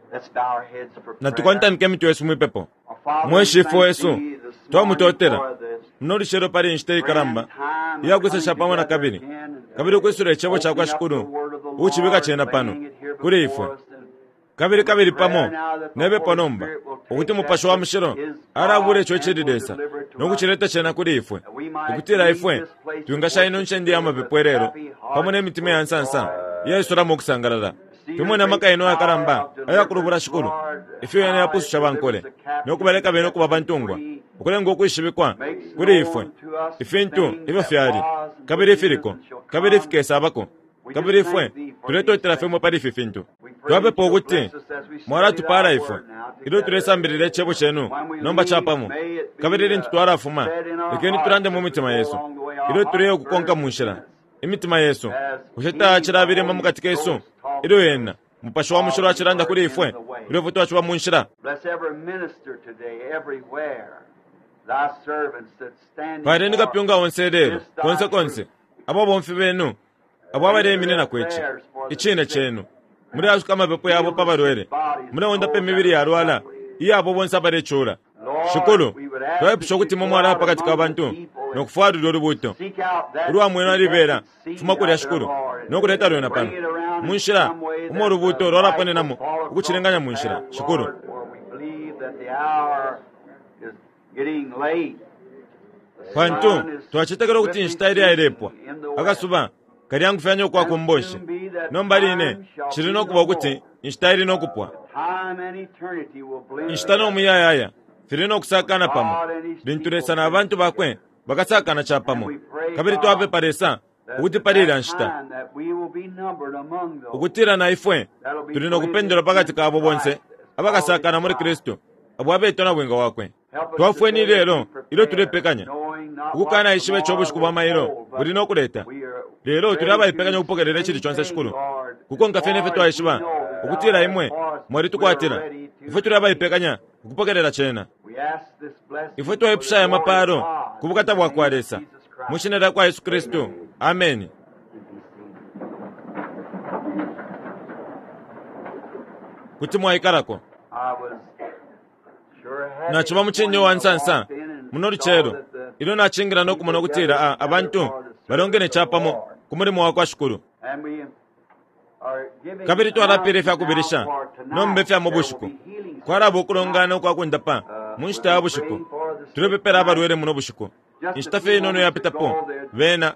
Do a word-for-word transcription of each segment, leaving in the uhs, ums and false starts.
na tukontanike mitu yesu mwipepo mweshifu yesu twamutotera mnolishero pali nshitei karamba iya kwisesha pamwe na kabiri kabiri kwisura echebo chakwa shikuru uchibika chena pano kuri ifwe kabiri kabiri pamo nebe panomba ukuti mupasho wa mshiro arabure cho chididesa nokuchireta chena kuri ifwe ukutira ifwe tungasha ino nchendi ya mapepwerero pamone mitime yansansa yesu ramo kusangarara tumona maka ino akaramba aya kurubura shikuru ifyo yana yapusu chabankole nokubaleka beno kuba bantungwa ukule ngoku ishibikwa kuri ifwe ifintu ibo fyari kabiri firiko kabiri fikesa abako kabiri ifwe tuleto terafemo pari fifintu twabe poguti mwara tupara ifwe ido turesa mbirire chebo chenu nomba chapamo kabiri rintu twarafuma ikeni turande mu mitima yesu ido tureye kukonka munshira imitima yesu usheta achirabire mamukatike yesu ido yena mupasho wa mushiro achiranda kuri ifwe ido vuto achwa munshira pare nika pyonga onsedero konse konse abo bomfi benu abo abare minena kwechi ichine chenu muri asuka amapepo yabo pabarwere muri onda pe mibiri ya rwala iya abo bonsa bare chura shukuru twapisho kuti momwara pakati ka bantu nokufadu do rubuto ruwa mwena alibera fuma kuri ashukuru nokuleta rwena pano munshira umo rubuto rora pone namo ukuchirenganya munshira shukuru kwantu twachitekera kuti nshitairi yairepwa akasuba kari yangu fyanyo kwa kumboshe nombarine chirino kuba kuti nshitairi nokupwa nshtano muyayaya firino kusakana pamo binturesa na abantu bakwe bakasakana chapamo kabiri twape paresa ukuti parira nshita ukutira na ifwe turino kupendera pakati kabo bonse abakasakana muri Kristo abo abetona bwenga wakwe twafwe ni lero ilo tulepekanya ukukana ishibe chobushikuba mayiro buri no kuleta lero turaba ipekanya kupokerera chiri chonse shikuru kuko ngafene fetu aishiba ukutira imwe mwari tukwatira ife turaba ipekanya kupokerera chena ife tu epsha ya maparo kubukata bwa kwaresa mushinera kwa Yesu Kristo amen kuti mwaikarako na chuma muchinyo wansansa munori chero ilo na chingira no kumono kutira abantu balongene chapamo kumurimo wakwa shukuru kabiri to arapire fya kubirisha no mbefya mobushuko kwara bokulongana kwa kundapa munshita abushuko turebe pera barwere muno bushuko instafe nono yapita po vena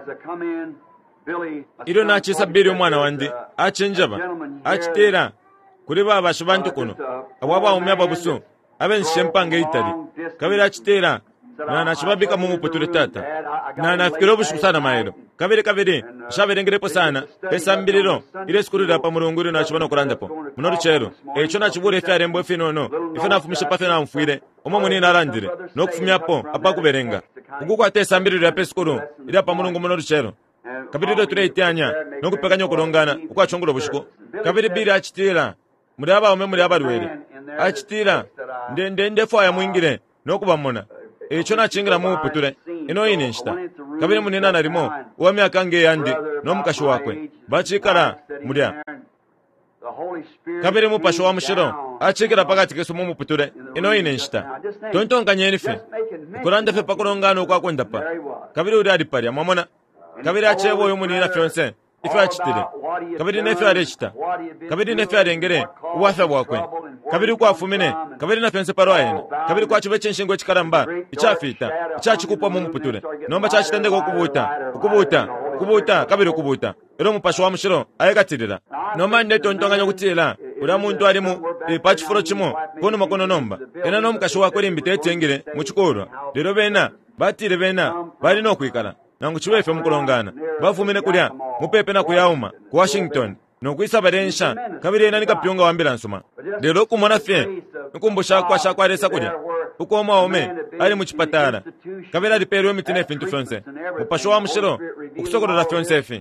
ilo na chisa biri umwana wandi achinjaba achitera kuri baba bashubantu kuno ababa umya babuso aben shempange itali kabira chitera na nachibabika mu muputule tata na nafikiro bushuku sana maero kabiri kabiri shaberengerepo sana pesa mbiriro ile sikurira pa murunguri na chibano kuranda po munori chero echo na chibure fyare mbo finono ifena fumisha pafe na mfuire omo muni narandire no kufumya po apa kuberenga nguko atesa mbiriro ya pesikuru ila pa murungu munori chero kabiri do ture ityanya no kupekanya kurongana uko achongolo bushuko kabiri biri achitira muri aba ome muri abarwere achitira ndende ndefo ya mwingire no kubamona echo na chingira mu puture ino ine nshita kabiri munena narimo uwami akange yandi no mukasho wakwe bachikara murya kabiri mu pasho wa mushiro achikira pakati keso mu puture ino ine nshita tontonga nyenife kuranda fe pakurongano kwa kwenda pa kabiri uri ari pari mamona kabiri achebo yo munina fyonse ife achitire kabiri nefe arechita kabiri nefe arengere uwafa bwakwe kabiri kwa fumine kabiri na fense paro ayena kabiri kwa chibe chenshingo chikaramba ichafita ichachikupwa mu mputure nomba chachitendeko kubuta kubuta kubuta kabiri kubuta ero mupasho wa mushiro ayekatirira noma nde tontonganya kutira ura muntu ari mu pachifuro chimo kono makono nomba ena no mukasho wa kweri mbitetsengire mu chikoro lero bena batire bena bali no kwikara nangu chiwefe mukulongana bafumine kulya mupepe na kuyauma ku Washington no kuisa barensha kabiri nani kapyonga wambira nsoma lero kumona fe nkumbusha kwa shakwa resa kulya uko maome ari mu chipatara kabiri ari pero mitine fintu fonse upasho wa mushiro ukusokorera fonse fe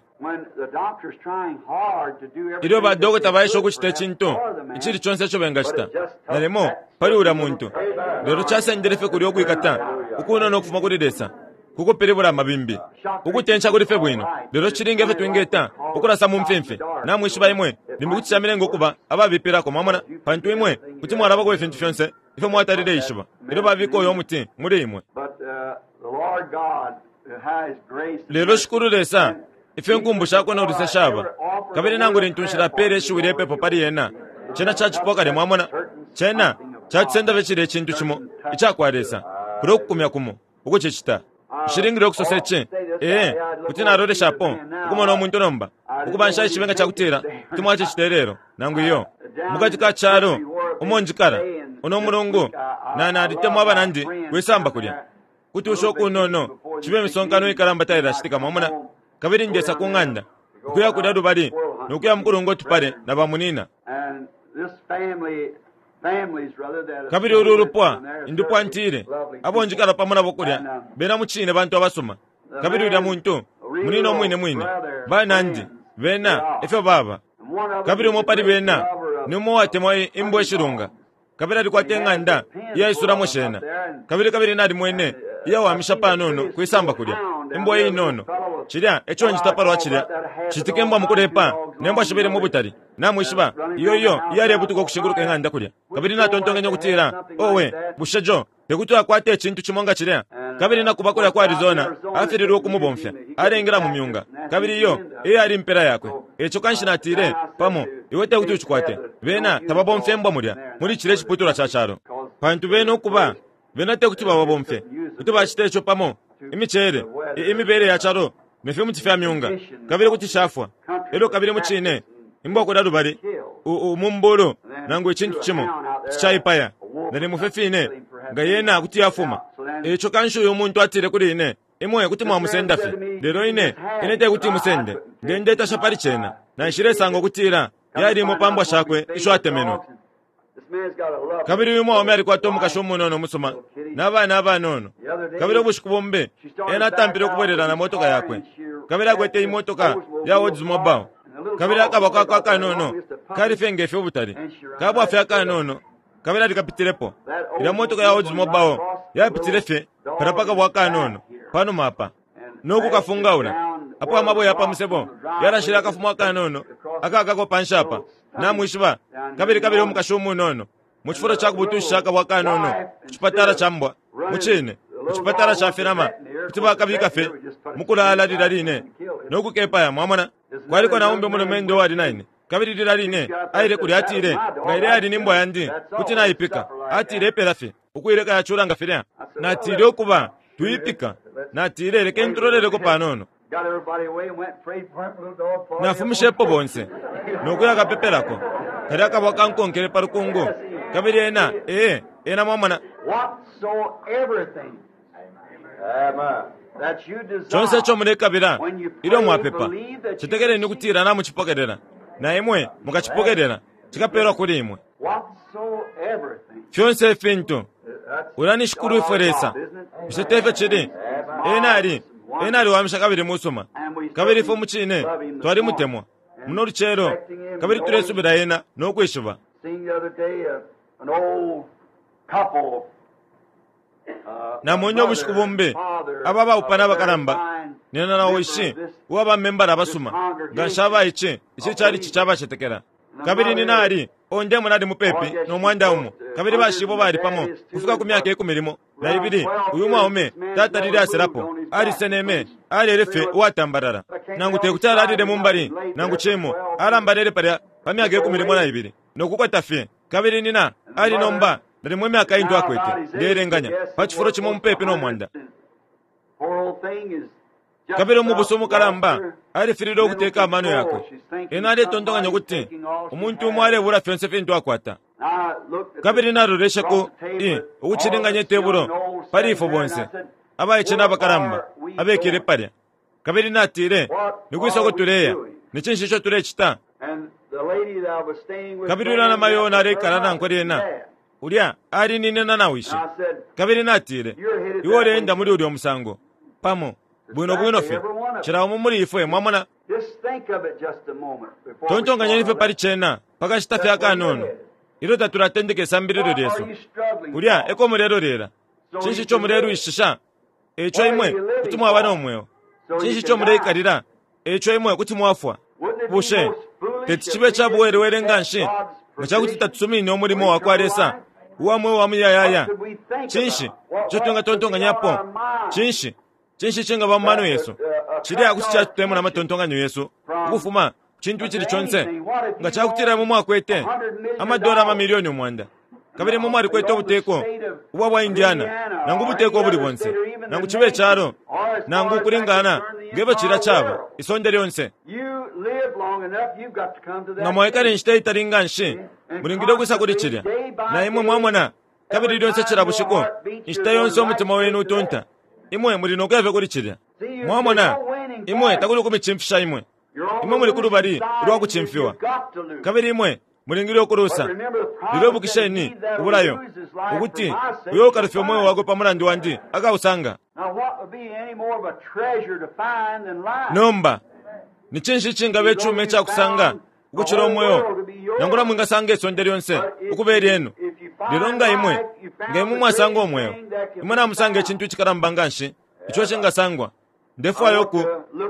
iro ba dogo tabaisho kuchite chinto ichiri chonse cyo bengashita naremo pari ura muntu lero chase ndirefe kuri okwikata ukuno no kufuma kuri desa kukupiribula mabimbi ukutencha kuli fe bwino lero chilinge fe twingeta ukulasa mu mfimfi namwe ishiba imwe nimikuchamile ngokuba ababipirako mwamona pantu imwe kuti mwaraba ko ifintu fyonse ife mwatarire ishiba lero babiko yo muti muri imwe lero shukuru lesa ife nkumbusha ko noruse shaba kabiri nangu rintunshira pere shuwire pepo pari yena chena chachipoka de mwamona chena chatsenda vechire chintu chimo ichakwaresa kuro kukumya kumo uko chechita shiringire okusoseche eh kuti narore shapo kumona omuntu nomba ukubansha ishibenga chakutera kuti mwache chiterero nangu iyo mukati ka charo umonjikara uno mulungu na naditemo abanandi wesamba kulya kuti ushoku nono chibe misonkano ikaramba taira shitika mwamona kabiri ndesa kunganda ukuya kudadu bali nokuya mkulungu tupare na bamunina kabiri ururupwa indupwa ntire abonjikala pamona bokulya bena muchine bantu abasoma kabiri ura muntu munino mwine mwine banandi bena efe baba kabiri mopari bena nimo watemo imbwe shirunga kabiri ali kwatenganda ya isura moshena kabiri kabiri nadi mwene ya wamisha panono kuisamba kulya imbwe inono chirya echo njitaparo chirya chitikemba mukurepa nemba shibere mubutari namwishiba iyo iyo yari butuko kushinguruka nkanda kulya kabiri na tontonge nyokutira owe bushajo bekutu akwate chintu chimonga chirya kabiri na kubakora kwa Arizona afiriro kumubomfya arengera mu myunga kabiri iyo iyo ari impera yakwe echo kanshina tire pamo iwote kuti uchikwate bena tababomfya mbwa mulya muri chire chiputura chacharo pantu beno kuba bena te kuti babomfye kuti bachitecho pamo imichere imibere yacharo mefe mutifya myunga kabiri kuti shafwa ero kabiri muchine imboko dadu bari umumbolo nangu ichintu chimo chaipaya nani mufefine ngayena kuti yafuma echo kansho yomuntu atire kuri ine imwe kuti mwamusenda fe lero ine inete kuti musende ngende tashapari chena na ishire sango kutira yari mupambwa shakwe isho atemeno kabiri wimo omeri kwa tomu kashomu nono musoma nabana abanono kabiri obushikubombe ena tampire kuberera na motoka yakwe kabiri agwete imotoka ya Oldsmobile kabiri akabaka kwa kanono kari fenge fe obutari kabwa fe kanono kabiri adikapitirepo ila motoka ya Oldsmobile ya pitirefe parapaka bwa kanono pano mapa noku kafungaula apo amabo yapa musebo yarashira akafumwa kanono akaka ko panshapa namwishiba kabiri kabiri omukashomu nono muchifuro chakubutusha bwa kanono chipatara chambwa muchine chipatara cha firama kutiba kabika fe mukulala didarine noku kepa ya mwamona kwaliko naumbe muno mendo wa nine kabiri didarine aire kuri atire ngaire ari nimbo yandi kuti naipika atire perafe ukuireka yachura ngafira na tire okuba tuipika na tire reke ntrolere ko panono na fumishe po bonse nokuya kapeperako kada kabaka nkonkere parukungu kabiri ena eh ena mwamana chonse chomule kabira ilo mwapepa chitekere ni kutira na muchipokerera na imwe mukachipokerera chikapera kuri imwe chonse finto urani shukuru iforesa msitefe chiri enari enari wamisha kabiri musoma kabiri fo muchine twari mutemwa muno ruchero kabiri turesubira yena no kwishuba na monyo bushikubombe ababa upana bakaramba nena na oishi waba member abasuma gashaba ichi ichi cyari kicaba chetekera kabiri ni nari onde munadi mupepi no mwanda umu kabiri bashibo bari pamo kufuka ku myaka yekumilimo na ibiri uyu mwaume tatarira aserapo ari seneme ari refe watambarara nangu tekutara ari de mumbari nangu chemo arambarere pare pamyaka yekumilimo na ibiri no kukwata fe kabiri nina ari nomba ndari mu myaka yindu akwete nderenganya pachifuro chimo mupepi no mwanda kabiri mu busomo karamba ari firiro kuteka amano yako enare tondonganya kuti umuntu umware bura fense fintu akwata kabiri narureshe ko i uchiringanye teburo parifo bonse abaye chena bakaramba abekire parya kabiri natire nikwisoko tureya nichinshisho turechita kabiri na mayo na rekara na nkorena urya ari nine na nawishi kabiri natire iwore enda muri uri omusango pamo buno buno fe chira mu muri ifo mwamona tontonganya nife pari chena pakashita fe akanono iro taturatendeke sambiriro reso urya eko murero rera chinshi cho murero ishisha ekyo imwe kuti mwaba n'omweyo kinshi kyomuleikalira ekyo imwe kuti mwafwa bushe tetikibe kyabuwerewere nga nshi nga kyakutita tusumine omulimo wakwalesa uwamwe wamuyayaya kinshi kyotunga tontonganyapo kinshi kinshi kinga bamumano yesu kiri akuti kyatutemu n'amatontonganyo yesu okufuma kintu kiri kyonse nga kyakutira mu mwaka wete amadola amamiliyoni omwanda kabiri mu mwari kwete obuteeko ubwa bwa indiana nangu obuteeko obuli bwonse nangu kibe ekyalo nangu okuringana ngebe kira kyaba isonde lyonse nga mwekale nshite itaringa nshi mulingire okusa kuri kirya na imwe mwamona kabiri lyonse kirabushiko nshite yonse omutima wenu utunta imwe mulino kweve kuri kirya mwamona imwe takuli kumicimfisha imwe imwe muli kuri bari lwakucimfiwa kabiri imwe mulingire okurusa lilo bukisheni ubulayo ukuti uyo ukarufya omweyo wagwe pamulandi wandi akawusanga nomba ni kinshi kinga bechume kyakusanga ukuchira omweyo nangura mwingasanga esonde lyonse ukuberi eno lilo nga imwe nga imwe mwasanga omweyo imwe namusanga ekintu kikarambanga nshi icho kingasangwa ndefu ayoku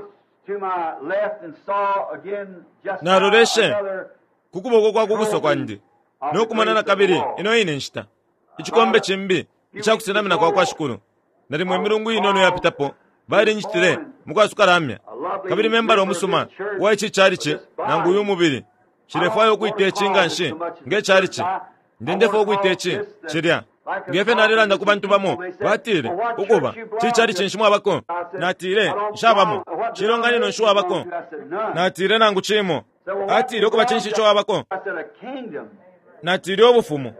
naroreshe kukuboko kwako kusokwa ndi nokumanana kabiri ino ine nshita ichikombe chimbi ichakusinamina kwa kwa shukuru nari mwe mirungu inono yapitapo bari nchitire mukwasukaramya kabiri membara omusuma wa ichi charichi nangu uyu mubiri chirefayo kuitechi nganshi nge charichi ndendefo kuitechi chirya ngefe nariranda kubantu bamo batire ukuba chichari chinshimwa bako natire nshabamo chirongani no nshwa bako natire nangu chimo atire kuba chinshi cho abako natire obufumu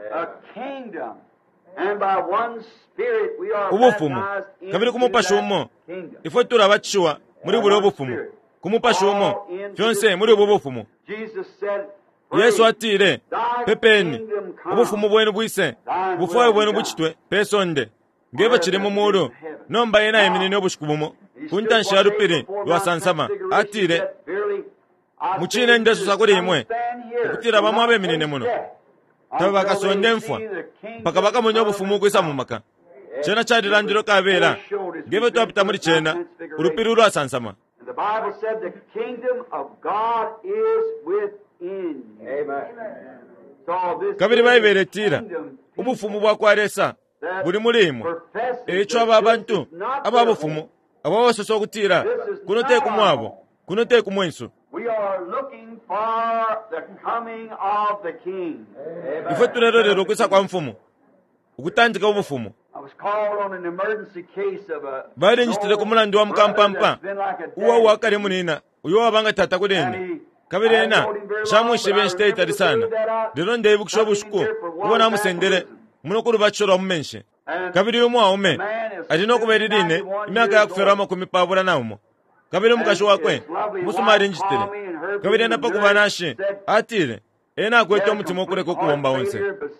ubufumu kabiri kumupashumo ifo turabachwa muri buri obufumu kumupashumo fyonse muri ubufumu Yesu atire pepeni ubufumu bwenu bwise bufawe bwenu buchitwe pesonde ngebe kiri mu muro nomba yena eminini obushukubumo kuntansha rupiri lwasansama atire muchine ndeso sakuri imwe kutira bamwe abeminine muno taba kasonde mfwa paka baka munyo obufumu kwisa mu maka chena chadirandiro kabera ngebe twapita muri chena urupiri lwasansama. The Bible said the kingdom of God is within you. Amen. So this kabiri bayiberetira ubufumu bwakwaresa buri mulimo echo ababantu ababufumu abawososo kutira kunote kumwabo kunote kumwensu. We are looking for the coming of the king. Ifo turerero kwisa kwa mfumu ukutandika ubufumu. I was called on an emergency case of a bari njitire kumulandi wa mukampampa uwa wakare munina uyo wabanga tata kudende kabirena shamushi benshite itari sana rero ndebu kushobushku ubona musendere muno kuru bachora mumenshe kabiri umwa ume ari no kuberirine imyaka yakufera makumi pabura naumo kabiri mukasho wakwe musumari njitire kabirena pakubanashi atire ena kwete omutima okureko kubomba wonse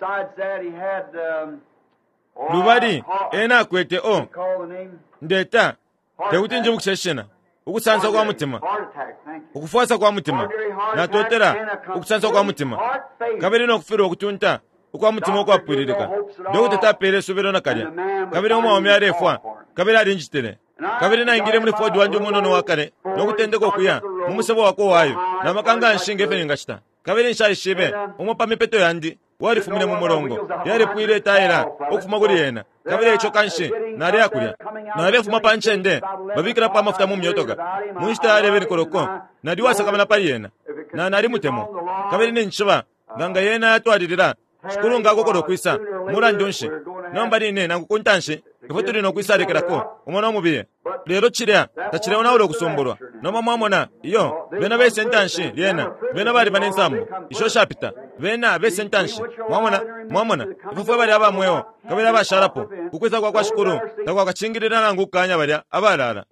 lubari ena kwete o ndeta teutinje bukisheshena ukusanza kwa mutima ukufasa kwa mutima natotera ukusanza kwa mutima kabiri no kufira okutunta ukwa mutima okwapwiririka ndo utata pere subiro na kalya kabiri umwa omyarefwa kabiri ari njitire kabiri na ingire muri fodi wanje muno no wakare no kutendeko kuya mumusebo wako wayo na makanga nshinge fe ngashita kabiri nshayishibe umupa mipeto yandi wari fumine mu murongo yari pwire taira okufuma kuri yena kabiri echo kanshi nari yakurya nari fuma panchende babikira pa mafuta mu myotoga munshita yari beri koroko nari wasa kamana pari yena na nari mutemo kabiri ninchiba nganga yena yatwaririra shukuru ngako korokwisa murandonshi nomba nine nangukuntanshi ifoturi no kwisarekerako umona mubiye rero kirya takire ona uro kusomborwa noma mwamona iyo bena be sentanshi yena bena bari banensambo isho shapita bena be sentanshi mwamona mwamona ifufwe bari abamweho kabira basharapo ukweza kwa kwa shukuru takwa kachingirira nangukanya bari abarara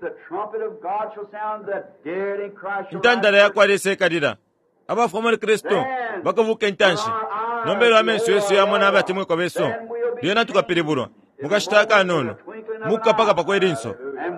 intandara yakwarese kadira abafomori Kristo bakavuka intanshi nombero amenso Yesu yamona abatimwe kwa beso yena tukapiriburo mukashitaka nono mukapaka pakwerinso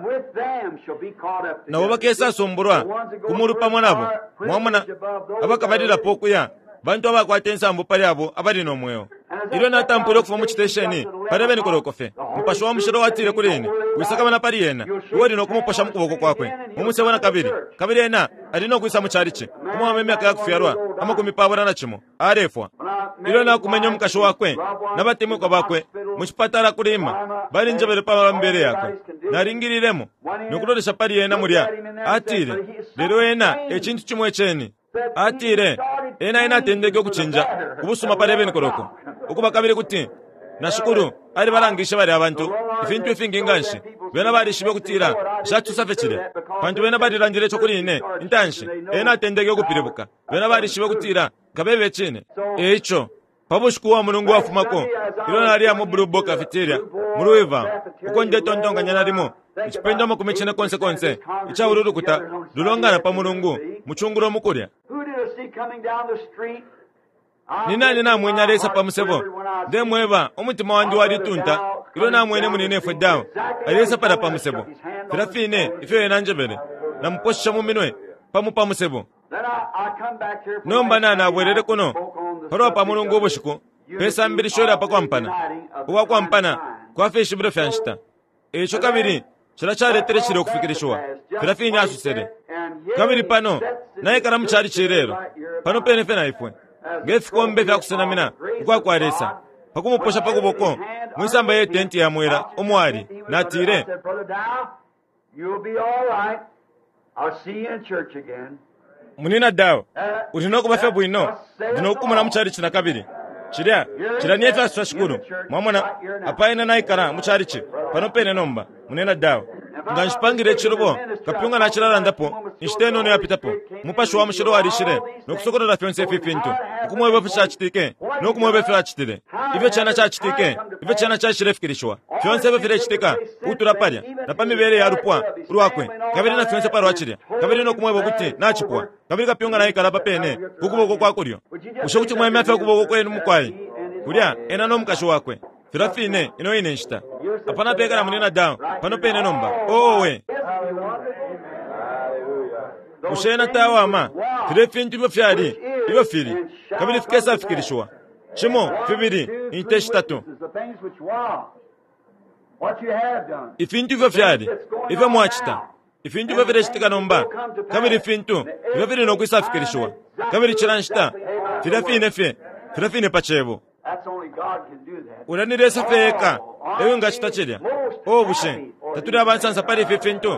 nabo bakesa somburwa kumurupa mwanabo mwamona abakabarira pokuya bantu abakwatensa mbo pali abo abali nomweyo ilo natampwile okufa mu chitesheni pareveni kolokofe mupasho wa mushiro watire kulini wisakamana pali yena iwe lino kumuposha mukuboko kwakwe mumusebona kabiri kabiri yena alina okwisa muchalichi kumuwama emyaka yakufyarwa amakumi pabura na chimo arefwa ilo nakumenya omukasho wakwe nabatemwekwa bakwe muchipatala kulima bali njebele paba mbere yakwe naringiriremo nokulolesha pali yena mulya atire lero yena echintu chimwe cheni atire ena ena atendeke okuchinja kubusuma pareveni koloko ukuba kabiri kuti nashukuru ali balangisha bali abantu ifintu ifingi nganshi bena bali shibe kutira shatu safechire bantu bena bali ranjire chokuline intanshi ena atendeke okupiribuka bena bali shibe kutira kabebe chine echo pabushkuwa mulungu wafumako ilo nali ya mubulubo kafitiria muluiva ukonde tontonga nyanarimo ichipenda mo kumechene konse konse icha ururu kuta lulongana pa mulungu muchunguro mukulya nina nina mwenya lesa pa musebo de mweva omutima wandi wali tunta ilo na mwene munine fwe dawo alesa para pa musebo firafine ife yena njebele na mposha muminwe pa mu pa musebo nomba nana bwerere kuno horo pa mulungu obushiko pesa mbiri shora pa kwampana uwa kwampana kwa fishi bro fyanshita echo kabiri chira chare tere chire okufikirishwa firafinya asusere kabiri pano naye kara muchari chirero pano pene fena ifwe ngefikombe vya kusenamina kwa kwaresa pakumuposha pakuboko mwisamba ye tenti ya mwera omwari natire munina dawo urino kubafe bwino dino kumana muchari china kabiri chiria chira niefe asashukuru mwamona apaina naikara muchari chi pano pene nomba munena dawo nganshipangire chirubo kapyunga na chirarandapo nishiteno ne yapitapo mupasho wa mushiro warishire nokusokorera fyonse fifintu kumwebe fisha chitike nokumwebe fisha chitire ive chana cha chitike ive chana cha shirefikirishwa fyonse befire chitika utura parya na pamibere ya rupwa ruwakwe kabiri na fyonse parwa chiria kabiri nokumwebe kuti na chipwa kabiri kapyunga na ikara papene kukuboko kwa kulyo ushokuti mweme afa kuboko kwenu mukwai kulya ena no mukasho wakwe firafine ino ine nshita apana peka na munena dawo pano pene nomba owe ushena tawama firefintu ibo fyari ibo firi kabiri fikesa fikirishwa chimo fibiri inteshitatu ifintu ibo fyari ibo mwachita ifintu ibo fireshitika nomba kabiri fintu ibo firi no kwisa fikirishwa kabiri chiranshita firafine fe firafine pachebo uraniresa feka ewe ngachita chirya obushe taturi abansansa pari fifintu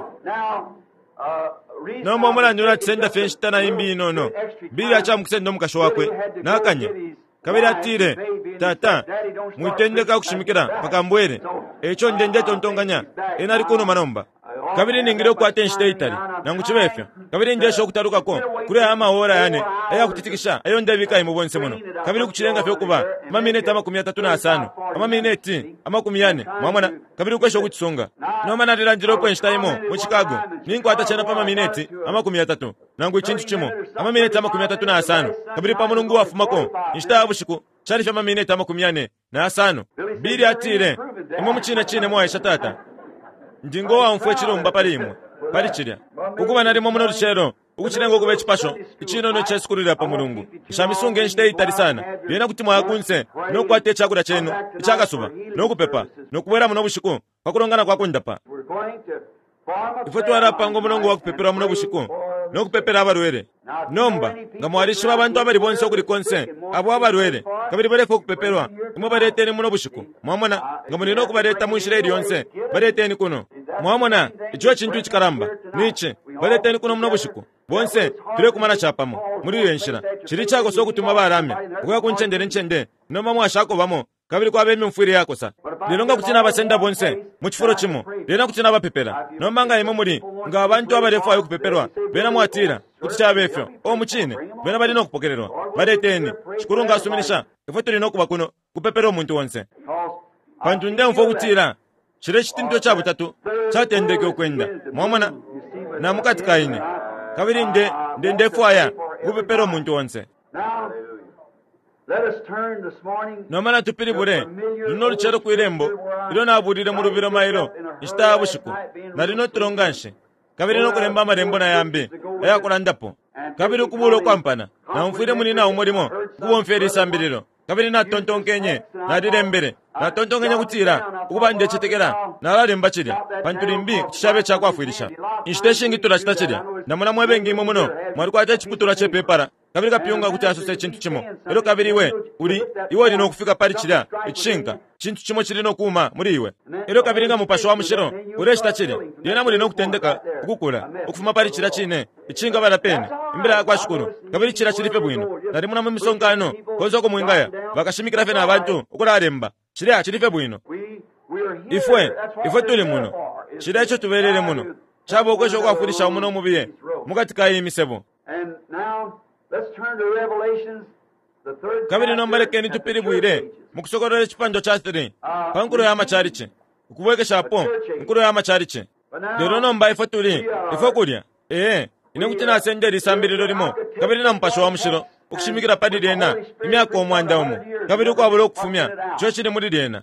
nomba mulanyura tsenda fenshita na imbi inono bili acha mukisendo mukasho wakwe nakanya kabiri atire tata muitendeka kushimikira pakambwere echo ndende tontonganya enari kuno manomba kabiri ningire kwate nshite itali nangu chibefya kabiri ndesho kutaruka ko kure ama hora yane aya kutitikisha ayo ndabika imubonse muno kabiri kuchirenga fyo kuba maminete amakumi atatu na asano amaminete amakumi yane mwamana kabiri kwesho kutsonga noma nadiranjiro po nshitayimo mu Chicago ninko atachana pa maminete amakumi atatu nangu chintu chimo amaminete amakumi atatu na asano kabiri pa mulungu wafumako nshita bushiku chari fya maminete amakumi yane na asano biri atire imo muchine chine mwa ishatata ndingo wa mfwe chiromba palimwe pali chirya ukuba narimo muno ruchero ukuchirengo kube chipasho ichino no chesikurira pa mulungu shamisunge nshite itali sana bina kuti mwakunse no kwate chakura chenu ichakasuba no kupepa no kubera muno bushiko pakulongana kwako ndapa ifoto arapa ngo mulungu wakupepera muno bushiko no kupepera abarwere nomba ngamwarishi abantu abari bonse kuri konse abo abarwere kabiri bare fo kupeperwa imo bareteni muno bushiko mwamona ngamuni no kubareta mu Israeli yonse bareteni kuno mwamona icho chintu chikaramba niche bareteni kuno muno bushiko bonse tire kumana chapamo muri yenshira chiri chako so kutuma baramya ukuya kunchendere nchende noma mwashako bamo kabiri kwa bemi mfwiri yako sa lilonga kutina basenda bonse muchifuro chimo lena kutina bapepera nomanga imo muri nga abantu abarefu ayo kupeperwa bena mwatira kuti chabefyo o muchine bena bali no kupokererwa bareteni chikurunga asuminisha ifoto lino kuba kuno kupepera omuntu wonse bantu nde mfo kutira chire chitinto cha butatu chatendeke okwenda mwamana na mukati kaine kabiri nde nde ndefu aya kupepera omuntu wonse. nomana tupiri bure lino luchero kwirembo ilo naburire mu rubiro mairo ishita bushiku narino turonganshe kabiri no kuremba amarembo na yambe ayakurandapo kabiri kubulo kwampana na mfire munina umurimo kubo mferi sambiriro kabiri natontonkenye nadirembere natontonkenye kutira ukuba ndechetekera nalalemba chirya pantulimbi chishabe chakwafwirisha inchiteshingitura chita chirya namuna mwebengimo muno mwarikwata chiputura chepepara kabiri kapyunga kuti asose chintu chimo ero kabiri iwe uri iwe lino kufika pari chirya ichinga chintu chimo chirino kuma muri iwe ero kabiri nga mupasho wa mushiro ure chita chirya yena mulino kutendeka ukukula ukufuma pari chirya chine ichinga barapene imbira kwa shukuru kabiri chirya chiripe bwino nari muna mumisongano kozo ko mwingaya bakashimikira fena abantu ukulalemba chirya chiripe bwino ifwe ifwe tuli muno chirya icho tuberere muno chabo kwesho kwafurisha muno mubiye mukatika iyi misebo kabiri nombalekeni tupiri bwire mukusokorera chipanjo cha three pankuru ya machariche ukubwekesha po nkuru ya machariche lero nomba ifwe tuli ifwe kulya eh ine kuti nasenderi sambiriro limo kabiri nampasho wa mushiro ukushimikira padiri ena imyaka omwanda omo kabiri kwabula okufumya cho chiri muri dena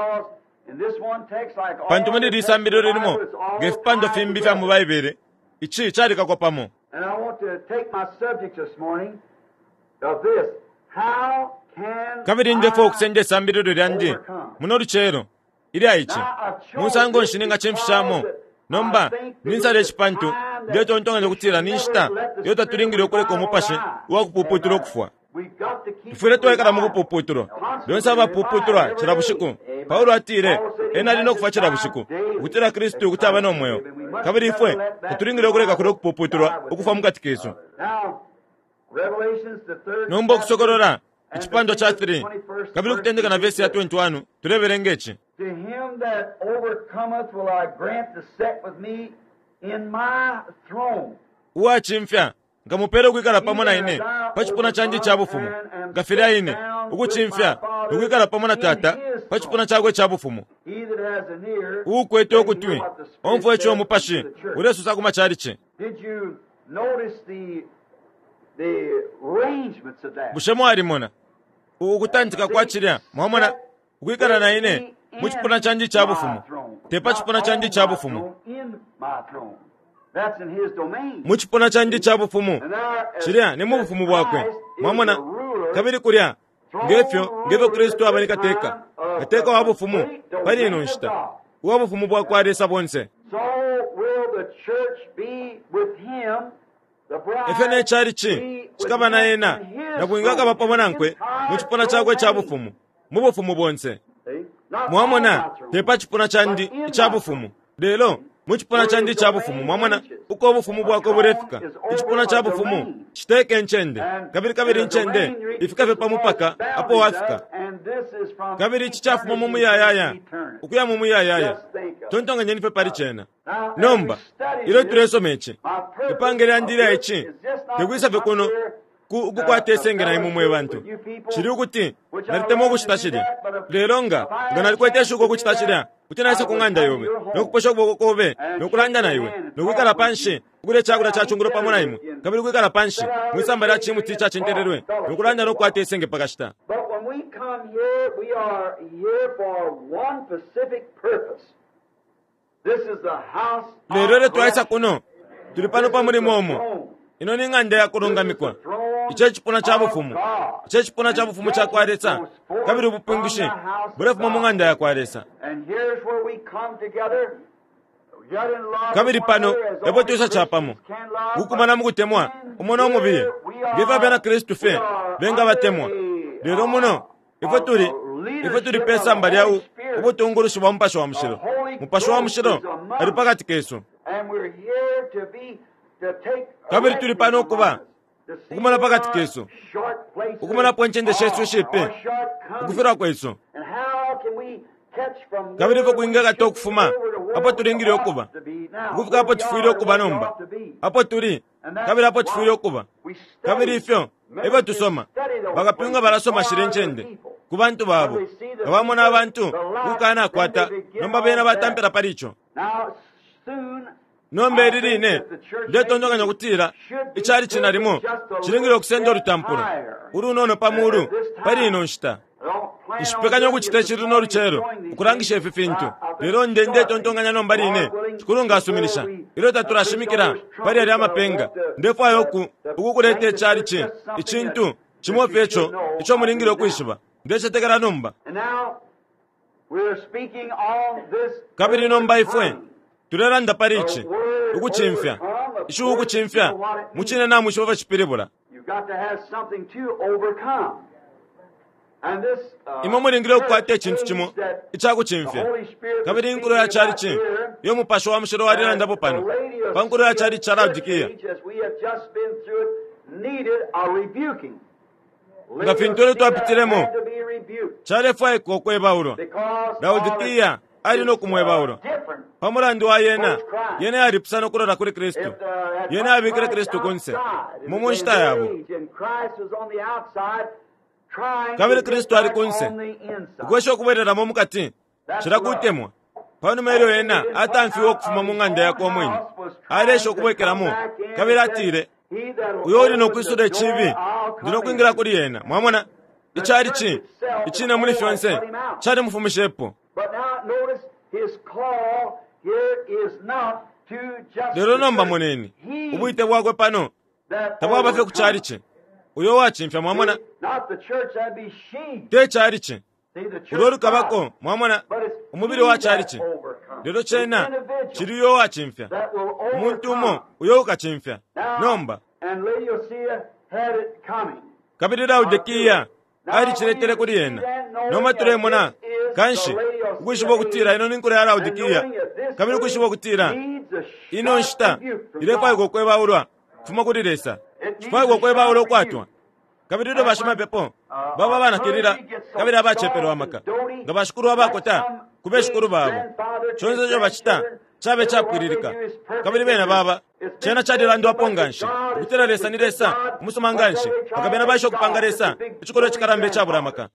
pantu muri disambiriro limo ngefipando fimbi vya mu Baibuli ichi chari kakopamo. And I want to take my subject this morning of this. How can kabiri ndefo kusende sambiriro lyanje muno ruchero iri aichi musango nshininga chemfishamo nomba ninsale chipantu ndeto ntonga kutira ninshita yota turingire okoleka omupashe wakupuputira okufwa ifure twekala mukupuputiro lyonsaba puputura chirabushiku Paulo atire ena lino kufa chirabushiku kutira Kristo kutaba nomweyo kabiri ifwe turingire okoleka kuri okupuputirwa okufa mukatikeso nomba okusokorora ichipando cha three kabiri kutendeka na verse ya twenty-one turebere ngechi. To him that overcometh will I grant to sit with me in my throne. Uwa chimfya ngamupere kwikala pamwe na ine pachipuna chanje cha bufumu ngafira ine uku chimfya ukwikala pamwe na tata pachipuna chagwe cha bufumu He that has an ear, ukwete okutwi omfwe cho mupashi uresusa kumachariche. did you notice the the arrangements of that? bushemo alimona ukutandika kwa chirya mwamona ukwikala na ine muchipuna chanje cha bufumu tepa chipuna chanje cha bufumu In my throne. That's in his domain. muchipuna chanje cha bufumu chirya ni mubufumu bwakwe mwamona kabiri kurya ngefyo ngevyo Kristo abanika teka ateka wabufumu bali ino nshita wabufumu bwakwe aresa bonse. So will the church be with him, the bride efene charichi be with chikaba na him ena in his nakuingaka throne, bapamona in nkwe his high muchipuna chakwe cha domain. bufumu mubufumu bonse See? Not mwamona my throne, tepa chipuna chandi but in cha my bufumu lelo muchipuna chandi cha bufumu mwamona uko bufumu bwako burefika ichipuna cha bufumu chiteke nchende kabiri kabiri nchende ifika vepa mupaka apo wafika And this is from kabiri chichafu mu muyayaya eternity. ukuya mu muyayaya Just think of it. tontonga nyeni pepari chena Now, as nomba we study ilo this, turesomeche my purpose ipangire of andira this ichi is just not tegwisa to vekuno come here, ukukwata esenge na imumwe bantu chiri ukuti naritemo kuchita chirya lero nga nga nalikwete shuko kuchita chirya kuti nase kung'anda yobe nokuposha kuboko kobe nokulanda na iwe nokwikala panshi ukule chakula cha chunguro pamwe na imwe kabiri kwikala panshi mwisamba lya chimu ticha chintererwe nokulanda nokukwata esenge pakashita. But when we come here, we are here for one specific purpose. This is the house of lero le twaisa God. kuno tuli pano pa mulimo omo ino ni ng'anda ya kulungamikwa icho chipuna cha bufumu icho chipuna cha bufumu cha kwaresa kabiri bupingushi burefu mu ng'anda ya kwaresa And here's where we come together. Yet in love kabiri with one pano another, as ebo only tuisa chapamo Christians can love, gukumana mukutemwa umona omubiye biva byana Kristu fe benga batemwa lero muno ifo tuli ifo tuli pesa mbali yau ubo tungurushi wa mpasho wa mushiro mpasho wa mushiro ari pakati kesu and we're here to be to take kabiri tuli pano kuba to see ukumana pakati our kesu short places, ukumana ponchende shesu our shipe shortcomings. ukufira kwesu And how can we catch from kabiri where fo kuinga we gato should kufuma be over to where apo we tulingire ought okuba to be now, ukufika apo where we tufuire are, okuba where we nomba ought to be. apo tuli And that's kabiri apo why tufuire okuba we study. kabiri ifyo ebo tusoma bagapinga barasoma shire nchende ku bantu babo abamona abantu ukana kwata nomba bena batampera paricho Now soon nombe ririne ndetondonganya kutira ichari chinarimo chiringire okusenda orutampuro uru nono pamuru pari ino nshita ishipekanya okuchita chiri noruchero ukurangisha efe fintu lero nde ndetondonganya nomba rine chikurunga asuminisha iro taturashimikira pari ari amapenga ndefayo oku ukukurete echari chi ichintu chimofe echo icho muringire okwishiba ndechetekera nomba And now we're speaking on this. kabiri nomba ifwe tureranda parichi ukuchimfya ishu ukuchimfya muchine na mushova chipiribula You've got to have something to overcome. And this uh, imwe muringire kukwate chintu chimo ichakuchimfya kabiri nkuru ya chari chi yo mupasho wa mshiro warira ndapo pano pankuru ya chari charaudikia ngafintore twapitiremo chare fai kokwe baulo Laodikia ali no kumwe baulo pamulandi wa yena yena aripsana kurora kuri Kristo yena abikira Kristo konse mumunshita yabo kabiri Kristo ari konse gwesho kuberera mu mukati chirakutemwa pano mero yena atamfiwo kufuma munganda yako mwini aresho kubwekeramo kabiri atire uyori no kwisude chibi ndino kwingira kuri yena mwamona ichari chi ichina muri fyonse chari mufumishepo lero nomba muneni ubwite bwagwe pano tabwa bafe kuchari chi uyo wachimfya mwamona te chari chi urori kabako mwamona umubiri wa chari chi lero chena chiriyo wachimfya umuntu umo uyo ukachimfya nomba kabiri Laodikia ari chiretere kuri yena noma turemona kanshi ugushibo gutira ino ninkure ya Laodikia kabiri ugushibo gutira ino nshita irepa gokwe baulwa fuma kuri resa fuma gokwe baulwa kwatwa kabiri ndo bashima pepo baba bana kirira kabiri abachepero amaka ngabashukuru abakota kubeshukuru babo chonzo jo bachita chabe chapwiririka kabiri bena baba chena chadira ndo aponganshi gutera resa ni resa umusumanganshi akabena basho kupanga resa ichikoro chikarambe chabura amaka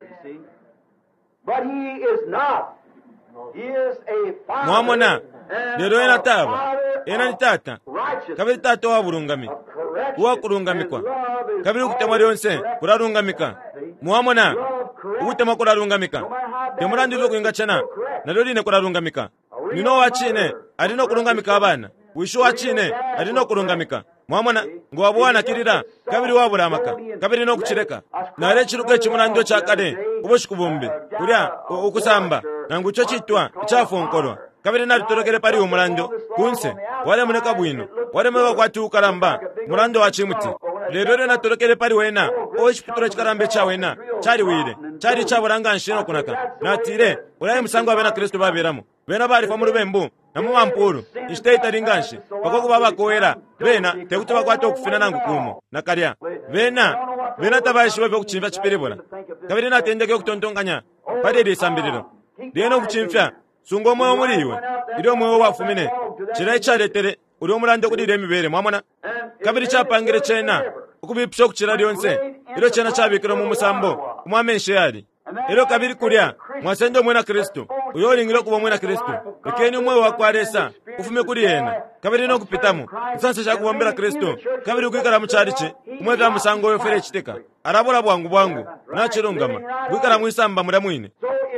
mwamona lero ena taba ena nitata kabiri tata wa burungami uwa kurungamikwa kabiri ukutemwa lyonse kurarungamika mwamona ukutemwa kurarungamika temurandi vyo kuinga chena nalyo line kurarungamika nino wachine alino kurungamika abana wisho wachine alino kurungamika mwamona ngo wabwana kirira kabiri wabura amaka kabiri no kuchireka nare chiruke chimurandi chakade uboshikubumbi kurya ukusamba nangu cyo chitwa cyafonkorwa kabiri narutorokere pari umurando kunse wale muneka bwino wale mwe kwatu karamba murando wachimuti lero rero natorokere pari wena oshipitoro chikarambe cha wena chari wire chari chaburanga nshino kunaka natire uraye musango abena Kristo baberamo bena bari kwa murubembu namu mampuru ishtaita ringanshi bakoko baba koera bena tekutuba kwato kufina nangu kumo nakarya bena bena tabashi bebe kuchimva chipiribona kabiri natendeke kutontonganya pari risambiriro deno kuchimfya sungo mwe omuriwe iro mwe wafumine chirai charetere uri omurande kuri remibere mwamona kabiri chapangire chena ukubipsho kuchira lyonse iro chena chabikira mu musambo kumwamenshe yari iro kabiri kurya mwasendo mwe na Kristo uyoringiro kuba mwe na Kristo ekeni mwe wakwaresa ufume kuri yena kabiri no kupitamo nsanse chakubombera Kristo kabiri ukikara muchariche umwe bya musango wefere chiteka arabura bwangu bwangu na chirungama gwikara mwisamba muramwine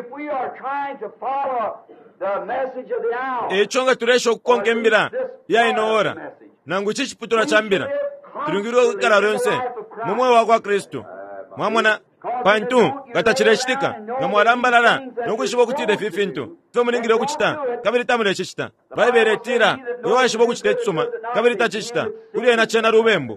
echonga turesho kukonkembira ya inoora nangu chichiputura chambira turungiro kukara ryonse mumwe wakwa Kristo mwamona pantu gatachireshtika namwarambalala nokushibo kutide fifintu fe muningire kuchita kabiri tamure chichita baiberetira yowashibo kuchite tsuma kabiri tachichita kuri ena chena rubembo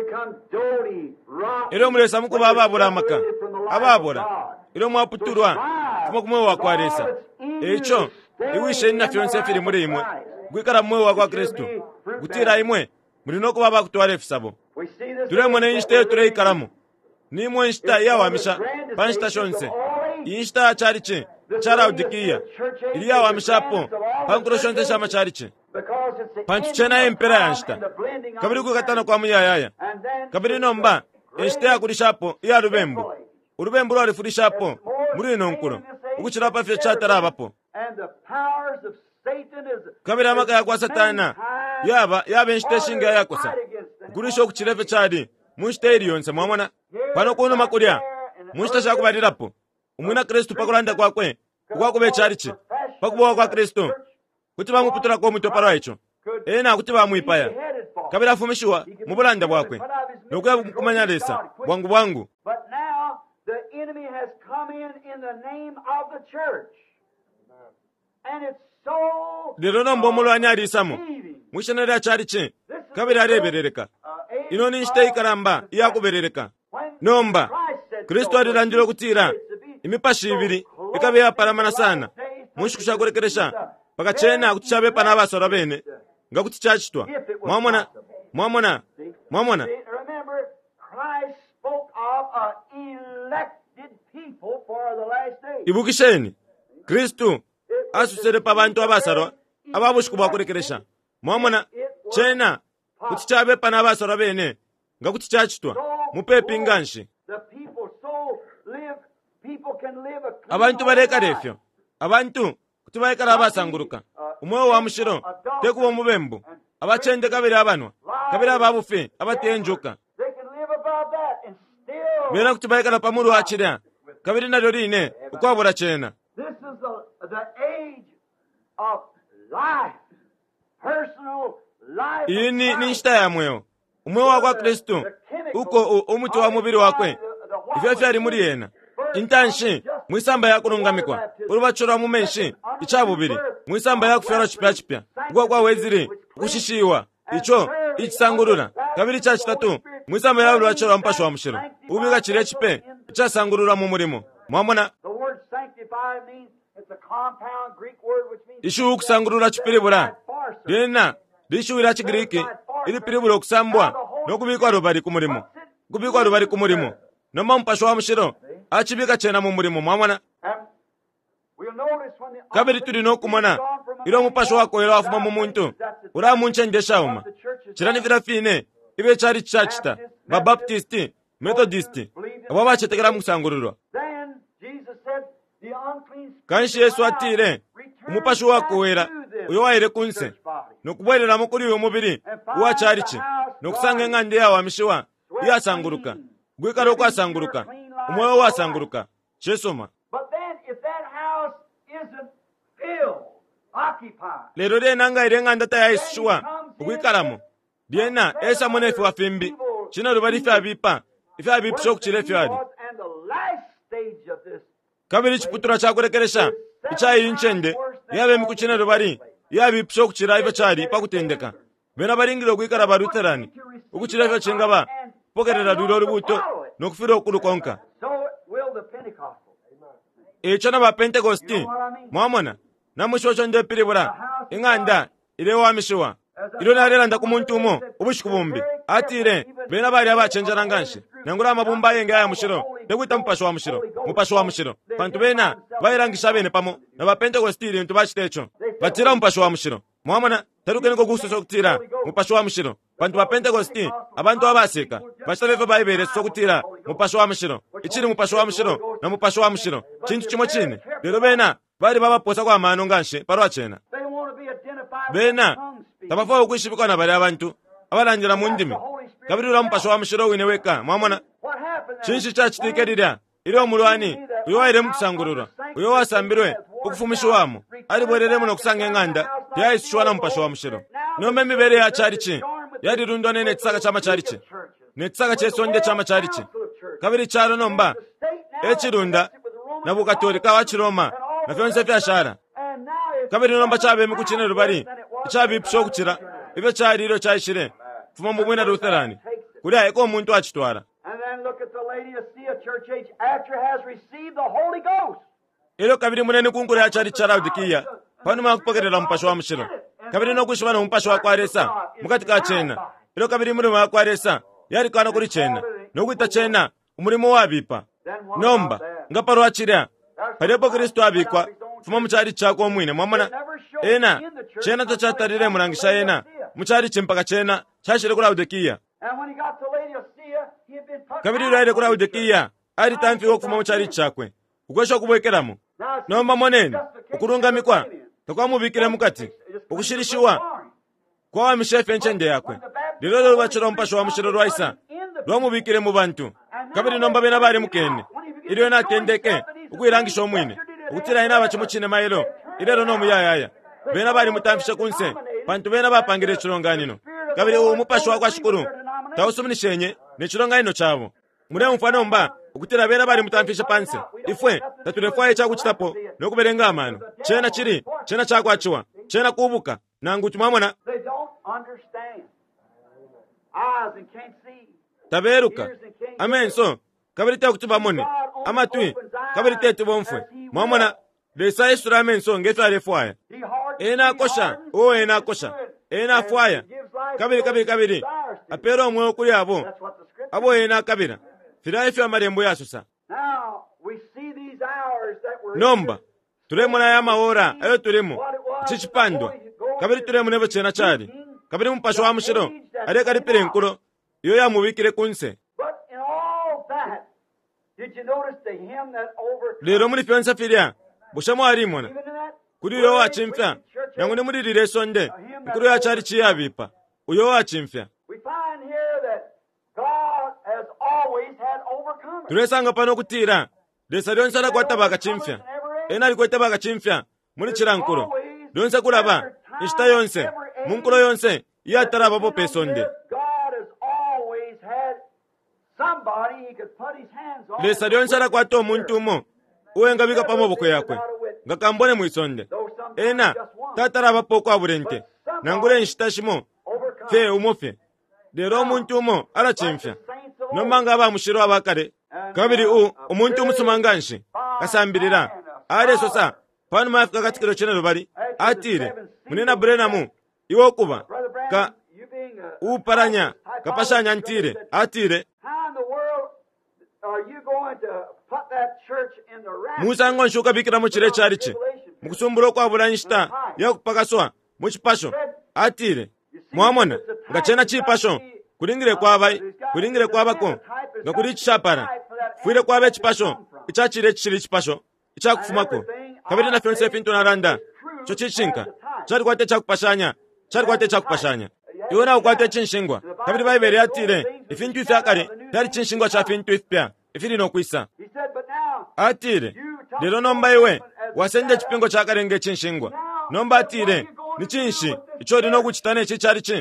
iro muresa muko bababura amaka ababura iro mwaputurwa kuma kumwe wakwaresa echo iwishe na fyonse firi muri imwe gwikara mwe wakwa Kristo gutira imwe muri no kuba bakutware fisabo turemone inshite tureikaramu nimwe inshita yawamisha panshita shonse inshita chariche Laodikia ili yawamishapo pankuro shonse shama chariche panchu chena empera yanshita kabiri kukatana kwa muyayaya kabiri nomba inshita yakurishapo iya rubembu urubembu rwarifurishapo muri ino nkuro ukuchira pafye chatarabapo kabiri amaka yakwa satana yaba yaba inshita shinga yakosa kurisho kuchirefe chadi munshita iliyonse mwamona pano kuno makulya munshita shakubalirapo umwina Kristo pakulanda kwakwe ukwakube charichi pakubowa kwa Kristo kuti bamuputura kwa mutoparo icho ena kuti bamwipaya kabiri afumishiwa mubulanda bwakwe nokuya kumanyalesa bwangu bwangu enemy has come in in the name of the church. And it's so lero nombo mulwani alisamu mwishenera chalichi kabiri areberereka ino ni nshiteikaramba iyakuberereka nomba kristo alilandira kutira imipashi ibiri ikabe yaparamana sana munshikusha kurekeresha pakachena kuti chabe pana abasora bene ngakuti chachitwa mwamona mwamona mwamona ibukisheni kristu asusere pa bantu abasarwa ababushikubwa kurekeresha mwamona chena kuti chabe pana abasora bene ngakuti chachitwa mupepi nganshi abantu bareka refyo abantu kuti baikara basanguruka umwe wa mushiro tekuba mubembu abachende kabiri abanwa kabiri ababufe abatenjuka bena kuti baikara pamuru achira kabiri na dorine ukwabura chena. This is the, the age of life, personal life. Ini ni nshita ya mweo umwe wa kwa Kristo uko umuti wa mubiri wakwe ifya fyari muri yena intanshi mwisamba ya kurungamikwa urubachora mu menshi icabubiri mwisamba ya kufera chipya chipya gwa kwa weziri kushishiwa ico ikisangurura kabiri cha kitatu mwisamba ya urubachora mpasho wa mushiro ubiga chire chipe icasangurura mu murimo mwamona. The word sanctify means it's a compound Greek word which means ishu kusangurura chipiribura dena rishu ira chigiriki ili piribura kusambwa no kubikwa rubari ku murimo kubikwa rubari ku murimo no mampasho wa mushiro achibika chena mu murimo mwamona. Kabiri turi no kumona iro mupasho wako iro afuma mu muntu ura munchengesha uma chirani vira fine ibe chari chachita ba baptisti methodisti abo bachetekera mu kusangururwa kanshi Yesu atire umupasho wako wera uyo waire kunse no kubwerera mukuri uyo mubiri uwa charichi no kusanga ngande yawa mishiwa yasanguruka gwikaro kwasanguruka umwoyo wasanguruka chesoma. Lero de nanga irenga ndata ya Yeshua ukwikaramo diena esa munefu wa fimbi chino rubari fa bipa ifa bipso kuchire fyari kabiri chiputura cha kurekeresha ichayi inchende yabe mikuchina rubari yabi bipso kuchira ifa chari pakutendeka bena baringiro kwikara baruterani ukuchira ifa chengaba pokerera duro rubuto nokufiro kurukonka echana ba Pentecosti mwamona namushocho nde piribura inganda ile wa mishiwa ilo narera nda kumuntumo ubushikubumbi atire bena bari abachenjana nganshi nangura amabumba yenge aya mushiro ndekuita mpasho wa mushiro mpasho wa mushiro bantu bena bayirangisha bene pamo na ba Pentecosti ntu bashitecho batira mpasho wa mushiro mwamona taruke niko gusoso kutira mpasho wa mushiro bantu ba Pentecosti abantu abaseka bashabefa bayibere sokutira mpasho wa mushiro ichiri mpasho wa mushiro na mpasho wa mushiro chintu chimo chine lero bena bari baba posa kwa mano nganshe parwa chena bena tabafa ukwishibika na bari abantu abarangira mu ndimi kabiri ura mpasho wa mushiro wine weka mwamona chinshi chachitikerira iri omulwani uyo waire mukusangurura uyo wasambirwe ukufumisha wamo ari bwerere muno kusanga nganda yaishuwa na mpasho wa mushiro nome mibere ya charichi yari rundo nene tsaka chama charichi ne tsaka chesonde chama charichi kabiri charo nomba echirunda na bukatolika wa Chiroma na fyonse fyashara kabiri nomba chabe mikuchine rubari chabe psho kuchira ibe chari iro chashire fuma mu mwena Lutherani kuri ayiko umuntu achitwara. And then look at the Laodicea church age after has received the Holy Ghost. Ilo kabiri munene kungure ya chari cha Laodikia pano makupokerera mpasho wa mushiro kabiri no kushibana mpasho wa kwaresa mukatika chena ilo kabiri muri wa kwaresa yari kana kuri chena no kwita chena umurimo wabipa nomba ngaparo achira parepo Kristo abikwa fuma muchari chako mwine mwamana ena chena tachatarire murangisha ena muchari chimpaka chena chashire kuri Laodikia. And when he got to Laodicea, he had been put kabiri iraire kuri Laodikia ari tamfi wo kufuma muchari chakwe ukwesha kubwekeramo nomba monene ukurungamikwa takwamubikire mukati ukushirishiwa kwa wa mishefe nchende yakwe lilo rubachira mpasho wa mushiro rwaisa rwamubikire mu bantu kabiri nomba bena bari mukene iriyo natendeke ukwirangisha omwine ukutira ina bachimuchine mayelo irero no muyayaya bena bari mutamfisha kunse bantu bena bapangire chironganino kabiri uwo mupasho wa kwashikuru tawusuminishenye ne chironganino chabo mune mufano mba ukutira bera bali mutamfisha pansi ifwe tatulefwaye chakuchitapo nokuberenga amano chena chiri chena chakwachiwa chena kubuka nangu tumamona taberuka amen so kabirite kutuba mone amatwi kabirite tubomfwe mwamona lesa isura amen so ngefa lefwaya ena kosha o ena kosha ena fwaya kabiri kabiri kabiri apero mwe kuri abo abo ena kabira fira ife amarembo yasusa nomba turemo na yama ora ayo turemo chichipandwa kabiri turemo nebo chena chari kabiri mpasho wa mushiro ari kari perenkuro yo yamubikire kunse lero muri fiansa firia bushamo arimona kuri yo achimfya nangu ne muri diresonde kuri yo achari chiyabipa uyo achimfya turesanga pano kutira lesa lyonse alakwatabaga chimfya ena alikwatabaga chimfya muri chirankuro lyonse kulaba ishita yonse munkulo yonse yataraba bo pesonde lesa lyonse alakwata omuntu umo uwenga bika pamaboko yakwe ngakambone mwisonde ena tataraba poko aburente nangure nshita shimo fe umofe lero omuntu umo alachimfya nomanga ba mushiro abakare kabiri u omuntu umusumanganshi kasambirira ale sosa pano mafika katikiro chenero bali atire munena brenamu iwo kuba ka uparanya kapashanya ntire atire Musa ngonshuka bikira mu chire chariche mukusumburo kwa buranishita yakupakaswa mu chipasho atire mwamona ngachena chipasho kuringire kwa bai kuringire kwa bako ngakuri chapara fuire kwa be chipasho ichachire chiri chipasho ichakufumako kabiri na fiance finto na randa cho chichinka chari kwate chakupashanya chari kwate chakupashanya iona ukwate chinshingwa kabiri bai bere atire ifintu ifakare tari chinshingwa cha fintu ifpya ifiri no kwisa atire lero nomba iwe wasende chipingo cha karenge chinshingwa nomba atire ni chinshi icho rino kuchitane chichari chi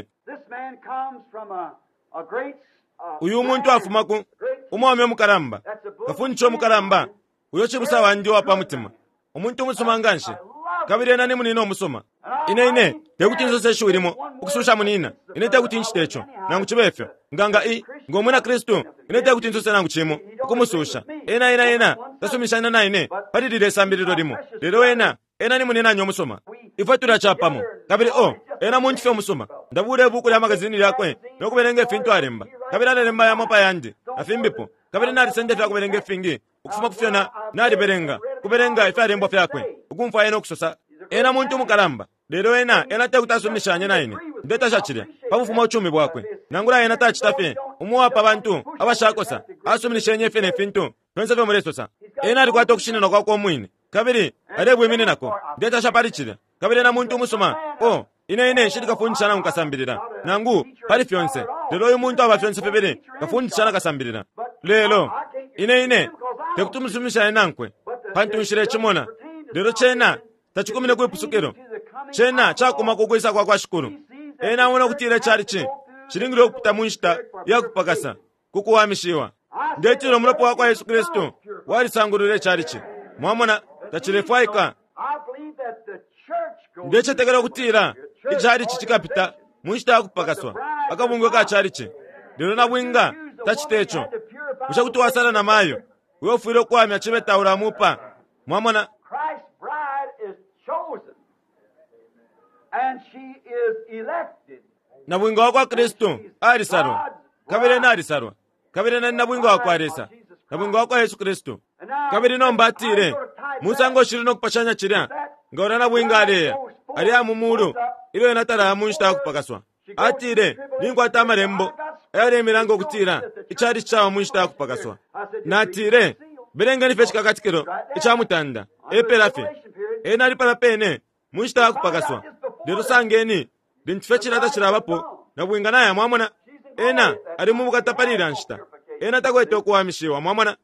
uyu muntu afumaku umwame mukaramba kafuncho mukaramba uyo chibusa wandi wapa mutima umuntu musumanganshi kabiri nani munino musoma ine ine tekutinzo seshu irimo ukususha munina ine tekutinchi techo nangu chibefyo nganga i ngomuna Kristo ine tekutinzo se nangu chimo ukumususha ena ena ena tasumishana na ine padidire sambiriro rimo lero ena ena ni munina nyo musoma ifatura chapamo kabiri o ena munchi musoma ndabure buku ya magazini yakwe nokuberenge finto aremba kabiri aremba ya mapa yandi afimbipo kabiri nari sende fya kuberenge fingi ukufuma kufyona nari berenga kuberenga ifa arembo fyakwe ukumfa eno kusosa ena muntu mukaramba lero ena ena tekutasumisha na ine ndeta shachire pamufuma uchumi bwakwe nangura ena tachitafe umuwapa abantu abashakosa asumisha nyefe ne finto nonse fe muresosa ena alikwata okushina kwa kwa mwini kabiri arebwe mine nako ndeta shaparichire kabiri na muntu musoma o ine ine shidi kafunchana mukasambirira nangu pari fionse lero uyu muntu aba fionse pebere kafunchana kasambirira lelo ine ine tekutumusumisha enankwe pantu nshire chimona lero chena tachikumine kwe pusukero chena chakuma kukwisa kwa kwa shukuru ena wona kutire charichi chiringiro kupita munshita yakupakasa kukuwamishiwa ndetiro mulapo wa kwa Yesu Kristo wali sangurire charichi mwamona tachirefaika ndeche tegera kutira icharichi chikapita munshita yakupakaswa akabungo ka charichi lero nabwinga tachitecho ushakutuwasana na mayo weofiro kwa myachibeta uramupa mwamona and she is elected. Na bwingo wa Kristo arisarwa kabire na arisarwa kabire na nabwingo wa arisa na bwingo wa Yesu Kristo kabire no mbatire Musa ngo shirino kupashanya chiria ngora na bwinga ale ari amumuru ilo natara munshita kupakaswa atire ningo atamarembo ere mirango kutira ichari chawa munshita kupakaswa natire berenga ni feshika katikiro ichamutanda eperafe enali para pene munshita kupakaswa lero sangeni ndinfechira tachirabapo nabwinga naye mwamona ena ari mu bukataparira nshita ena takwete okuwamishiwa mwamona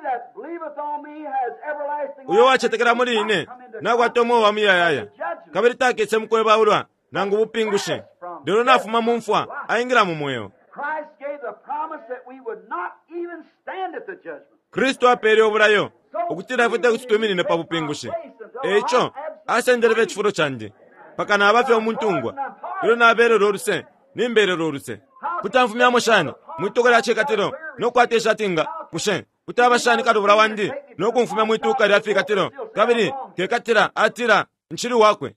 uyo wachetekera muri ine nagwatomo wa miyayaya kabiri taketse mukweba urwa nangu bupingushe lero nafuma mumfwa aingira mu moyo Kristo apere obulayo okutira afite kututuminine pa bupingushi echo asendereve chifulo chandi pakana abafe omuntungwa ilo naberero oluse nimberero oluse kutamfumyamo shani mwitokera chekatiro nokwatesha tinga kushe kutabashani kadubula wandi nokumfumya mwituka lya fikatiro kabiri kekatira atira nchiri wakwe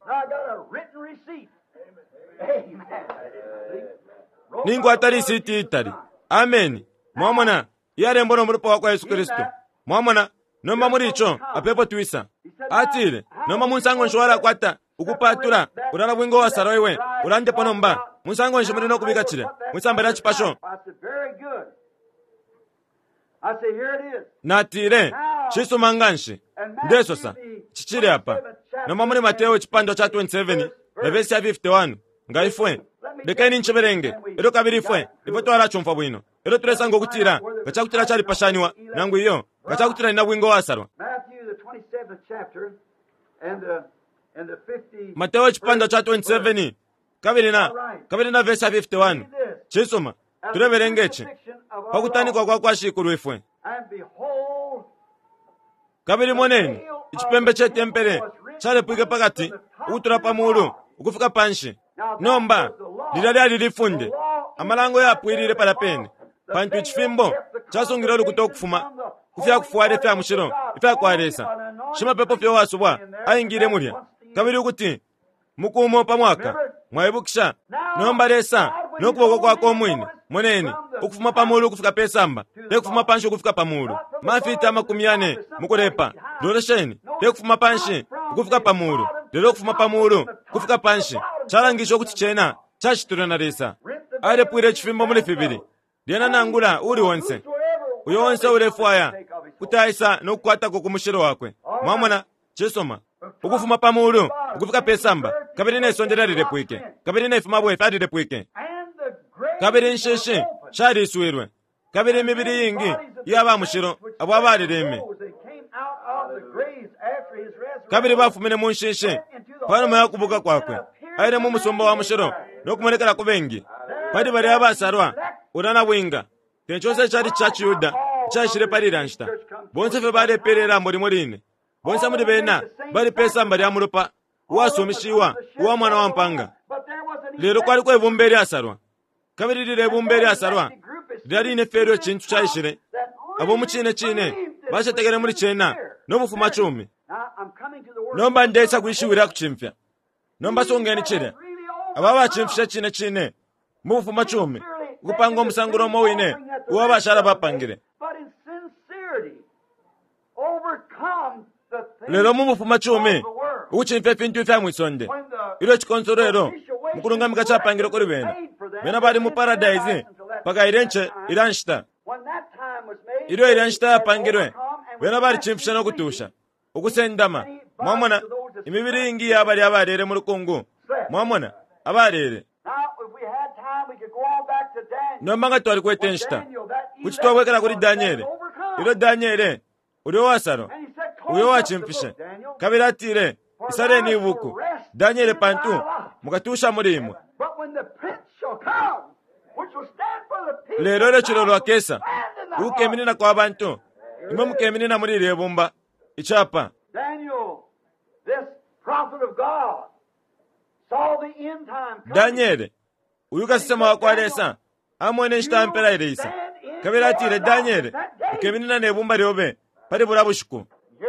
ningo atari siti itari amen mwamona yare mbono mulupa wakwa Yesu Kristo mwamona noma muricho apepo twisa atire noma munsango nshwara kwata ukupatura urana bwingo wasara wewe urande ponomba munsango nshimuri no kubikachire musambera chipasho natire chisu manganshi ndeso sa chichire hapa noma muri Mateo chipando cha twenty-seven na verse ya fifty-one ngaifwe dekeni nchiberenge ero kabiri fwe ifoto ala chomfa bwino ero turesa ngo kutira gacha kutira chali pashaniwa nangu iyo gacha kutira ina bwingo wasarwa Mateo chipando cha twenty-seven kabiri na kabiri na verse ya fifty-one chisoma tureberengeche pakutani kwa kwa kwa shikuru ifwe kabiri moneni ichipembe che tempere chale puike pakati utura pamulu ukufika panshi nomba lidali alilifunde amalango yapwirire parapene pantu ichifimbo chasungiro lukuto kufuma kufya kufuare fya mushiro fya kwaresa shima pepo fyo wasubwa aingire mulya kabiri ukuti mukumo pamwaka mwaibukisha nomba resa nokuboko kwako mwini moneni ukufuma pamulu kufika pesamba tekufuma panshi kufika pamulu mafita makumyane mukurepa dolesheni tekufuma panshi kufika pamulu lero kufuma pamulu kufika panshi chalangisho kuti chena chashiturana resa ale pwire chifimbo muli fibiri liena nangula uli wonse uyo wonse ulefwaya kutaisa nokukwata kukumushiro wakwe mwamona chisoma ukufuma pamulu ukufika pesamba kabiri nesondera lilepwike kabiri nefuma bwefe alilepwike kabiri nshishi shari iswirwe kabiri mibiri yingi yaba mushiro abo abalireme kabiri bafumene munshishi pano maya kubuka kwakwe aire mu musomba wa mushiro nokumonekera kubengi padi bari abasarwa urana bwinga tenchose chari chachi yuda chashire pari ranshta bonse fe bari perera muri murine bonse muri bena bari pesa mbari amurupa wasomishiwa wa mwana wa mpanga lero kwari kwe bumberi asarwa kabiri dire bumberi asarwa dari ne fero chintu chashire abo muchine chine bashe tegere muri chena no bufuma chumi nomba ndesa kwishiwira kuchimfya nomba songeni chire ababa chimfsha chine chine mufuma chumi kupanga musanguro mowine uwabashara bapangire lero mufuma chumi uchimfya fintu fya mwisonde ilo chikonsorero mukulunga mikachapangire kuri bena bena bali mu paradise paka irenche iranshta ilo iranshta apangirwe bena bali chimfsha no kutusha ukusendama mwamona imibiri ingi yabali abarere mu rukungu mwamona abarere nomanga twali kwetenshta kuchitwabwekera kuri Daniel ilo Daniel uriyo wasaro uyo wachimfishe kabiri atire isare ni buku Daniel pantu mukatusha murimo lero le chiro lwa kesa ukeminina kwa abantu imwe mukeminina muri rebumba ichapa Daniel uyuka sema wakwaresa amwene nshitampera irisa kabira atire Daniel ukeminina nebumba ryobe pari burabushiku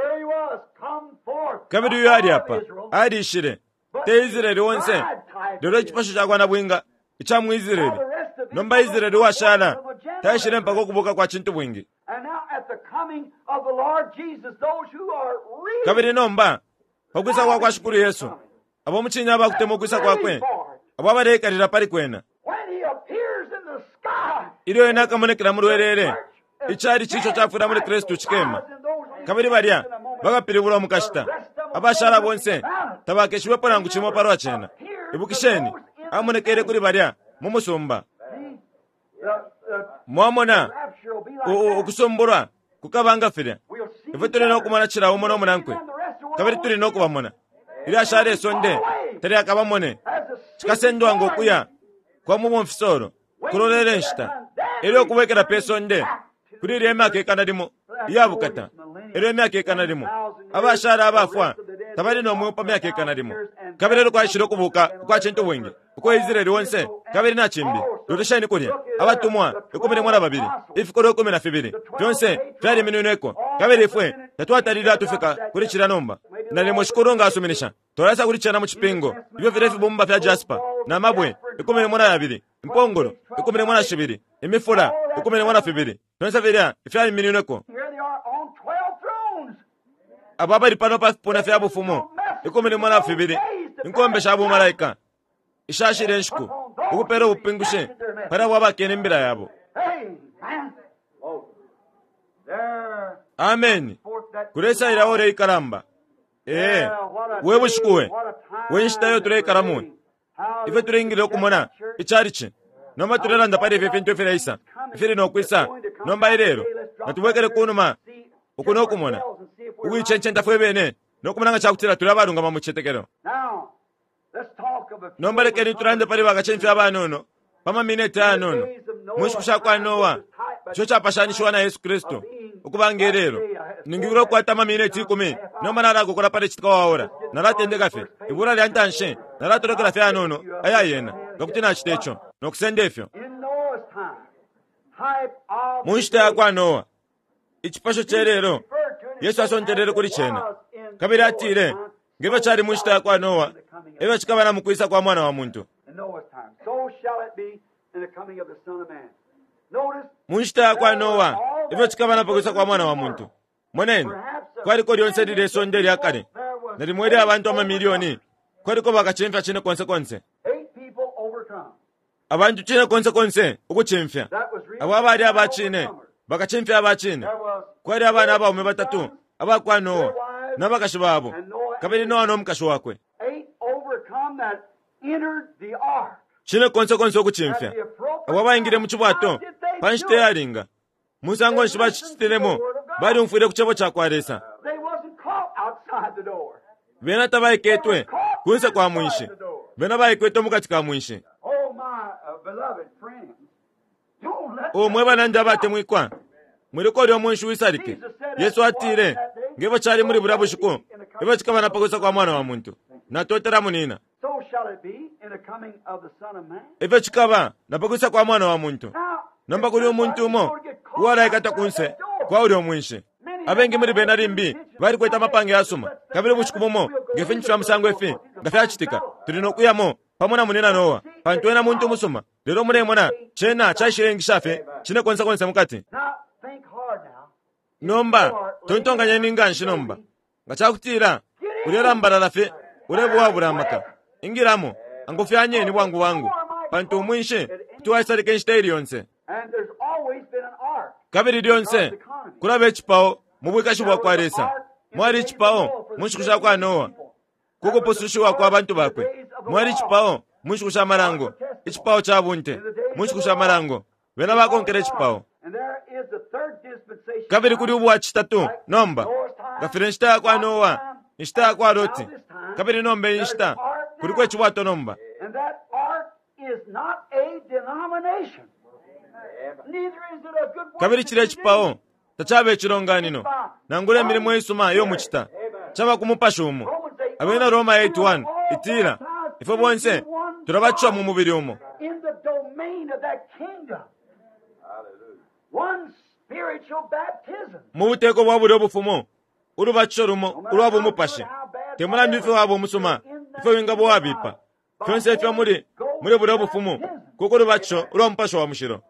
kabiri uyo ari apa ari ishire te Israeli wonse lero chipasho chakwana bwinga ichamwe Israeli nomba Israeli washana tashire mpako kubuka kwa chintu bwingi kabiri nomba pakwisa kwa kwa shukuru Yesu abo muchinya bakutemo kwisa kwakwe abo abarekarira pari kwena iro ena kamonekera mu rwerere ichari chicho chafura muri Kristo chikema kabiri barya bagapiribura mukashita abashara bonse tabakeshiwe parangu chimo parwa chena ibukisheni amonekere kuri barya mumusumba mwamona okusombora kukabanga fire ifotere no kumana chira umono munankwe kabiri turi no kubamona iri ashare sonde tari akabamone chikasendwa ngokuya kwa mumo mfisoro kurorere nshita iri okubekera pesonde kuri rema ke kanadimo iyabukata ero emyaka ekana limu abashara abafwa tabali n'omwe pa myaka ekana limu kabiri rwashira okubuka kwa kintu bwenge uko Israeli wonse kabiri na chimbi rushani kurya abatumwa ekumire mwana babiri ifikoro kumi na fibiri byonse byari minuneko kabiri fwe tatwatarira tufika kuri kiranomba nari mushukuru ngasuminisha torasa kuri cyana mu kipingo ibyo virefi bomba bya Jasper na mabwe ekumire mwana yabiri impongoro ekumire mwana shibiri imifura ekumire mwana fibiri byonse birya byari minuneko ababari pano pa pona fya bufumo ekumire mwana fibiri inkombe shabu malaika ishashire nshiku ukupera upingushe para wabakene mbira yabo. Amen. Kuresa ira ore ikaramba eh wewe shikuwe wenshitayo ture karamu ife turengire okumona icharichi noma turelanda pare ife fento firaisa ifire no kwisa nomba irero natubwekere kunuma ukuno okumona uwichencenta fwe bene nokumana ngachakutira turabarunga mamuchetekero nomba lekeni turande pare bagachemfya abanono pama minete anono mushkusha kwa Noa cyo cyapashanishwa na Yesu Kristo ukubangerero ningiro kwatama minete ikumi nomba narago kora pare chitwa waora naratende gafe ibura lyantanshe naratorokera fya anono ayayena ngokutina chitecho nokusendefyo mushita kwa Noa ichipasho cherero Yesu asonterere kuri chena kabiri atire ngeba cyari mushita kwa Noa ebe chikabana mukwisa kwa mwana wa muntu mushita kwa Noa ebe chikabana pakwisa kwa mwana wa muntu monene kwari ko lyonse lire sonderi akare nari mwere abantu ama milioni kwari ko bakachemfya chine konse konse abantu chine konse konse ukuchemfya ababari abachine bakachemfya abachine kwari abana abaume batatu abakwa Noa nabakashibabo kabiri Noa nomukasho wakwe chine konse konse okuchemfya ababayingire mu kibwato panshite yaringa musango nshiba chitiremo bari umfire kuchebo chakwaresa bena tabaiketwe kunse kwa mwishi bena baiketwe mukati ka mwishi o mweba nanja bate mwikwa mwiriko lyo mwishi wisarike Yesu atire ngebo cyari muri burabushiko ebe chikabana pakosa kwa mwana wa muntu natotera munina ebe chikaba napakosa kwa mwana wa muntu namba kuri omuntu mo wala ikata kunse kwa uri omwishi abengi muri benarimbi bari kweta mapange yasuma kabiri bushikumomo gefenchwa musango efi gafyachitika turino kuyamo pamona munena Noa pantwena muntu musuma lero muremona chena chashirengi shafe chine konsa konsa mukati nomba tontonganya ninganshi nomba ngachakutira urera mbarara fe urebwa buramaka ingiramo angofyanye ni wangu wangu pantu mwishi tuwasarike nshiteri yonse kabiri lyonse kurabe chipao mubwikashibwa kwa resa mwari chipao mushikusha kwa Noa kuko posushwa kwa abantu bakwe mwari chipao mushikusha marango ichipao cha bunte mushikusha marango bena bakonkere chipao kabiri kuri ubu achitatu nomba gafire nshita kwa Noa nshita kwa Loti kabiri nombe nshita kuri kwe chibwato nomba kabiri chire chipao tachabe chironganino nangure mirimo yisuma yo muchita chaba kumupashumo abena Roma eight one itira ifo bonse turabachwa mu mubiri umo mu buteko bwa buri obufumo urubacho rumo urwabo mupashe temura ndife wabo musuma ifo wingabo wabipa fyonse fya muri muri buri obufumo kuko rubacho urompasho wa mushiro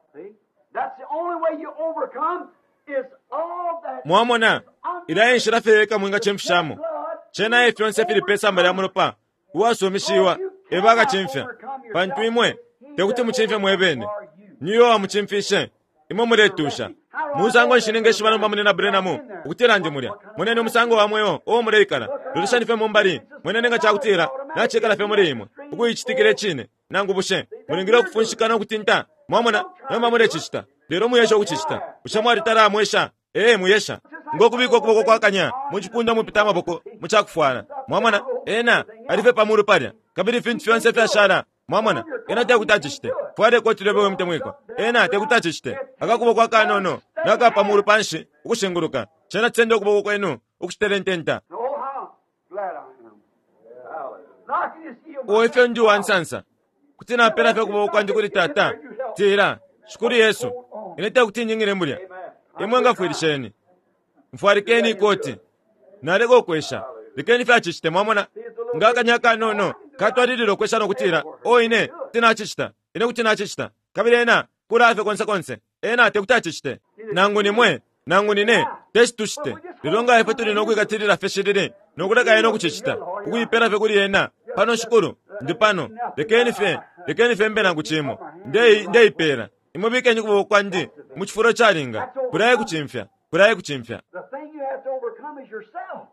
mwamona iraye nshirafeka mwinga chemfshamo chena e fyonse filipesa mbere amuropa uwasomishiwa ebaga chemfya pantu imwe tekuti muchemfya mwebene niyo wa muchemfishe imo muretusha musango nshinenge shibano mamune na brenamu ukutira ndi murya munene musango wa mweyo o mureikara rushani fe mumbari munene nga chakutira na chekala fe murimo uko ichitikire chine nangu bushe muringiro kufunshikana kutinta mwamona noma mure chichita lero muyesha kuchichita ushamwari tara mwesha eh muyesha ngokubiko kuboko kwakanya muchipunda mupitama boko muchakufwana mwamona ena arife pamuru parya kabiri fintu fyonse fya shara mwamona ena te kutachishite fware ko tirebe mtemwiko ena te kutachishite akakubo kwa kanono nakapa mulu panshi ukushenguruka chena tsende okuboko kwenu ukushiterententa Oh, how glad I am. Now can you see your oefe nju wansansa kutina pera fe kuboko kwandi kuri tata tira shukuri Yesu inete kuti nyingire mbulya imwe ngafwirisheni mfwarikeni koti narego kwesha likeni fe achishite mwamona ngakanyaka nono katwaririro kwesha nokutira oine tina achishita ine kuti nachishita kabirena kurafe konse konse ena te kuti achishite nangu nimwe nangu nine tesitushite lironga efe tuli nokwigatirira feshirire nokuleka eno kuchishita ukuyipera fe kuri yena pano shukuru ndi pano lekeni fe lekeni fe mbe nangu chimo ndei ndeipera imubike kuboko kwandi muchifuro chalinga kuraye kuchimfya kuraye kuchimfya the thing you have to overcome is yourself.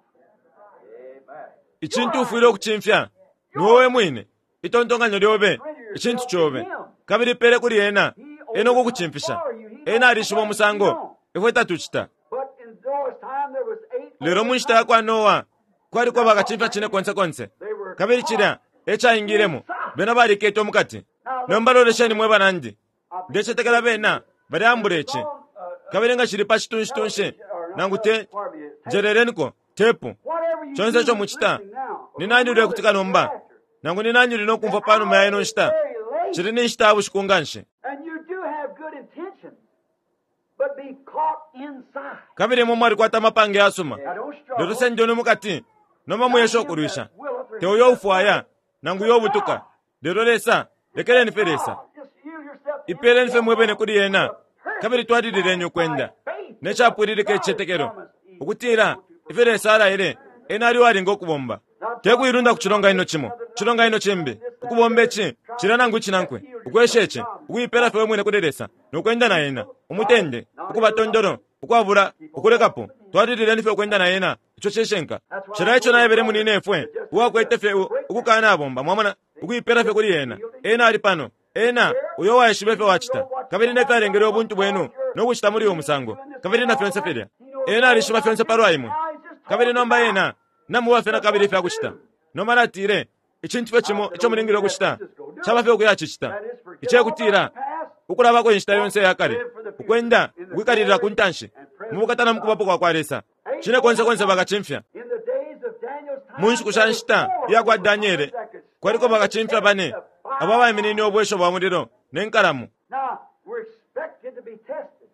ichintu ufwire kuchimfya niwowe mwine itontonganyo lyobe ichintu chobe kabiri pere kuri yena eno kukuchimfisha ena alishiwa musango ifwe tatuchita But in Noah's time there was eight. lero munchita kwa Noa kwali kwa bakachimfya chine konse konse They were kabiri chira echa ingiremo bena bali keto mukati nombalolesheni mwe banandi ndechetekela bena bali ambulechi kabiri nga chiri pa chitunshi tunshe nangute jerereniko tepu chonse cho muchita ninanyulire kutika nomba nangu ninanyulire nokumva pano mayeno nshita chiri ninshita abushikunganshe And you do have good intentions, but be caught inside. kabiri mo mwari kwata mapange asuma Now don't lero struggle. senjono mukati noma muyesho kurwisha teo yofwaya nangu yobutuka lero lesa lekeleni feresa Just use yourself ipeleni fe mwebene kuri yena kabiri twadidirenyo kwenda nechapwiririke chetekero ukutira iferesa araire enari waringa okubomba tekuyirunda kuchilonga ino chimo chilonga ino chimbi ukubomba echi chiranangu chinankwe ukwesheche ukuyipera fe mwene kuderesa nokwenda na yena umutende ukubatondoro ukwabura ukulekapo twadidireni fe kwenda na yena icho cheshenka chira icho naye bere munine efwe uwakwete fe ukukana abomba mwamana ukuyipera fe kuri yena ena ali pano ena uyo wayeshibe fe wachita kabiri nefe arengere obuntu bwenu nokuchita muri uwo musango kabiri na fense feria ena alishiba fense parwa imwe kabiri nomba yena namuwa fena kabiri fe akuchita nomara tire ichintu fe chimo icho muringiro kuchita chaba fe okuyachichita iche kutira ukuraba ko inshita yonse yakare ukwenda ukikarira kuntanshi mubukatana mukubapo kwa kwaresa chine konse konse bakachimfya in the days of Daniel's time. munshi kushanshita yakwa Daniele kwariko bakachimfya bane ababa iminini obwesho bwa muliro nenkaramu Now we're expected to be tested.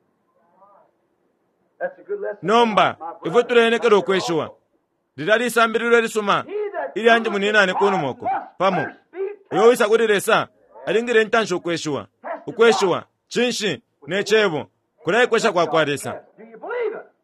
That's a good lesson. nomba My brother. ifwe tulenekera okweshuwa lirali isambiriro erisuma ili anje muninane kunumoko pamo uyo wisa kuriresa alingire ntansho okweshuwa okweshuwa chinshi nechebo kurayi kwesha kwa kwaresa Do you believe it?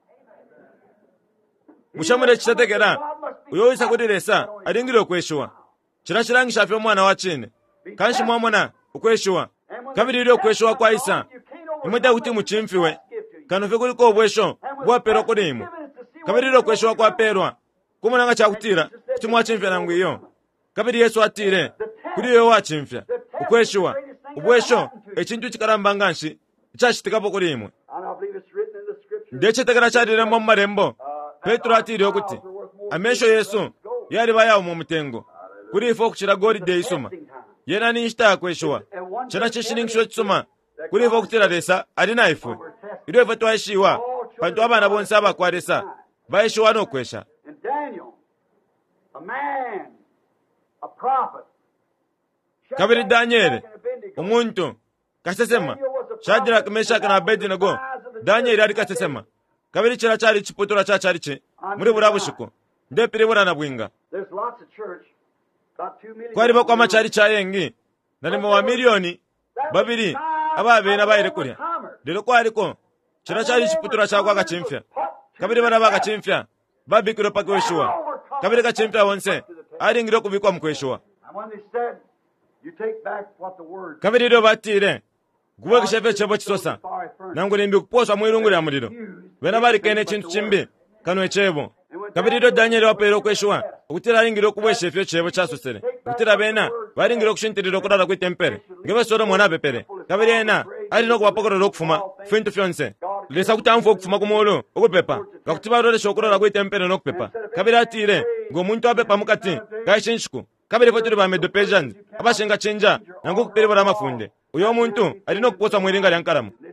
mushamure chichatekera uyo wisa kuriresa alingire okweshuwa chira chirangisha fye omwana wa chine kanshi mwamona okweshuwa kabiri ili okweshuwa kwa isa imweta kuti muchimfiwe kano fe kuliko obwesho bwapero kuli imwe kabiri ili okweshuwa kwaperwa kumonanga chakutira kuti mwachimfya nangu iyo kabiri Yesu atire kuli iyo wachimfya okweshuwa obwesho echintu chikarambanganshi ichachitikapo kuli imwe And I believe it's written in the scripture. ndechetekera chariremo mumarembo petero atire okuti amesho Yesu yali bayawo mu mutengo kuri ifo kuchira golide isuma yena ninshita yakweshuwa chena chishiningisho chisuma kuri ifo kutira resa ali na ifwe ilo ifo twaishiwa pantu abana bonse abakwaresa baishiwa nokwesha And Daniel, a man, a prophet. kabiri Daniele omuntu kasesema Shadraka Meshaki na Abednego Danieli ali kasesema kabiri chira chari chiputura cha chari chi muri burabushuko ndepire burana bwinga There's lots of church. About two million. kwari bakwama chari chayengi nalimo wa milioni babiri ababena bayire kurya lero kwariko chira chari chiputura cha kwa kachimfya kabiri bana bakachimfya babikiro pakweshuwa kabiri kachimfya wonse aringiro kubikwa mkweshuwa And when they said, you take back what the word kabiri ro batire guwe kishefe chebo chisosa nangu nimbi kuposwa mwirungu ya muliro bena bari kene chintu chimbi kano echebo kabiri ro Daniel wapero kweshuwa ukutira aringiro kubweshefe chebo chasosere ukutira bena baringiro kushintiriro kurara ku tempere ngebe soro mwana bepere kabiri ena ali no kubapokoro ro kufuma fintu fyonse lesa kutamfo kufuma kumolo okupepa ngakutiba ro leshokurara ku tempere no kupepa kabiri atire ngo muntu abepa mukati gaishinshiku kabiri fotiri ba medo pejans abashenga chenja nangu kupere bara mafunde uyo muntu alino kuposa mwiringa lyankaramu they said a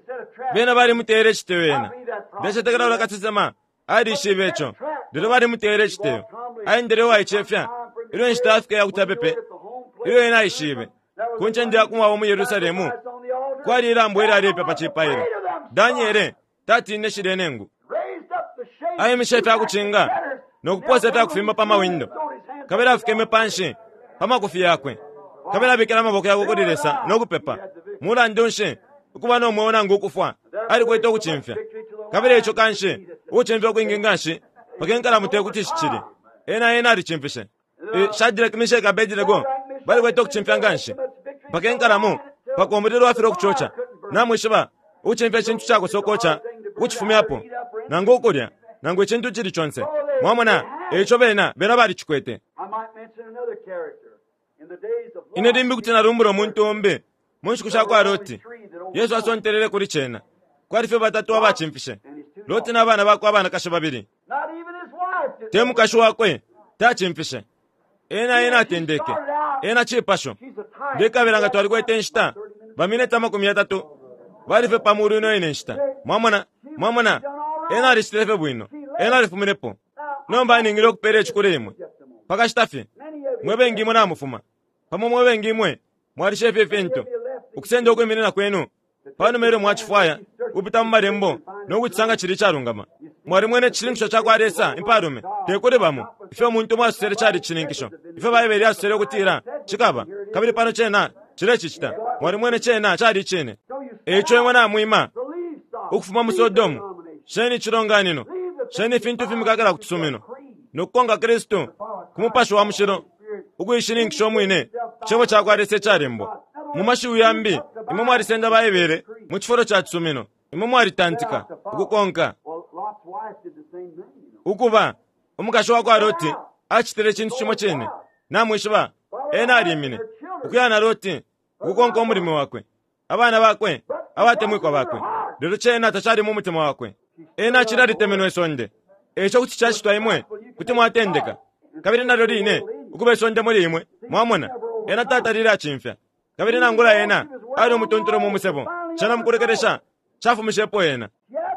bena bali mutere chiteyo ena ndeshetekera ula katsisema adi shivecho ndiro bali mutere chiteyo aindere wa ichefya ilo nshitafika ya kutapepe ilo ena ishive kunche ndi akumwa mu Yerusalemu kwali ilambo ila alipe pachipairo Daniele tati neshirenengu ayi misheta akuchinga nokuposa ta kufimba pa mawindo kabela afikeme panshi pama kufi yakwe kabela bikira maboko yako kudiresa nokupepa mula ndonshe ukuba no muona ngukufwa ali kweta kuchimfya kabela icho kanshi uchimfya kuingingashi pakenkala mute kuti shichiri ena ena ali chimfishe e, Shadrach Meshach Abednego bali kweta kuchimfya nganshi pakenkala mu pakomodero afiro kuchocha namwishiba uchimfya chintu chako sokocha uchifumyapo nangokolya nangwe chintu chiri chonse mwamona echo bena bena bali chikwete ine dimbi kuti narumburo muntu ombe munshikusha kwa Loti Yesu asonterere kuri chena kwari fe batatu abachimfishe Loti nabana bako abana kashe babiri temu kasho wakwe tachimfishe ena ena tendeke ena chipasho deka beranga twali kwete nshita bamine tama kumya tatu bali fe pamuru no ene nshita mwamona mwamona ena ristrefe bwino ena rifuminepo nomba ningiro kupere chukuremwe pakashitafi mwebe ngimo na mufuma pamo mwebe ngimwe mwari shefe fento ukusende okwemenena kwenu pano mere mwachifwaya upita mu marembo nokutsanga chiri charungama mwari mwene chilingisho chako aresa imparume tekuri bamo ife muntu mwasere chari chilingisho ife bayeberi asere kutira chikaba kabiri pano chena chire chichita mwari mwene chena chari chene echo mwana muima ukufuma mu Sodomu sheni chironganino sheni fintu fimikakera kutusumino nokonga Kristo kumupasho wa mushiro ukuyishilingisho mwine chebo chako arese charembo mumashi uyambi imwe mwari senda bayebere mu chiforo cha tsumino imwe mwari tantika ukukonka ukuba umukasho wako aroti achitere chintu chimo chene namwishiba ena arimine ukuyana Loti ukukonka umurimo wakwe abana bakwe abatemwiko bakwe lero chena tachari mu mutima wakwe ena chirari temenwe sonde echo kuti chashitwa imwe kuti mwatendeka kabiri nalo line ukube sonde muri imwe mwamona ena tata rira chimfya kabiri nangula ena ari mutontoro mu musebo chana mukurekeresha chafumishepo ena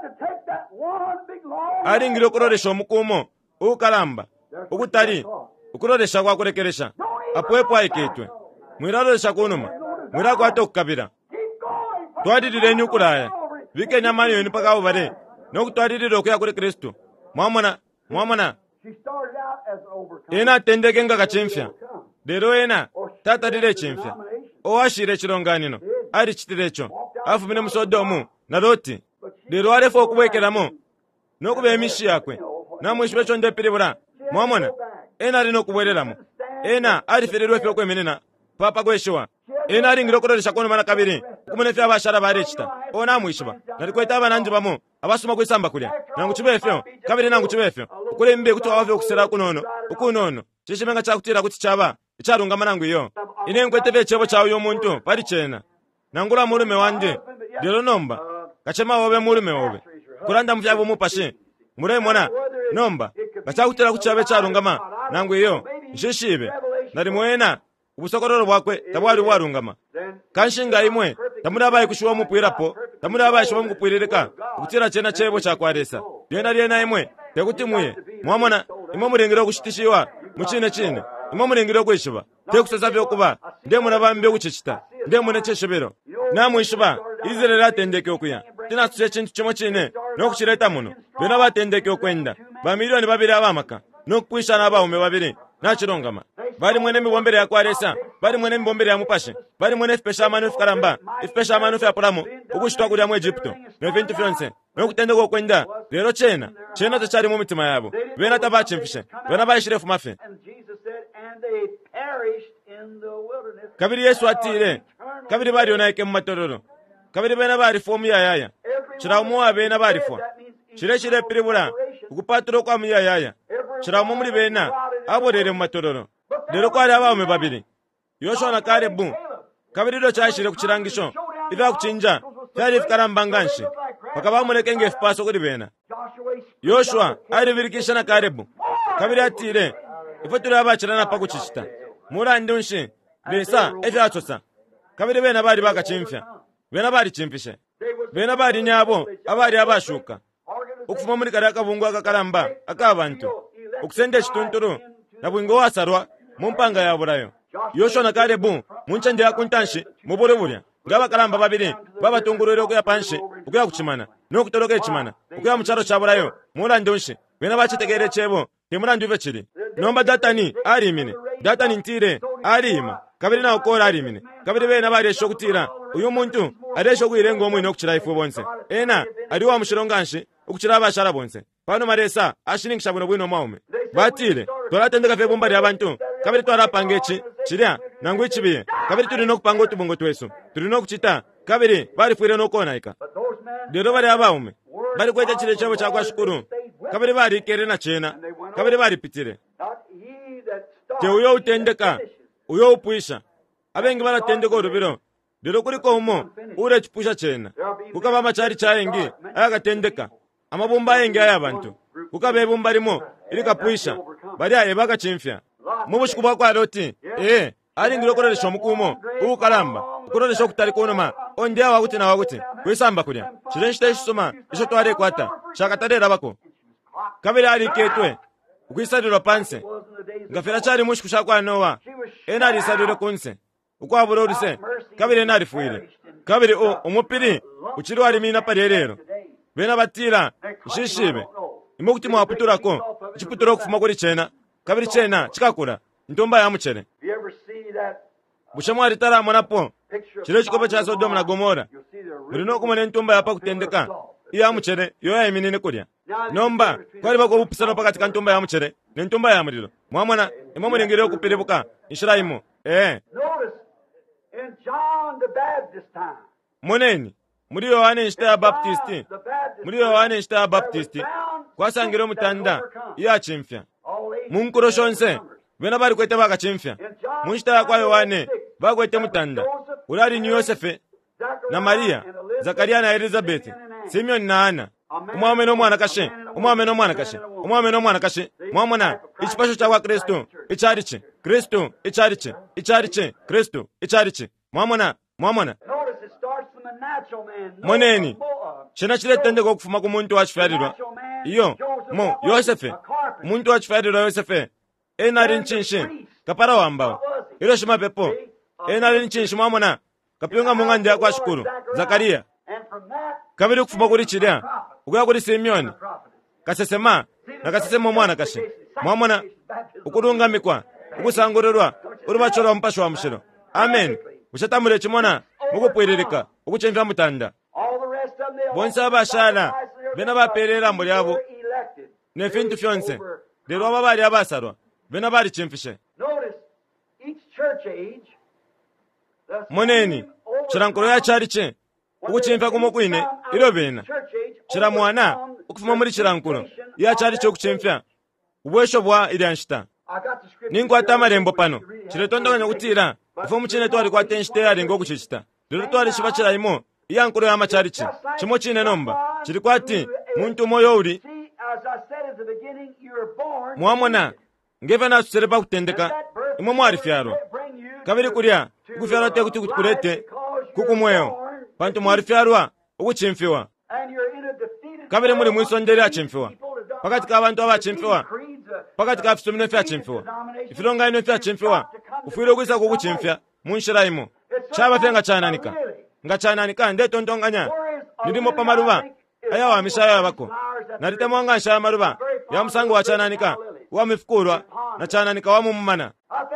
ari ngiro kuroresha mukumo ukalamba ukutari ukuroresha kwa kurekeresha apwepo aiketwe mwiraroresha kunuma mwirako atokukabira twadirire nyukulaya vike nyamani yoni pakawo bare nokutwadirire okuya kuri Kristo mwamona mwamona ena tendeke nga kachimfya lero ena tatarire chimfya owashire chironganino ari chitirecho afumine mu Sodomu na Loti lero arefo okubwekeramo nokube emishi yakwe namwishibe chonde piribura mwamona ena rino kubwereramo ena ari fererwe fe okwemenena papa gweshiwa ena ari ngiro kuroresha kono mana kabiri kumunefya abashara barechita ona mwishiba nari kweta abananje bamo abasuma kwisamba kulya nangu chibefyo kabiri nangu chibefyo kule mbe kuti wave okusera kunono ukunono chishimenga chakutira kuti chaba icharunga manangu iyo ine nkwete bechebo chawo yo muntu pali chena nangula mulume wanje lero nomba kachema wobe mulume wobe kulanda mvyabo mupashe mure mona nomba kachakutira kuti chabe charungama nangu iyo shishibe nari mwena ubusokororo bwakwe tabwari warungama kanshinga imwe tamura baye kushuwa mupwirapo tamura baye shuwa mupwirireka ukutira chena chebo chakwaresa yena yena imwe tekuti muye mwamona imwe murengero kushitishiwa muchine chine imwe murengero kwishiba tekusoza byo kuba ndemuna bambe kuchichita ndemuna cheshebero namwishiba izere ratendeke okuya tina tse chintu chimo chine nokuchireta muno bena batendeke okwenda ba milioni babiri abamaka nokwisha nabaume babiri nachirongama bali mwene mibombere ya kwaresa bali mwene mibombere ya mupashe bali mwene special manu fikaramba special manu ya pramo ukushitwa kuri mu Egypto no vintu fyonse nokutendeka okwenda lero chena chena tachari mu mitima yabo bena tabachimfishe bena bayishirefu mafe kabiri Yesu atire kabiri bari onaike mu matororo kabiri bena bari fomu ya yaya chiramu abena bari fo chire chire piribura ukupaturo kwa muya yaya chiramu muri bena aborere mu matororo lero kwari abaume babiri Yoshua na Kalebu kabiri do chashire kuchirangisho iva kuchinja yari fikarambanganshi bakabamureke nge faso kuri bena Yoshua ari virikisha na Kalebu kabiri atire ifotura abachirana pakuchishita murandi unshi besa evyatsosa kabiri bena bari bakachimfya bena bari chimpishe bena bali nyabo abali abashuka okufuma muri kari akabungu akakalamba akabantu okusenda ekitunturu nabwingo wasarwa mu mpanga yabulayo Yoshua na Kalebu munchanje yakuntanshi mubule bulya ngabakalamba babiri babatungulira okuya panshi okuya kuchimana n'okutoloka ekimana okuya mu kyalo kyabulayo mulandi bena bakitegere kyebo temulandi uve kiri nomba datani alimine datani ntire alima kabiri na okora alimine kabiri bena balesha okutira uyu muntu alesha okuirenga omwe n'okukira ifu bonse ena ali wa mushironganshi okukira abashara bonse pano maresa ashiningisha buno bwino maume batire tolatendeka fe bomba lyabantu kabiri twarapanga eki kirya nangu ikibiye kabiri tulina okupanga otubongo twesu tulina okuchita kabiri balifuire n'okonaika lero bali abaume bali kweta kire kyabo kyakwashukuru kabiri bali kere na chena kabiri bali pitire te uyo utendeka uyo upwisha abengi baratendeka orubiro lero kuliko umo ure chipusha chena kukaba amachari chayengi ayagatendeka amabumba yengi ayabantu kukabe bumba limo ilikapwisha bali aye bakachimfya mubushiku bwa Loti eh ali ngiro koresha mukumo ukalamba kuroresha okutali konoma ondia wakuti na wakuti kwisamba kulya chirenshita isoma isho tware kwata shakatarera bako kabiri ali ketwe ukwisadiro panse ngafera chari mushku shakwa Noa ena ali sadiro kunse ukwaburo rise kabiri ena alifuire kabiri o umupiri uchiri wali mina parerero bena batira shishibe imukuti mwaputurako chiputuro kufuma kuri chena kabiri chena chikakura ntomba ya muchere bushamwari tara monapo chire chikope cha Sodoma na Gomora rino kumone ntomba yapa kutendeka iya muchere yo ya iminene kulya nomba kwali bako bupisano pakati ka ntomba ya muchere ne ntomba ya muliro mwamona imamo lengere okuperebuka Ishiraimo eh in John the Baptist time moneni muri Yohane Nshita Baptisti muri Yohane Nshita Baptisti kwasangiro mutanda iya chimfya munkuro shonse bena bari kwete bakachimfya munshita kwa Yohane bakwete mutanda ulali ni Yosefe na Maria Zakaria na Elizabeth Simeon na Ana umwame no mwana kashe umwame no mwana kashe umwame no mwana kashe mwamona ichipasho cha kwa Kristo ichariche Kristo ichariche ichariche Kristo ichariche mwamona mwamona moneni chena chiletende ko kufuma ku muntu wachifyarirwa iyo mo Yosefe muntu wachifyarirwa Yosefe enari nchinshi kapara wamba ilo shima pepo enari nchinshi mwamona kapyonga mungandi yakwa shukuru Zakaria kabiri kufuma kuri chirya ukuya kuri Simeon kasesema na kasesema mwana kashe mwamona ukurunga mikwa ukusangururwa urubachora mpasho wa mshiro amen ushatamure chimona mukupwiririka ukuchemva mutanda bonsa abashana bena baperera muri abo nefintu fyonse lero aba bali abasarwa bena bali chimfishe moneni chirankoro ya chariche ukuchemva kumokwine ilo bena chira mwana ukufuma muri chirankoro ya chariche ukuchemva ubwesho bwa ilyanshita ningo atamarembo pano chiretondoganya kutira ifo muchine twali kwa tenshite ali ngo kuchichita lero twali shibachira imo yankoro ya macharichi chimo chine nomba chiri kwati muntu moyo uli mwamona ngeve na susereba kutendeka imo mwari fyaro kabiri kulya kufyaro te kuti kurete kukumweyo pantu mwari fyarwa ukuchimfiwa kabiri muri mwisonderi achimfiwa pakati ka abantu abachimfiwa pakati ka fisumine fya chimfiwa ifilonga ino fya chimfiwa ufiro kwisa kukuchimfya munshiraimo chaba fenga chananika nga chananika nde tondonganya nilimo pamaruba aya wa mishaya bako narite mwanga nshaya maruba ya msango wa chananika wa mifukurwa na chananika wa mumana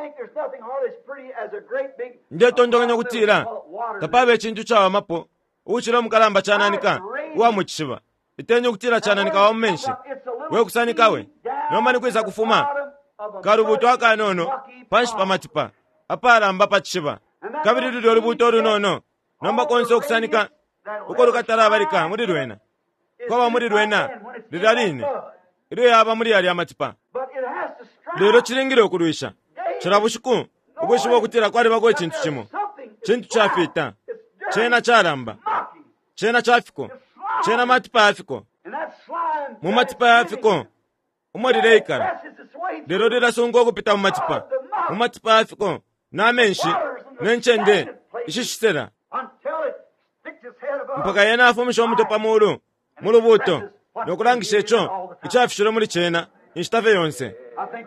nde tondonganya kutira kapabe chintu chawa mapo uchiro mukalamba chananika wa muchishiba itenyo kutira chananika wa mmenshi we kusanika we nomani kwisa kufuma karubuto akanono panshi pamatipa apara mbapa chishiba kabiri dudo rubuto runono nomba konso kusanika uko rukatara barika muri rwena kwa muri rwena riraline iro yaba muri yari amatipa lero chiringiro kuruisha chirabushiku ubushibo kutira kwari bago chintu chimo chintu chafita chena charamba chena chafiko chena matipa afiko mu matipa afiko umorire ikara lero rira songo kupita mu matipa mu matipa afiko na menshi nenchende ishishitera mpaka yena afumisha omuto pamulu mulubuto nokulangisha echo ichafishiro muli chena inshitave yonse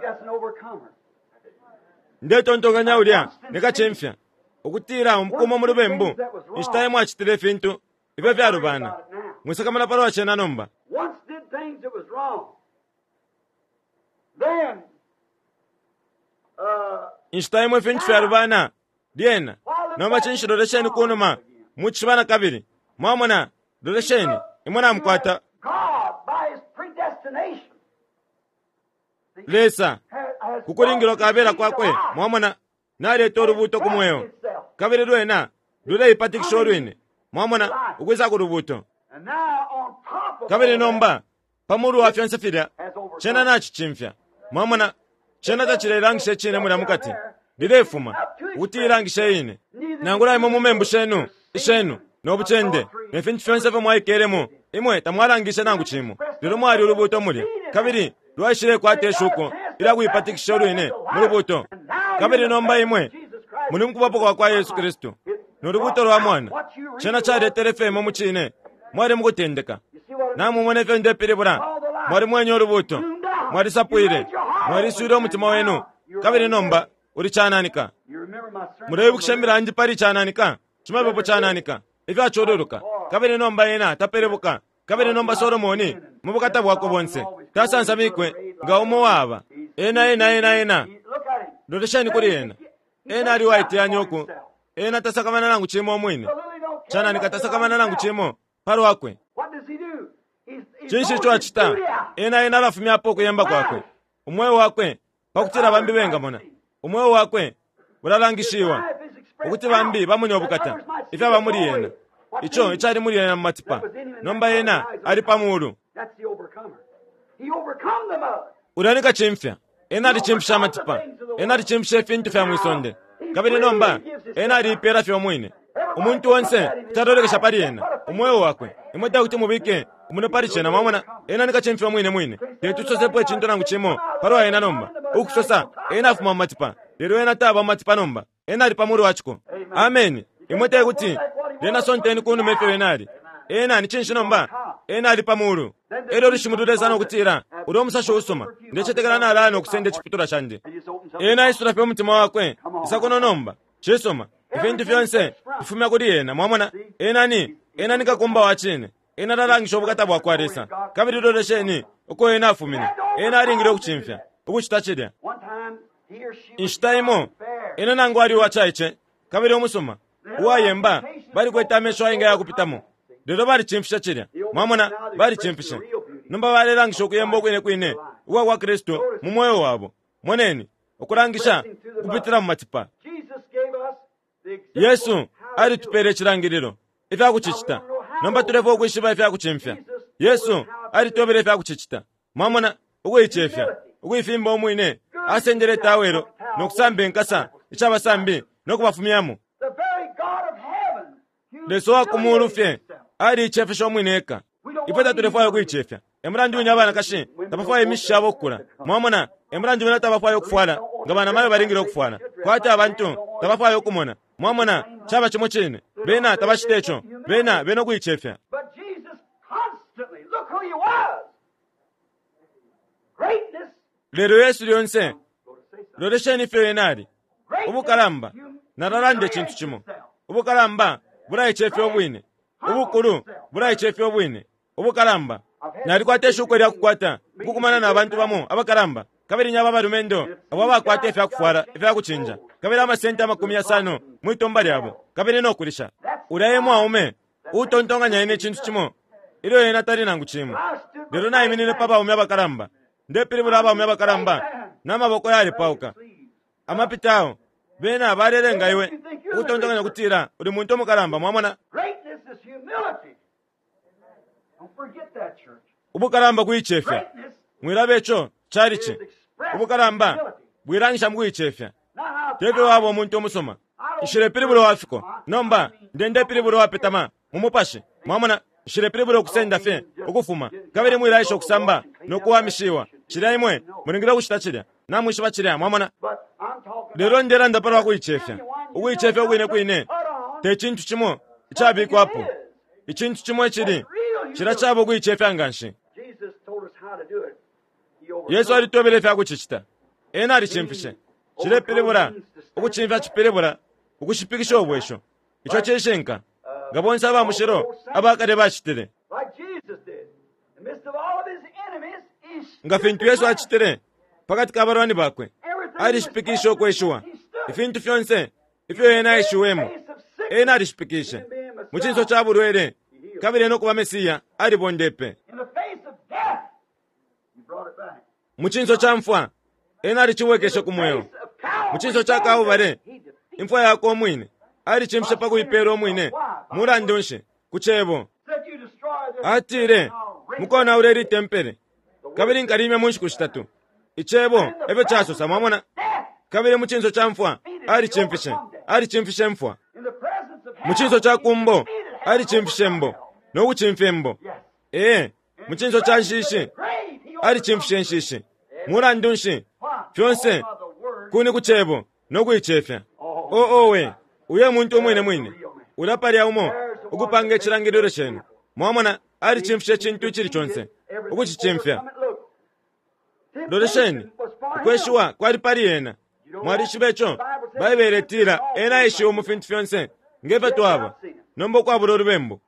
ndetontoganya ulya nekachemfya okutira omukumo mulubembu inshitaye mwachitire fintu ive vyalubana mwisakamala palo wachena nomba inshitaye mwe fintu vyalubana dyena nomba chinshiro lesheni kunuma muchibana kabiri mwamona lolesheni imwana mkwata lesa kukulingilo kabera kwakwe mwamona naleta olubuto kumweyo kabiri lwena lule ipatikisho lwene mwamona ukwiza kulubuto kabiri nomba pamulu wafya nsefira chena nachi chimfya mwamona chena tachilelangishe chine mwila mukati lilefuma utiilangishe ine nangula imo mumembu shenu ishenu nobuchende nefintu fyonse vyo mwayikeremo imwe tamwalangishe nangu chimo lilo mwali ulubuto mulya kabiri lwashire kwate shuko ila kuipatikisho lwene mulubuto kabiri nomba imwe muli mkupapo kwa Yesu Kristo nolubuto lwa mwana chena chaletele femo muchine mwali mukutendeka namu mwene fyo ndepilibula mwali mwenye olubuto mwali sapwile mwali suile omutima wenu kabiri nomba uli chananika mulewi kushembila andi pali chananika chimapepo chananika ife achororoka kabiri nomba yena tapelebuka kabiri nomba Solomoni mubukata bwako bonse tasansa mikwe nga umo waba ena ena ena ena loleshani kuli yena ena ali waiti ya nyoku ena tasakamana nangu chimo omwine chananika tasakamana nangu chimo palo wakwe chinshi chwa chita ena ena lafumia apo kuyemba kwakwe umwewo wakwe pakutira bambi benga mona umwewo wakwe bulalangishiwa ukuti bambi bamunye obukata ife abamuli yena icho ichali muli yena mumatipa nomba yena ali pamulu ulanika chimfya ena ali chimfya amatipa ena ali chimfya fintu fya mwisonde kabiri nomba ena ali ipera fya omwine umuntu wonse tatolekesha pali yena umwewo wakwe imweta kuti mubike umuno pali chena mwamona ena nika chimfya omwine mwine tetu sosepo echinto nangu chimo palo yena nomba ukusosa ena afuma mumatipa lero ena taba mumatipa nomba ena ali pamulu wachiko amen imweta kuti lena sonteni kunu mefyo enali ena ni chinshi nomba ena ali pamulu elo lishimuduleza nokutira uli omusasho usoma ndechetekana nalani okusende chiputula chande ena isula fyo omutima wakwe isakono nomba chisoma ifintu fyonse ifumya kuli yena mwamona enani ena nikakumba wachine ena lalangisha obukata bwakwalesa kabiri lolesheni uko ena afumine ena alingile okuchimfya ukuchitachilya inshitaimo ena nangu ali wachaiche kabiri omusoma uwayemba bali kweta amesho ayinga yakupitamo lero bali chimfisha chilya mwamona bali chimfisha nomba balelangisha okuyemba okwine kwine uwa kwa Kristo mumwoyo wabo moneni okulangisha kupitira mumatipa Yesu ali tupere chilangililo ife akuchichita nomba tulefu okwishiba ife akuchimfya Yesu ali tobere ife akuchichita mwamona ukuichefya ukuifimba omwine asendele tawero nokusamba enkasa ichabasambi nokubafumyamu leso wakumulu fye ali ichefesha omwineka ipeta tulefayo kuichefya emulandi unya abana kashi tabafayo emishabo okukula mwamona emulandi unya tabafayo okufwala nga bana mayo balingire okufwala kwata abantu tabafayo okumona mwamona chaba chimo chine bena tabashitecho bena beno kuichefya lero Yesu lyonse lolesheni fyo enali ubukalamba nalalande chintu chimo ubukalamba bulaichefya obwine ubukulu bulaichefya obwine ubukalamba nali kwatesha ukwe lyakukwata kukumana na abantu bamo abakalamba kabiri nyaba balumendo abo bakwata efya kufwala efya kuchinja kabiri amasente amakumi asano mwitomba lyabo kabiri nokulisha ulayemu aume utontonganya ine chintu chimo ilo yena tali nangu chimo lero nayi minine papa umi abakalamba ndepili bulaba umi abakalamba namaboko yali pauka amapitawo bena balelenga iwe utontonganya kutira uli muntu omukalamba mwamona ubukalamba kuichefya mwilabe echo chalichi ubukalamba bwilangisha mkuichefya tepe wabo omuntu omusoma ishire pilibulo wafiko nomba ndende pilibulo wapetama mumupashi mwamona ishire pilibulo okusenda fe okufuma kabiri mwilaisha okusamba nokuwamishiwa chilya imwe mulingira kuchita chilya namwishiba chilya mwamona lero ndera ndapala kuichefya ukuichefya okwine kwine te chintu chimo ichabikwapo ikintu kimwe kiri kiracyaba okwikyefya nganshi yesu alitobelefya kuchichita ena alichimfishe chilepelebula okuchimfya chipelebula okushipikisha obwesho icho cheshenka nga bonse abamushiro abakale bachitire nga fintu yesu achitire pakati kabarwani bakwe alishipikisha okweshuwa ifintu fyonse ifyo yena eshuwemu ena alishipikishe muchinso cha bulwere kabiri nokuba mesiya alibondepe muchinso cha mfwa ena alichiwekeshe kumweyo muchinso cha kaubale imfwa yako omwine alichimshe pakuipera omwine murandonshe kuchebo atire mukona ureri tempere kabiri nkalime munshi kushitatu ichebo ebe chasosa mwamona kabiri muchinso cha mfwa alichimfishe alichimfishe mfwa muchinso cha kumbo alichimfishe mbo nokuchimfye mbo ee muchinso cha nshishi alichimfishe nshishi murandonshe fyonse kuni kuchebo nokwichefya o owe uye muntu omwine mwine ulapali aumo ukupanga echilangiliro chenu mwamona alichimfishe chintu chili chonse ukuchichimfya lolesheni ukweshuwa kwali pali yena mwalishi becho baibeletira ena eshiwo mufintu fyonse ngeve twaba nombo kwabula olubembo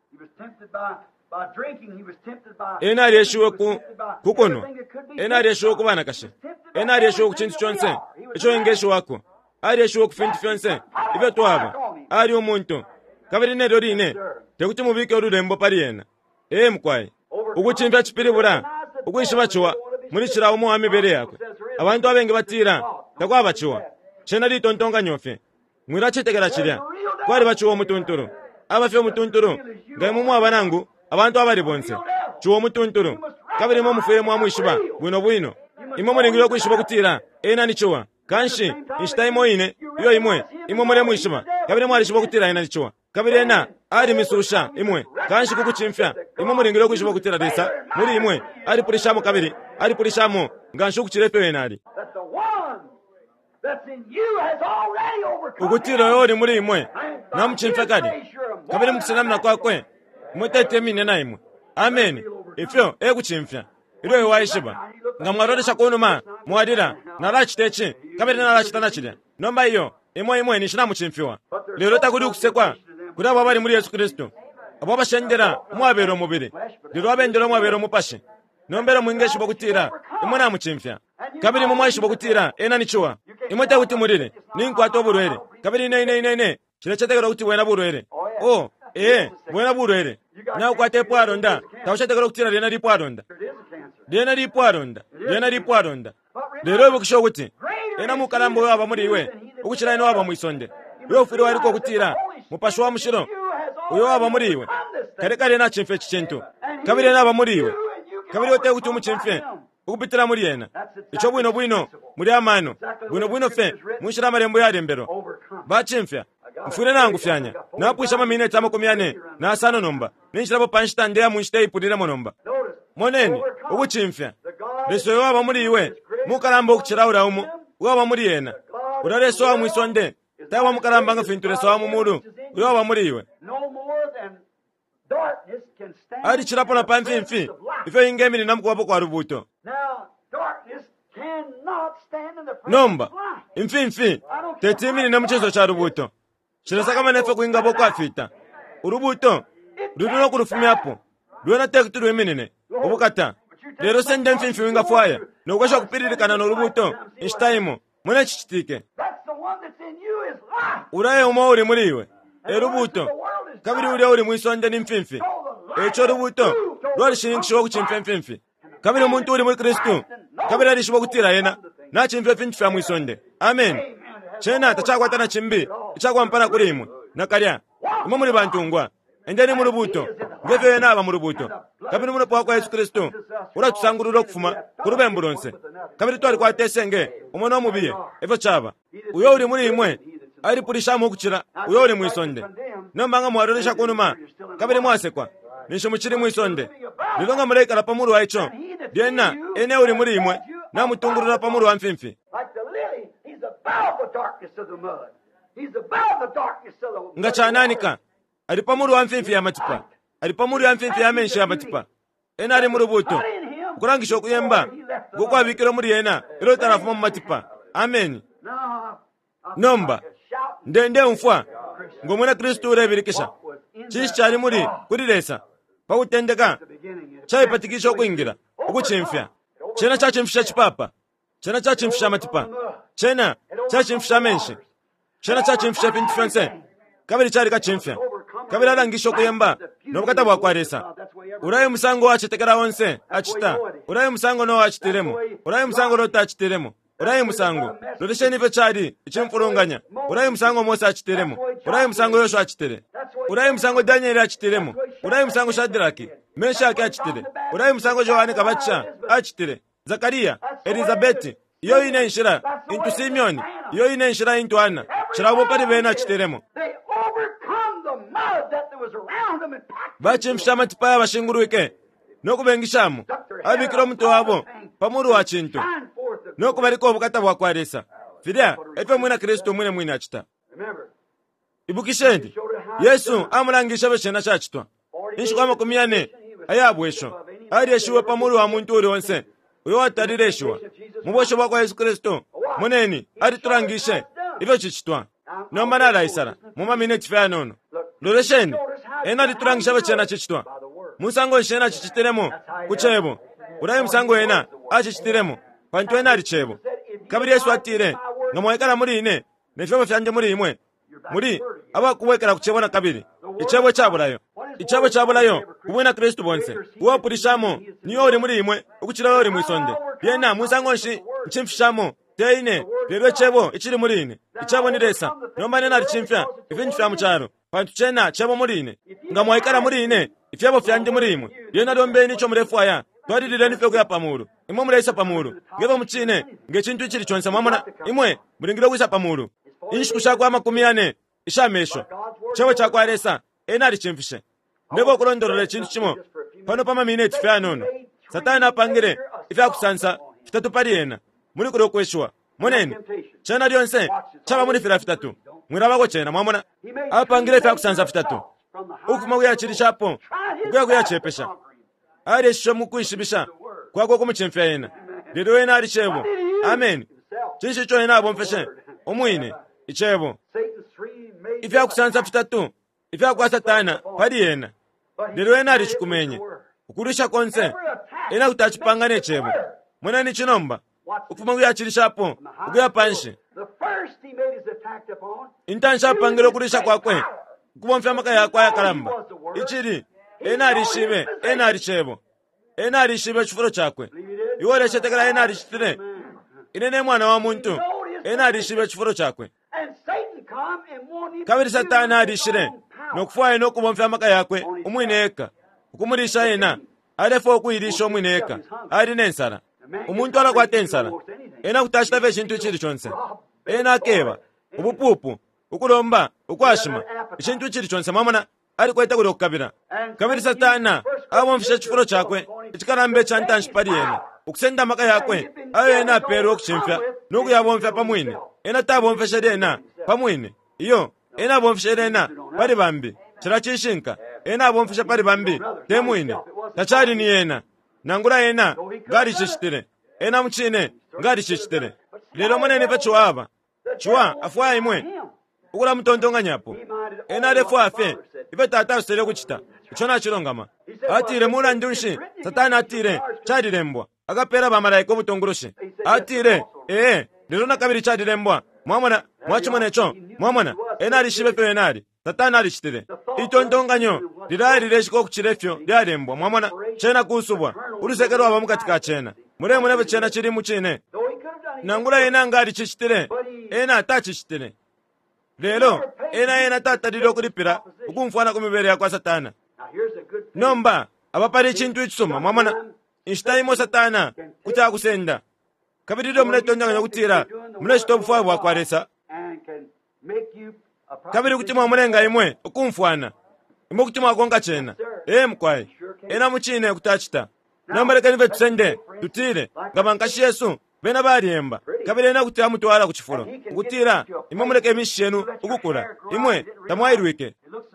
ena alieshiwe ku kukono ena alieshiwe kubana kashe ena alieshiwe ku chintu chonse icho ingeshiwako alieshiwe ku fintu fyonse ive twaba ali omuntu kabiri nero line tekuti mubike olulembo pali yena ee mukwayi ukuchimfya chipilibula ukwishibachiwa muri chirawo muwami bere yakwe abantu abenge batira takwabachiwa chena litontonga nyofye mwira chitekera chilya kwali bachiwa omutunturu abafye omutunturu ngaimumu abanangu abantu abali bonse chiwa omutunturu kabiri mo mufire mwa mwishiba bwino bwino imwe mulingiro kwishiba kutira ena nichiwa kanshi inshitaimo ine iyo imwe imwe mure mwishiba kabiri mo alishiba kutira ena nichiwa kabiri ena ali misusha imwe kanshi kukuchimfya imwe mulingiro kwishiba kutira desa muri imwe ali pulishamo kabiri ali pulishamo nganshu kuchirepe enali ukutira yori muri imwe namuchimfya kadi kabiri mukusenamna kwakwe mutete mine na imwe amen ifyo ekuchimfya ilo iwaishiba nga mwarodesha kunuma mwadira narachitechi kabiri narachitana chilya nomba iyo imwe imwe nishina muchimfywa lero takudi ukusekwa kuri abo bali muri Yesu Kristo abo bashendera mwabero mubiri lero abendera mwabero mupashe nombera mwingeshi bokutira imwe na muchimfya kabiri mu mwashi bokutira ena nichuwa imwe takuti murire ninkwato burwere kabiri ne ne ne ne chirechetekera kuti wena burwere oh eh wena burwere na ukwate pwaronda tawushetekera kutira lena lipwaronda lena lipwaronda lena lipwaronda lero bukisho kuti ena mukalambo waba muri iwe ukuchira ino waba muisonde yo furi wari ko kutira mupasho wa mushiro uyo waba muri iwe kare kare na chimfe chichentu kabiri na waba muri iwe kabiri wote kuti umuchimfe ukupitira muri yena icho bwino bwino muri amano bwino bwino fe mushira marembo ya rembero bachimfya mfure nangu fyanya napwisha mamine tamo komyane na asano nomba ninshirabo panshita ndeya munshite ipudira monomba moneni ukuchimfya leso yo waba muri iwe mukalambo kuchiraura umu waba muri yena urareso wa mwisonde tawa mukalamba nga fintu leso wa mumulu yo waba muri iwe ali chirapo na pamfimfi ife ingemini namukuwapo kwa rubuto nomba imfimfi tetimini namuchezo cha rubuto shirasa kama nefe kuingabo kwa fita urubuto ruduno kurufumyapo ruona tekuturu eminine ubukata lero sende mfimfi winga fwaya nukasha kupiririkana n'urubuto inshitaimo mune chichitike uraye umo uri muri iwe erubuto kabiri uri uri mwisonde n'imfimfi echo rubuto rwari shiningishiwa kuchimfe mfimfi kabiri umuntu uri muri Kristo kabiri arishiwa kutira yena na chimfe mfimfi ya mwisonde amen chena tachakwata na chimbi ichakwa mpana kuri imwe nakalya imwe muri bantungwa endeni mu rubuto ngeve yena aba mu rubuto kabiri muri kwa Yesu Kristo uratusangurura kufuma kurubembo ronse kabiri twari kwa tesenge umwana omubiye evo chaba uyo uri muri imwe ari purisha mu kuchira uyo uri mwisonde nombanga mwaroresha kunuma kabiri mwasekwa nisho muchiri mwisonde ndonga mureka la pamuru waicho dena ene uri muri imwe na mutungurura pamuru wa mfimfi ngachananika ali pamuru wa mfimfi ya matipa ali pamuli ya mfimfi ya menshi amatipa ena ali murubuto kurangisha okuyemba kuko abikiro muri yena ero tarafuma mu matipa. Amen. Nomba ndende umfwa ngo mwana Kristo urebirikisha chishi cyari muri kuri lesa pawutendeka cyayipatikisha okwingira okuchimfya chena chachimfisha chipapa chena chachimfisha amatipa chena chachimfisha menshi chena chachimfisha vintu fyonse kabiri cyari kachimfya kabiri arangisha okuyemba nobukata bwakwaresa uraye musango wachitekera wonse achita uraye musango no wachitiremo uraye musango no tachitiremo uraye musango loresheni vechari ichimfurunganya uraye musango Mose achitiremo uraye musango Yoshua achitere uraye musango Daniel achitiremo uraye musango Shadraki Meshaki achitire uraye musango Yohane kabacha achitere Zakaria Elizabeth iyo ine nshira into Simeon iyo ine nshira into Anna shirabo pari bena achiteremo bachimsha matipa bashinguruke nokubengishamu abikiro mtu wabo pamuru wa chintu nokubariko bukata bwakwaresa fidia efe mwina Kristo mwine mwina achita ibukishendi Yesu amulangisha beshena chachitwa inshikwa makumyane ayabwesho ari yeshuwa pamuru wa muntu uri wonse uyo watarire yeshuwa mubosho bwa Yesu Kristo muneni ari turangishe ivyo chichitwa no manara isara muma minute fa nono loresheni ena liturangisha bechena chichitwa musango shena chichitiremo kuchebo uraye musango ena achichitiremo pantu ena richebo kabiri Yesu atire ngamoyekana muri ine nefyo fyanje muri imwe muri aba kuwekera kuchebona kabiri ichebo cyaburayo ichebo cyaburayo ubona Kristo bonse uwo purishamo niyo uri muri imwe ukuchira uri mwisonde yena musango nshi nchimfishamo teine bebe chebo ichiri muri ine ichabo ni resa nomba nena richimfya ivinfya mucharo pantu chena chebo muri ine ngamoyekana muri ine ifyabo fyanje muri imwe yena dombe nicho murefu aya twadidire nifyo kuya pamuru imwe muresa pamuru ngebo muchine ngechintu ichiri chonse mamona imwe muringiro kwisa pamuru inshikusha kwa makumyane ishamesho chewe chakwaresa ena richimfishe ndebo kurondorole chintu chimo pano pama minute fya nono satana apangire ifya kusansa fitatu pari ena muri kuro kweshwa moneni chana lyonse chaba muri fira fitatu mwirabako chena mamona apangire ifya kusansa fitatu ukuma kuyachirishapo kuya kuyachepesha ari sho mukwishibisha kwako kumuchemfya ena lero ena ari chebo. Amen. Chinshi cho ena bomfeshe omwine ichebo ifya kusansa fitatu ifya kwa satana pari ena lero ena ari chikumenye ukurisha konse ena kutachipangane chebo moneni chinomba ukuma kuyachirishapo kuya panshi intansha pangiro kurisha kwakwe kubomfya maka yakwa ya karamba ichiri ena ari shibe ena ari chebo ena ari shibe chifuro chakwe iwore chetekera ena ari chitire inene mwana wa muntu ena ari shibe chifuro chakwe kabiri satana ari shire nokufwaye nokubomfya maka yakwe umwineka ukumurisha ena arefo okuirisha umwineka ari nensara umuntu ala kwate ensara ena kutashita veshintu chiri chonse ena keba ubupupu ukulomba ukwashima ishintu chiri chonse mamona ari kwete kuri okabira kabiri satana abomfisha chifuro chakwe chikarambe chantanshi pari ena ukusenda maka yakwe ayo ena pero okuchimfya nuku yabomfya pamwine ena tabomfesha ena pamwine iyo ena bomfesha ena pari bambi chirachishinka ena bomfesha pari bambi temwine tachari ni ena nangura ena ngari chishitire ena mchine ngari chishitire lero monene pecho aba chwa afwa imwe ukula mtondonga nyapo ena refu afe ife tata usere kuchita chona chirongama atire mura ndunshi satana atire chadirembwa akapera bamalaika mutongurushe atire eh lero nakabiri chadirembwa mwamona mwachumana cho mwamona ena rishibe pe enari satana arishitire itondonganyo lirari reshiko kuchirefyo lyarembwa mwamona chena kusubwa urusekero aba mukatika chena mure mure chena chiri muchine nangura ena ngari chishitire ena atachishitire lero ena ena tata dilo kuripira ukumfana kumibere kwa satana nomba abapari chintu ichsoma mwamona inshtaimo satana kuta kusenda kabirido mletondanga kutira mule stop fwa bwa kwaresa kabiri kutima murenga imwe ukumfana imo kutima konga chena eh mkwai ena muchine kutachita nambaleka nive tusende tutire ngabankashi Yesu bena bariyemba kabiri ena kutira mutwala kuchifuro kutira imo muleke mishenu ukukura imwe tamwairwike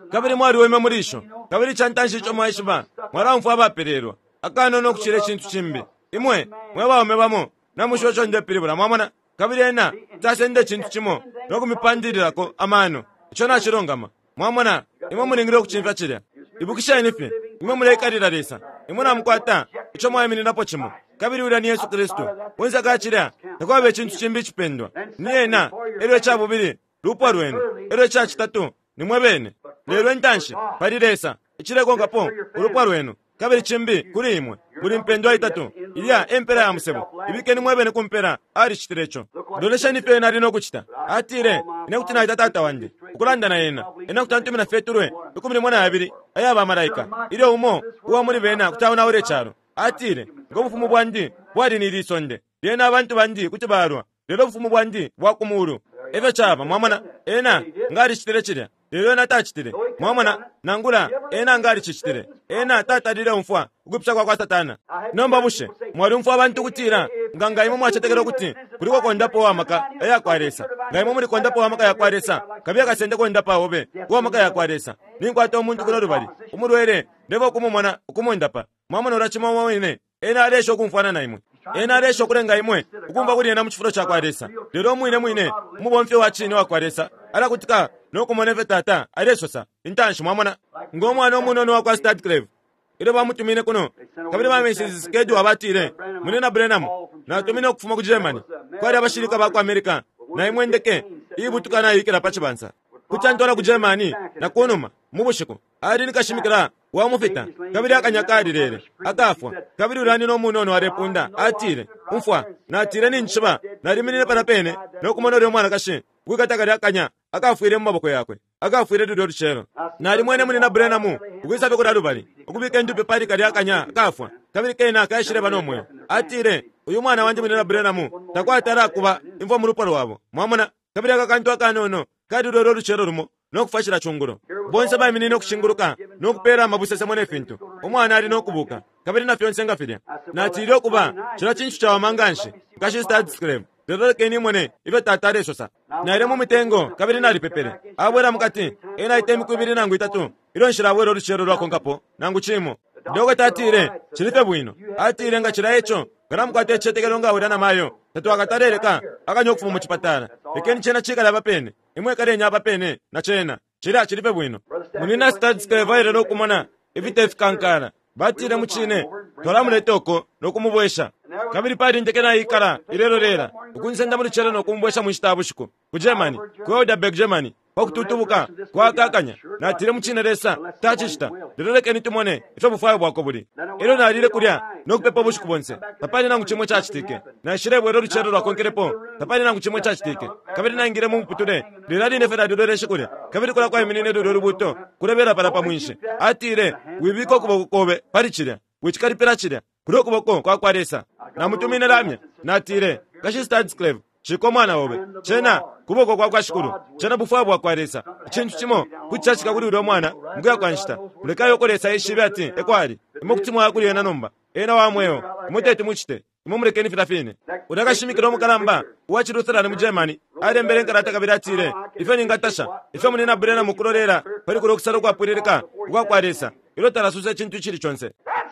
kabiri mwari weme murisho kabiri chantanshi cho mwaishiba mwara mfu abapererwa akano no kuchire chintu chimbi imwe mwaba omebamo namushocho ndepiribura mwamana kabiri ena tasende chintu chimo no kumipandirirako amano chona chirongama mwamana imwe muringire kuchimva chirya ibukisha inife imwe mureikarira resa imwe namkwata icho mwayimini napo chimo kabiri ura ni Yesu Kristo wenza kachirya nakwabe chintu chimbi chipendwa niyena erwe chabubiri rupo rwenu erwe cha chitatu nimwe bene lero ntanshi pariresa ichireko ngapo urupo rwenu kabiri chimbi kuri imwe kuri mpendwa itatu iya empera ya musebo ibike nimwe bene kumpera ari chitirecho dolesha ni pena rino kuchita atire ine kutina itatata wanje ukulanda na yena ina kutantumina feturwe ukumire mwana abiri ayaba malaika ile umo uwa muri bena kutaona ure charo atire ngobufumu bwandi bwari ni risonde yena abantu bandi kuti barwa lero bufumu bwandi bwakumuru eve chaba mwamana ena ngari chitire chire lero na tachitire mwamana nangula ena ngari chichitire ena tata dire umfwa ukupsha kwa kwa satana nomba bushe mwari umfwa abantu kutira nganga imo mwachetekero kuti kuriko kondapo wa maka eya kwaresa ngaimo muri kondapo wa maka ya kwaresa kabya kasende kondapo obe wa maka ya kwaresa ningwato umuntu kuno rubari umurwere ndebo kumumona ukumondapa mwamana urachima wawine ena aresho kumfana na imwe ena aresho kurenga imwe ukumva kuri ena muchifuro cha kwaresa lero mwine mwine mubomfe wa chini wa kwaresa ala kutika no kumoneve tata aresho sa intanshi mwamana ngomwana omunono wa kwa start grave ire bamutumine kuno kabiri bamesizi schedule abatire munena Brenham na tumine okufuma ku Germany kwari abashirika ba ku America na imwe ndeke ibutukana yikira pachibanza kutantora ku Germany na kunuma mubushiko ari nikashimikira wa mufita kabiri akanyakari rere akafwa kabiri urani no munono arepunda atire umfwa na atire ni nchiba na riminire para pene no kumonore mwana kashe wikatakari akanya akafwire mu maboko yakwe akafwire dudo ruchero na rimwene muni na Brenham ukwisabe kuri arubari ukubika ndupe pari kari akanya akafwa kabiri kena akashire banomwe atire uyu mwana wanje muni na Brenham takwatara kuba imvo mu ruporo wabo mwamona kabiri akakantu akanono kadi dudo ruchero rumo no kufashira chunguro bonse ba minino kushinguruka no kupera mabusese mone fintu umwana ari no kubuka kabiri na fyonse ngafirya na tiro kuba chira chinchu cha wamanganshi kashi start scream dero keni mone ive tatare sosa na remo mitengo kabiri na ripepere abwera mukati ena itemi kubiri nangu itatu iro nshira wero ruchero rwako ngapo nangu chimo dogo tatire chiripe bwino atire nga chira echo garam kwate chetekero nga wera na mayo tatu akatarereka akanyokufu mu chipatara ekeni chena chika la bapene imwe kare nya bapene na chena chira chiripe bwino munina start scream no kumona evite fikankara batire muchine tora muletoko no kumubwesha kabiri padi ndekena ikara irero rera ukunsenda muri chero no kumbwesha mu shitabu shiko ku Germany ku Oderberg Germany okututubuka kwa kakanya na tire muchine resa tachishita direke nitumone ifo bufayo bwako buri ero narire kurya no kupepa bushiku bonse tapani nangu chimwe chachitike na shire bwero ruchero rwa konkerepo tapani nangu chimwe chachitike kabiri nangire mu mputure dirari ne fera dodore shikure kabiri kula kwa minine dodore buto kurebera para pamwinshe atire wibiko kubokobe parichira wichikari pirachira kuro kuboko kwa kwaresa na mutumine ramya na tire kashi start sclave chikomana obe chena kuboko kwa kwashikuru chena bufa bwa kwaresa chintu chimo kuchachika kuri uro mwana nguya kwanshita ulekayo koresa ishibe ati ekwari imokutimwa yakuri yena nomba ena wamweyo mutete muchite imumurekeni fitafine udakashimikira mukalamba uwachirutsirana mu Germany ari mbere nkarata kabiratire ife ningatasha ife munena Brenham mukurorera pari kurokusara kwa puririka kwa kwaresa iro tarasuse chintu chiri chonse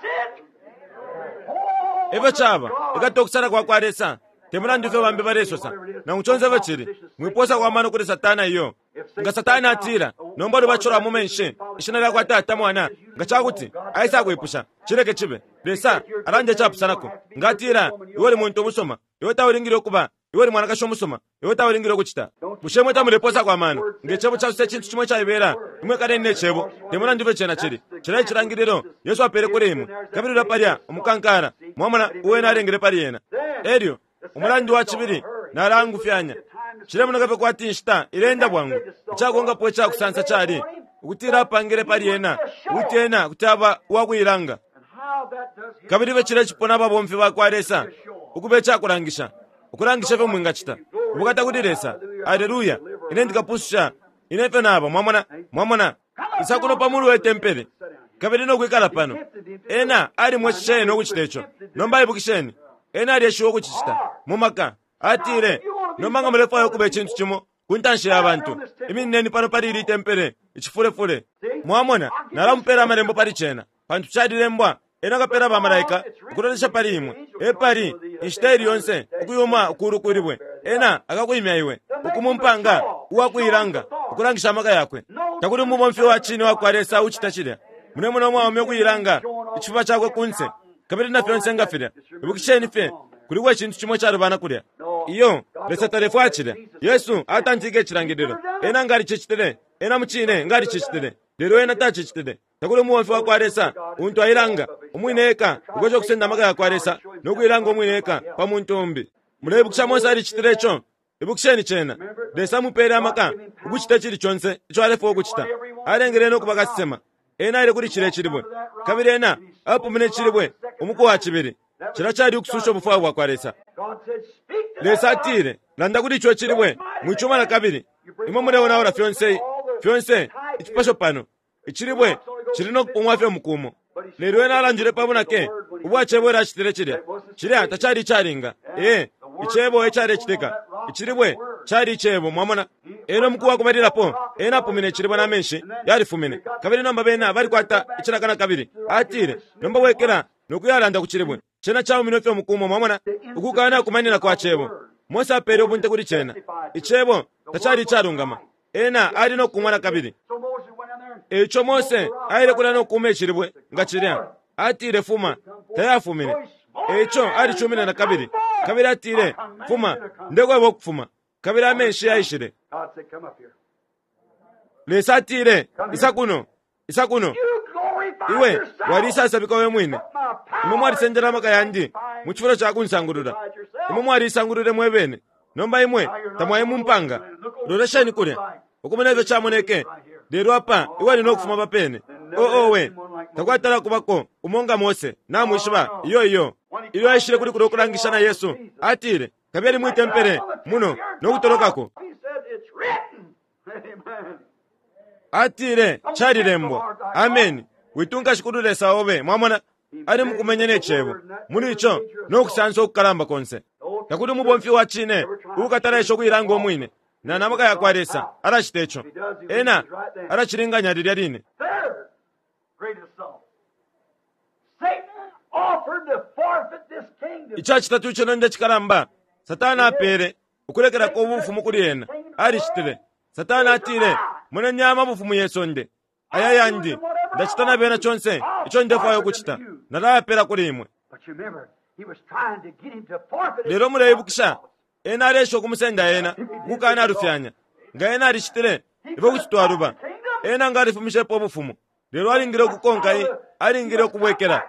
eva chaba ikatokusara kwa kwaresa temuna ndife vambe varesosa na uchonze vachiri mwiposa kwa mano kuri satana iyo nga satana atira nombori vachora mumenshe ishinara kwa tata mwana nga chakuti aisa kuipusha chireke chibe resa aranje chapusanako nga atira iwori muntu musoma iwe tauringire kuba iwori mwana kasho musoma iwe tauringire kuchita mushemwe tamureposa kwa mano nge chebo chasuse chintu chimwe chaibera imwe kare ne chebo temuna ndife chena chiri chira chirangiriro Yesu apere kuri imu kabiri raparia umukankara mwamana uwe narengire pari yena erio umurandi wa chibiri narangu fyanya chire munagape kwatinshita irenda bwangu chagonga po cha kusansa chari ukutira pangire pari yena utena kutaba wakuiranga kabiri vechira chipona babomfi bakwaresa ukubecha kurangisha ukurangisha fe mwingachita ubukata kudiresa haleluya ine ndikapusha ine fe naba mwamona mwamona isakuno pamulu we tempere kabiri no kwikala pano ena ari mweshene no kuchitecho nomba ibukisheni ena ari eshiwo kuchita mumaka atire nomanga melefa yo kube chintu chimo kuntanshe y'abantu imineni pano paliri itempere ichifulefule mwamona nalamupera malembo pali chena panthu chadilembwa ena kapera pamalaika ukutotesha pali imwe epali inchitayiri yonse ukuyuma ukulu kulibwe ena akakuyimya iwe ukumumpanga uwakuyilanga ukulangisha maka yakwe takuti mumo mfi wachini wakwaresa uchita chilya mune muno mwaome kuyilanga ichifupa chakwe kunse kapeti nafe yonse ngafilya ibukisheni fe kuliwe chinthu chimwe chali pana kulya iyo lesatalefu achilya yesu atantike chilangidiro ena ngati chichitire ena muchine ngati chichitire lero ena tachichitire takuti muwomfi wakwaresa unthu ayilanga umwineka ukocha kusenda maka yakwaresa nokuyilanga umwineka pa munthu umbi mule ibukisha monse alichitirecho ibukisheni chena lesa mupere amaka ukuchita chilichonse icho alefu okuchita alengereno kupakasema ena ali kuti chile chilibwe kabiri ena apumine chilibwe umukuwa chibiri chila chali ukususha bufuwa bwakwaresa lesa atire landa kuti icho chilibwe mwichuma la kabiri imwe muleona ora fyonse fyonse ichipasho pano ichilibwe chilino kupumwa fyo mukumo lero ena alanjire pamuna ke ubu achebwera achitire chilya chilya tachali chalinga ee ichebo echali chitika ichilibwe chali ichebo mwamona eno mkuwa kumatirapo ena apumine chilibwe na menshi yalifumine kabiri nomba bena bali kwata ichilakana kabiri atire nomba wekera nokuyalanda kuchilibwe chena chawo minofyo mukumo mwamona ukukana kumanira kwa chebo mosa pere ubunte kuri chena ichebo tachali chalungama ena ali nokumwana kabiri echo mose aile kula nokume chilibwe ngachilya atire fuma tayafumine echo ali chumina na kabiri kabiri atire fuma ndekwe bokufuma kabiri amenshi yaishire lesa atire isakuno isakuno iwe walisasabika we mwine imwe mwalisendera maka yandi muchifuro chakunsangurura imwe mwalisangurure mwebene nomba imwe tamwaye mumpanga lolesheni kulya ukumeneve chamoneke lero apa iwe linokufuma papene oo we takwatala kubako umonga mose namwishiba iyo iyo iyo ayishire kuli kulokulangishana yesu atire kabiri mwitempere muno nokutolokako atire chalilembwa amen witunga shikudulesa obe mwamona ali mukumenyene chebo muni icho nokusanza okukalamba konse takuti mubomfi wachine ukatala isho kuyilanga omwine na namaka yakwaresa alachitecho ena alachilinganya lilya line icha chitatu chino nde chikalamba satana apere ukulekera ko bufumu kuli ena alichitire satana atire muna nyama bufumu yesonde ayayandi ndachitana bena chonse icho ndefayo kuchita nalapera kuli imwe lero muleyibukisha ena alesho kumusenda ena kukana alufyanya nga ena alichitire ivo kuchitwaluba ena nga alifumishepo bufumu lero alingire kukonkai alingire kubwekera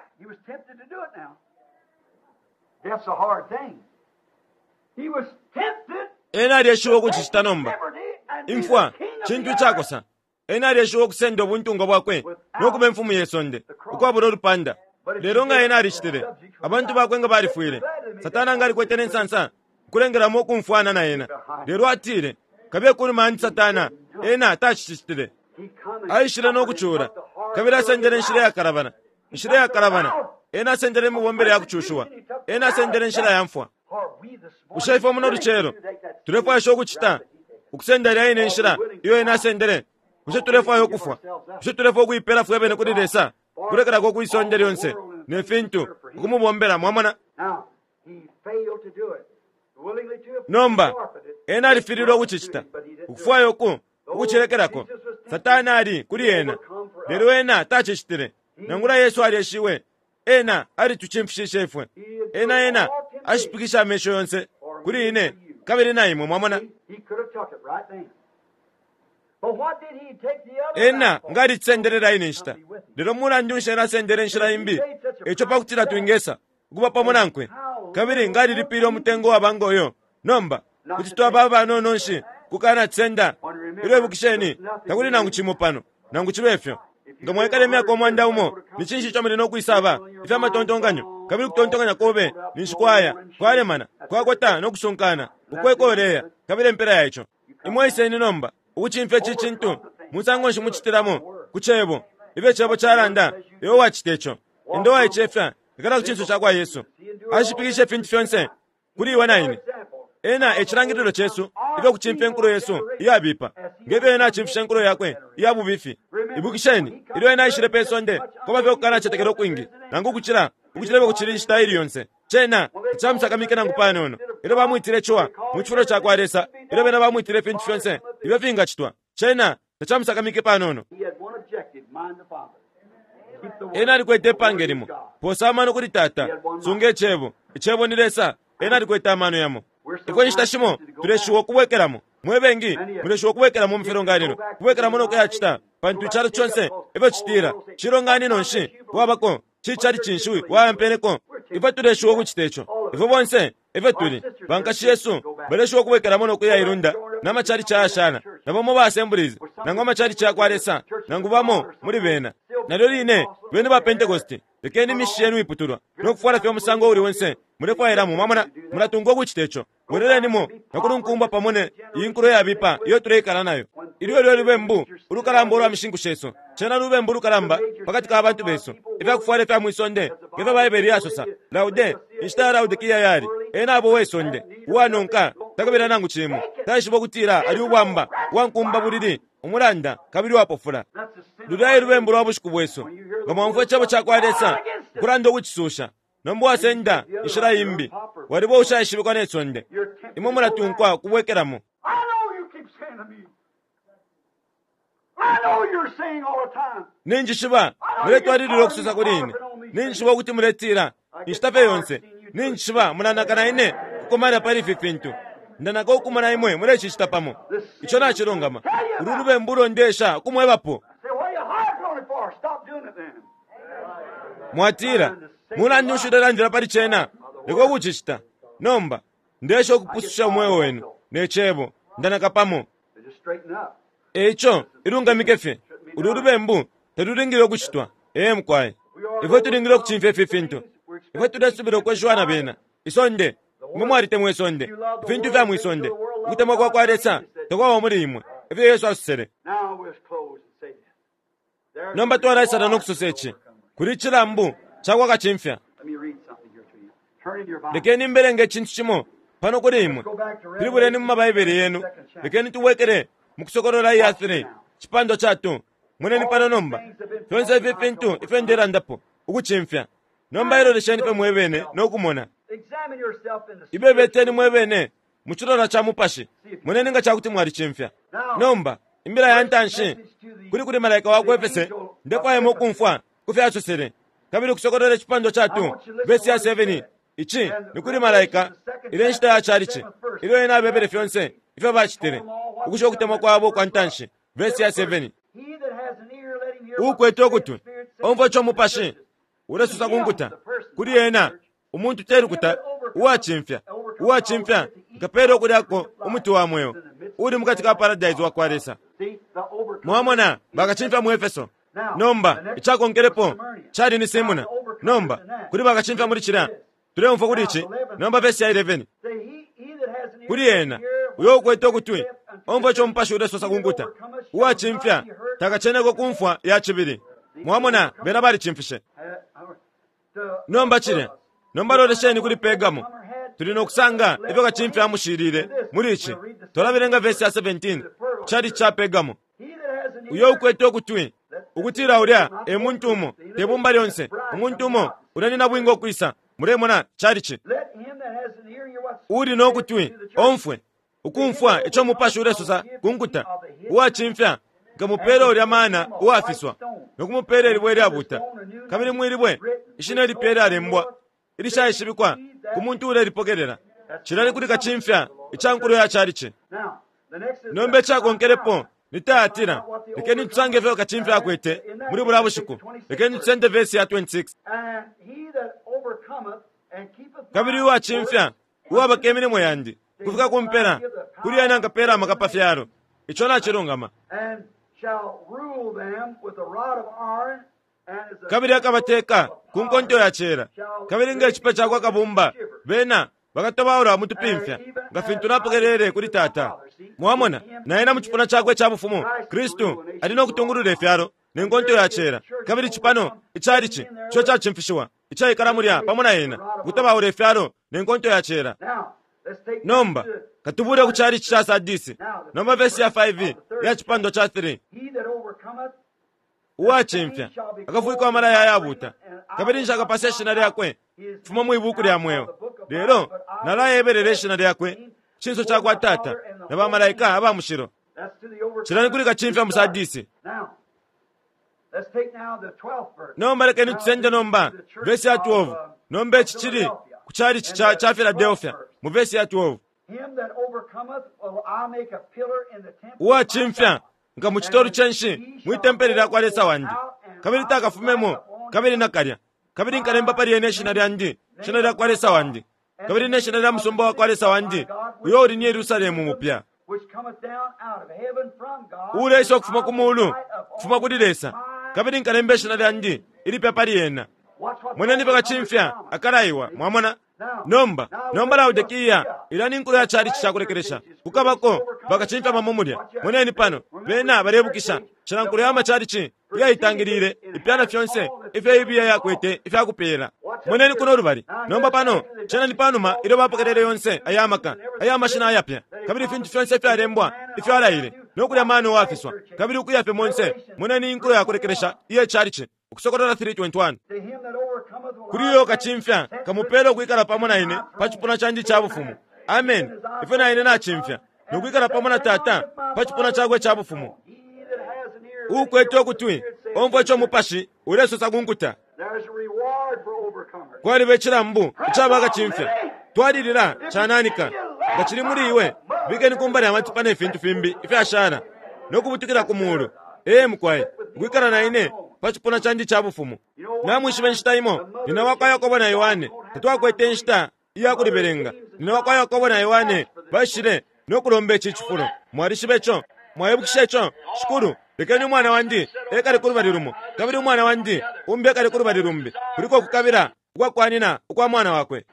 ena aliyeshiwo kuchichita nomba imfwa chintu chakosa ena aliyeshiwo kusenda obuntungo bwakwe nokuba emfumu yesonde ukwabula olupanda lero nga ena alichitire abantu bakwe nga balifwire satana nga alikwetera ensansa kulengeramu okumfwana na ena lero atire kabe kuli manyi satana ena tachichitire ayishire n'okuchura kabiri asendere nshire ya karabana nshire ya karabana ena asendere mubombere ya kuchushuwa ena asendere nshira ya mfwa ushaifa muno luchero tulefa yasho kuchita ukusendere ine nshira iyo ena asendere ushe tulefa yo kufwa ushe tulefa okuyipera fwebene kulilesa kulekera ko kuyisondere yonse nefintu ukumubombera mwamana nomba ena alifirirwa kuchichita ukufwayo ku ukuchilekerako satana ali kuli ena lero ena tachichitire nangula yesu aliyeshiwe ena ali tuchimfishishe ifwe ena ena ashipikisha amesho yonse kuli ine kabiri na imwe mwamona ena ngari tsenderera ine nshita lero muna njunshena asendere nshira imbi echo pakutira tuingesa kuba pamona nkwe kabiri ngari lipiro mutengo wabangoyo nomba kuti twababa no nonshi kukana tsenda ilo bukisheni takuli nangu chimopano nangu chibefyo ngamwekale myako omwanda umo nichinshi chomene nokwisaba ifa matontonganyo kabiri kutontonganya kobe nishikwaya kwalemana kwakwata nokusunkana ukwekoleya kabiri mpera yacho imwaiseni nomba ukuchimfe chichintu musango nshumuchitiramo kuchebo ibe chebo charanda yo wachitecho ndo waichefya ikala kuchinso chakwa yesu ashipikishe fintu fyonse kuli wana ine ena echirangiriro chesu ife kuchimfa enkulu yesu iyabipa ngeve ena achimfisha enkulu yakwe iyabubifi ibukisheni ilo ena ishire pesonde koma vye kukana chetekero kwingi nangu kuchira ukuchileve kuchiri chitayiri yonse chena chamusakamike nangu panono ilo bamwitire chwa muchifuro chakwaresa ilo bena bamwitire fintu fyonse ive finga chitwa chena chamusakamike panono ena ali kwete pangelimo posamano kuti tata sunge chevo ichevo nilesa ena ali kwete amano yamo ikwenye chitashimo tuleshuwa kuwekeramo mwebengi muleshuwa kuwekeramo mferonganino kuwekeramo noko yachita pantu chalo chonse ife chitira chironganino nshi wabako chichali chinshui wayampeneko ife tuleshuwa kuchitecho ife bonse ife tuli bankashi yesu baleshuwa kuwekeramo noko yairunda namachali chaashana nabomo basembulizi nango amachali chakwaresa nangu bamo muri bena nalyo line bene ba pentekosti lekeni mishiyenu iputulwa nokufuala fya musango uli wonse mulekwayiramu mamona mulatungwa kuchitecho mwererenimo nakulunkumba pamone yinkulu yabipa iyo tuleikala nayo iliyo lyo lubembu ulukalamba olwa mishingu sheso chena lubembu ulukalamba pakati ka abantu beso ifyakufuala fya mwisonde ngefe baibeli yasosa laude inshita laudikiya yali ena abo wesonde uwanonka takabira nangu chimu tashibo kutira ali ubwamba wankumba bulidi umulanda kabiri wapofula ludayi lubembu lwa bushiku bweso nga mwamfwe chabo chakwadesa kulanda okuchisusha nombo wasenda ishira yimbi walibo ushayishibikwa nesonde imwe mulatunkwa kubwekeramo ninjishiba muletwalilile okususa kulini ninjishiba okuti muletira inshitafe yonse ninjishiba munanakana ine kukomana pali fifintu ndanaka okumana imwe mulechishitapamo icho nachilongama ululube mbulo ndesha kumwebapo mwatira munanyushiralandira pali chena liko kuchishita nomba ndesha okupususha umwewo wenu nechebo ndanaka pamo echo ilungamike fe ululube mbu telulingile okuchitwa ee mkwaye ife tulingile okuchimfa efifintu ife tudasubira okweshwana bena isonde imwe mwalite mwesonde ifintu fya mwisonde ukutema kwakwaresa tokwawa muli imwe ife yesu asusere nomba twalaisana nokususa echi kuli chilambu chakwaka chimfya lekeni mbelenge chintu chimo pano kuli imwe pili buleni mumabaibeli yenu lekeni tuwekere mukusokolola iya three chipando chatu mweneni pano nomba fyonse ife fintu ife ndirandapo ukuchimfya nomba ilo lesheni ife mwebene nokumona ibebeteni mwebene muchilola cha mupashi mweneni nga chakuti mwali chimfya nomba imbila ya ntanshi kuli kuli malaika wakwepese ndekwayemo kumfwa kufya asosere kabili kusokolole chipando chatu vesi ya seven ichi nikuli malaika ile nshita ya chalichi ilo ena bebele fyonse ife bachitere ukusho kutema kwabo kwa ntanshi vesi ya seven ukwete okutu omvo chomupashi ulesusa kunguta kuli ena umuntu terukuta uwachimfya uwachimfya nkapere okulyako umuti wamweyo uli mukati ka paradise wakwaresa mwamona bakachimfya mu Efeso nomba ichakonkerepo chali ni simuna nomba kuli bakachimfya muri chira tule umfo kulichi nomba vesi ya eleven kuli ena uyo kwete okutwi omvo chomupashi ulesusa kunguta uwachimfya takacheneko kumfwa ya chibiri mwamona bena bali chimfishe nomba chile nomba lolesheni kuli Pegamo tulina okusanga ibyo kachimfya amushirire muri ichi tolabirenga vesi ya seventeen chali cha Pegamo uyo ukwete okutwi ukutira ulya emuntu umo tebumba lyonse omuntu umo ulanina bwingo okwisa muremona chali chi uli n'okutwi omfwe ukumfwa echo mupashi ulesusa kunguta uwachimfya ngamupere ulya mana uwafiswa nokumupere libwe lyabuta kamili mwilibwe ishine lipere alembwa ilishayishibikwa kumuntu ule lipogerera chilali kuli kachimfya ichankulu ya chaliche nombe chakonkerepo nitaatira lekeni tusange vyo kachimfya akwete muri bulabushiku lekeni tusende vesi ya twenty-six kabili uwa chimfya uwa bakemini moyandi kufika kumpera kuli yana nkapera amakapa fyaro icho nachilungama kabili akabateka kunkonto ya chera kabili nga echipa chakwa kabumba bena bakatobawula mutu pimfya nga fintu napogerere kuli tata mwamona naena muchipona chakwe cha bufumu Kristu alina okutungulula efyalo nenkonto ya chera kabili chipano ichalichi cho chachimfishiwa ichayikala mulya pamona yena kutobawula efyalo nenkonto ya chera nomba katubule ku chalichi cha sadisi nomba vesi ya five ya chipando cha three uwachimfya akafuika malaya yabuta kabiri nshaka paseshina lyakwe fuma mwibuku lyamwewo lero nalayeberera eshina lyakwe chinso chakwa tata na bamalayika abamushiro chirani kuli kachimfya musadisi nomba lekeni tusenje nomba vesi ya twelve nomba echichiri ku chalichi cha cha Philadelphia mu vesi ya twelve uwachimfya nga mu chitoru chenshi mwitempeli lyakwa lesa wandi kabiri takafumemo kabiri nakalya kabiri nkalemba pali ene shina lyandi shina lyakwa lesa wandi kabiri ne shina lya musumba wakwa lesa wandi uyo uli ni Yerusalemu mupya ule iso kufuma kumulu kufuma kudilesa kabiri nkalemba shina lyandi ili pya pali ena mweneni pakachimfya akalaiwa mwamona nomba nomba Laodikiya ilani nkulu ya chalichi chakulekeresha kukabako bakachimfya mamumulya mweneni pano bena barebukisha chana nkulu ya machalichi yayitangirire ipyana fyonse ifya ibiya yakwete ifya kupera mweneni kuno rubali nomba pano chana nipanuma ilo bapokerere yonse ayamaka ayamashina ayapya kabiri fintu fyonse fyarembwa ifyalayire nokulya mano wafiswa kabiri ukuyapya monse mweneni nkulu yakulekeresha iye chalichi ukusokotola three twenty-one kuriyo kachimfya kamupelo kuikala pamwe na ine pachipuna chandi cha bufumu amen ife na ine nachimfya nokuikala pamwe na tata pachipuna chagwe cha bufumu ukweto kutwi omvo echo mupashi uleso sagunguta kwali bechira mbu chaba kachimfya twadilira chananika ngachiri muri iwe bigeni kumbali amati pane ifintu fimbi ife ashara nokubutikira kumulu eh mukwaye kuikala na ine pachipuna chandi cha bufumu namwishibe nshitaimo nina wakwa Yakobo na Yohane tatwakwete nshita iya kuliberenga nina wakwa Yakobo na Yohane bashire nokulombe chichifulo mwarishibecho mwayebukishecho shukuru lekeni mwana wandi ekale kulubalirumo kabiri mwana wandi umbe kale kulubalirumbi kuliko kukabira kwa kwanina kwa mwana wakwe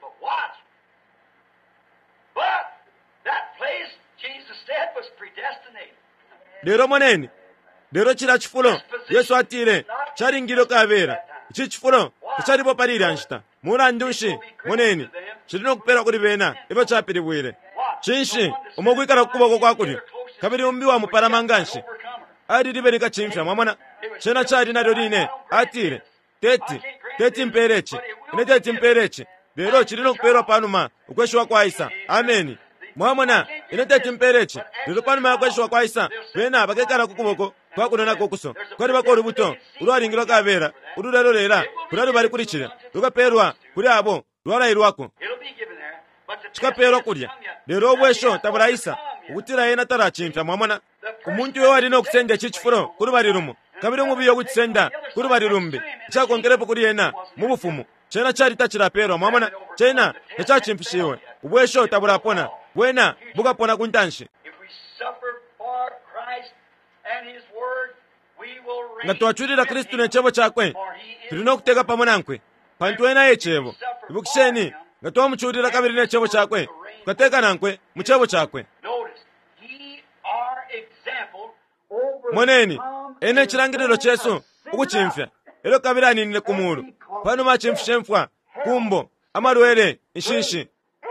lero moneni lero chila chifulo Yesu atire charingiro kabera ichi chifulo chalipo palili anshita mula ndunshi moneni chilino kupera kuli bena ipo chapili bwire chinshi umogwikala kukuboko kwakuli kabiri umbi wa mupalamanganshi adi liberika chimfya mwamona chena chali nalyo line atire teti teti mperechi ine teti mperechi lero chilino kuperwa panuma ukweshiwa kwa Isa ameni mwamona ine teti mperechi lero panuma ya kweshiwa kwa Isa bena bakekala kukuboko kwakunena kokuso kwali bakoli buto ulwaringiro kabera ululero lera kulalo bali kulichira lukaperwa kuli abo lwalayirwako chikaperwa kulya lero obwesho tabula Isa ukutira yena tara chimfya mwamona umuntu we walina okusenda chichifulo kuli balirumo kabiri mubiyo kutisenda kuli balirumbi chakongerepo kuli yena mubufumu chena chali tachiraperwa mwamona chena echachimpishiwe ubwesho tabula pona bwena bukapona kuntanshi nga twachulira Kristu nechebo chakwe tulina okuteka pamwe nankwe pantu ena yechebo ibukisheni nga twamuchulira kabiri nechebo chakwe tukateka nankwe muchebo chakwe moneni ene chilangiriro chesu ukuchimfya elo kabiri aninile kumulu pano machimfyemfwa kumbo amalwele nshishi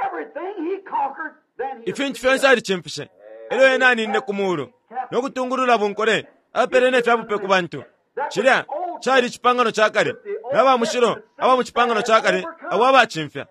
ifinchi fyonse ali chimfishe elo ena aninile kumulu nokutungulula bunkole aperene fyabupe ku bantu chilya chali chipangano chakale naba mushiro aba mu chipangano chakale abo bachimfya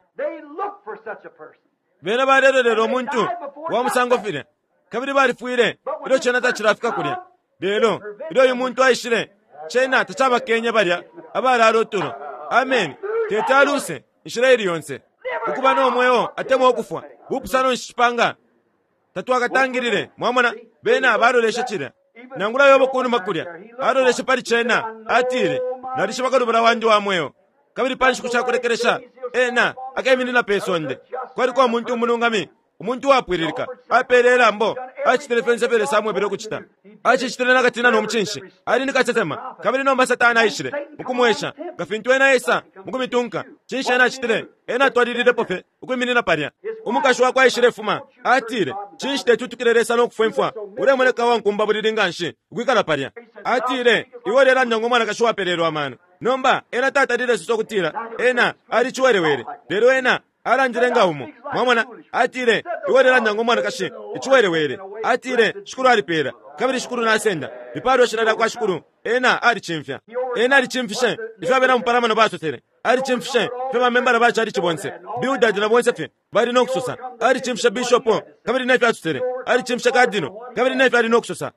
bena balero lero omuntu wa musango fire kabiri bali fuire ilo chena tachirafika kulya lero ilo yumuntu aishire chena tachaba kenya balya abala arotuno amen tetaluse Israeli yonse ukuba no moyo atemo okufwa bupusano nshipanga tatwakatangirire mwamona bena balolesha chira nangula yobo kunu makulya alolesha pali chena atire nalisha bakalubula wandi wa mweyo kabiri panshi kuchakulekeresha ena akayiminira pesonde kwali kwa muntu umulungami umuntu wapwiririka aperera mbo achitelefense pere samwe bero kuchita achichitelena katina no mchinshi ali nikachetema kabiri no masatana aishire mukumwesha gafintu ena esa mukumitunka chinshi ena achitele ena twadilire pofe ukuminina parya umukashwa kwa aishire fuma atire chinshi tetutukireresa no kufemfwa ure muleka wankumba buliringanshi ukwikala parya atire iworera ndongo mwana kashwa perero amana nomba ena tata dile sokutira ena ali chwerewere lero ena alanjirenga umo mwamona atire iwerera nyango mwana kashi ichiwerewere atire shukuru alipera kabiri shukuru nasenda iparo shirada kwa shukuru ena ari chimfya ena ari chimfishe ifabera muparamano basotere ari chimfishe fema member bacha ari chibonse biuda dina bonse fe bari nokusosa ari chimfishe bishopo kabiri na fya sotere ari chimfishe kadino kabiri na fya ari nokusosa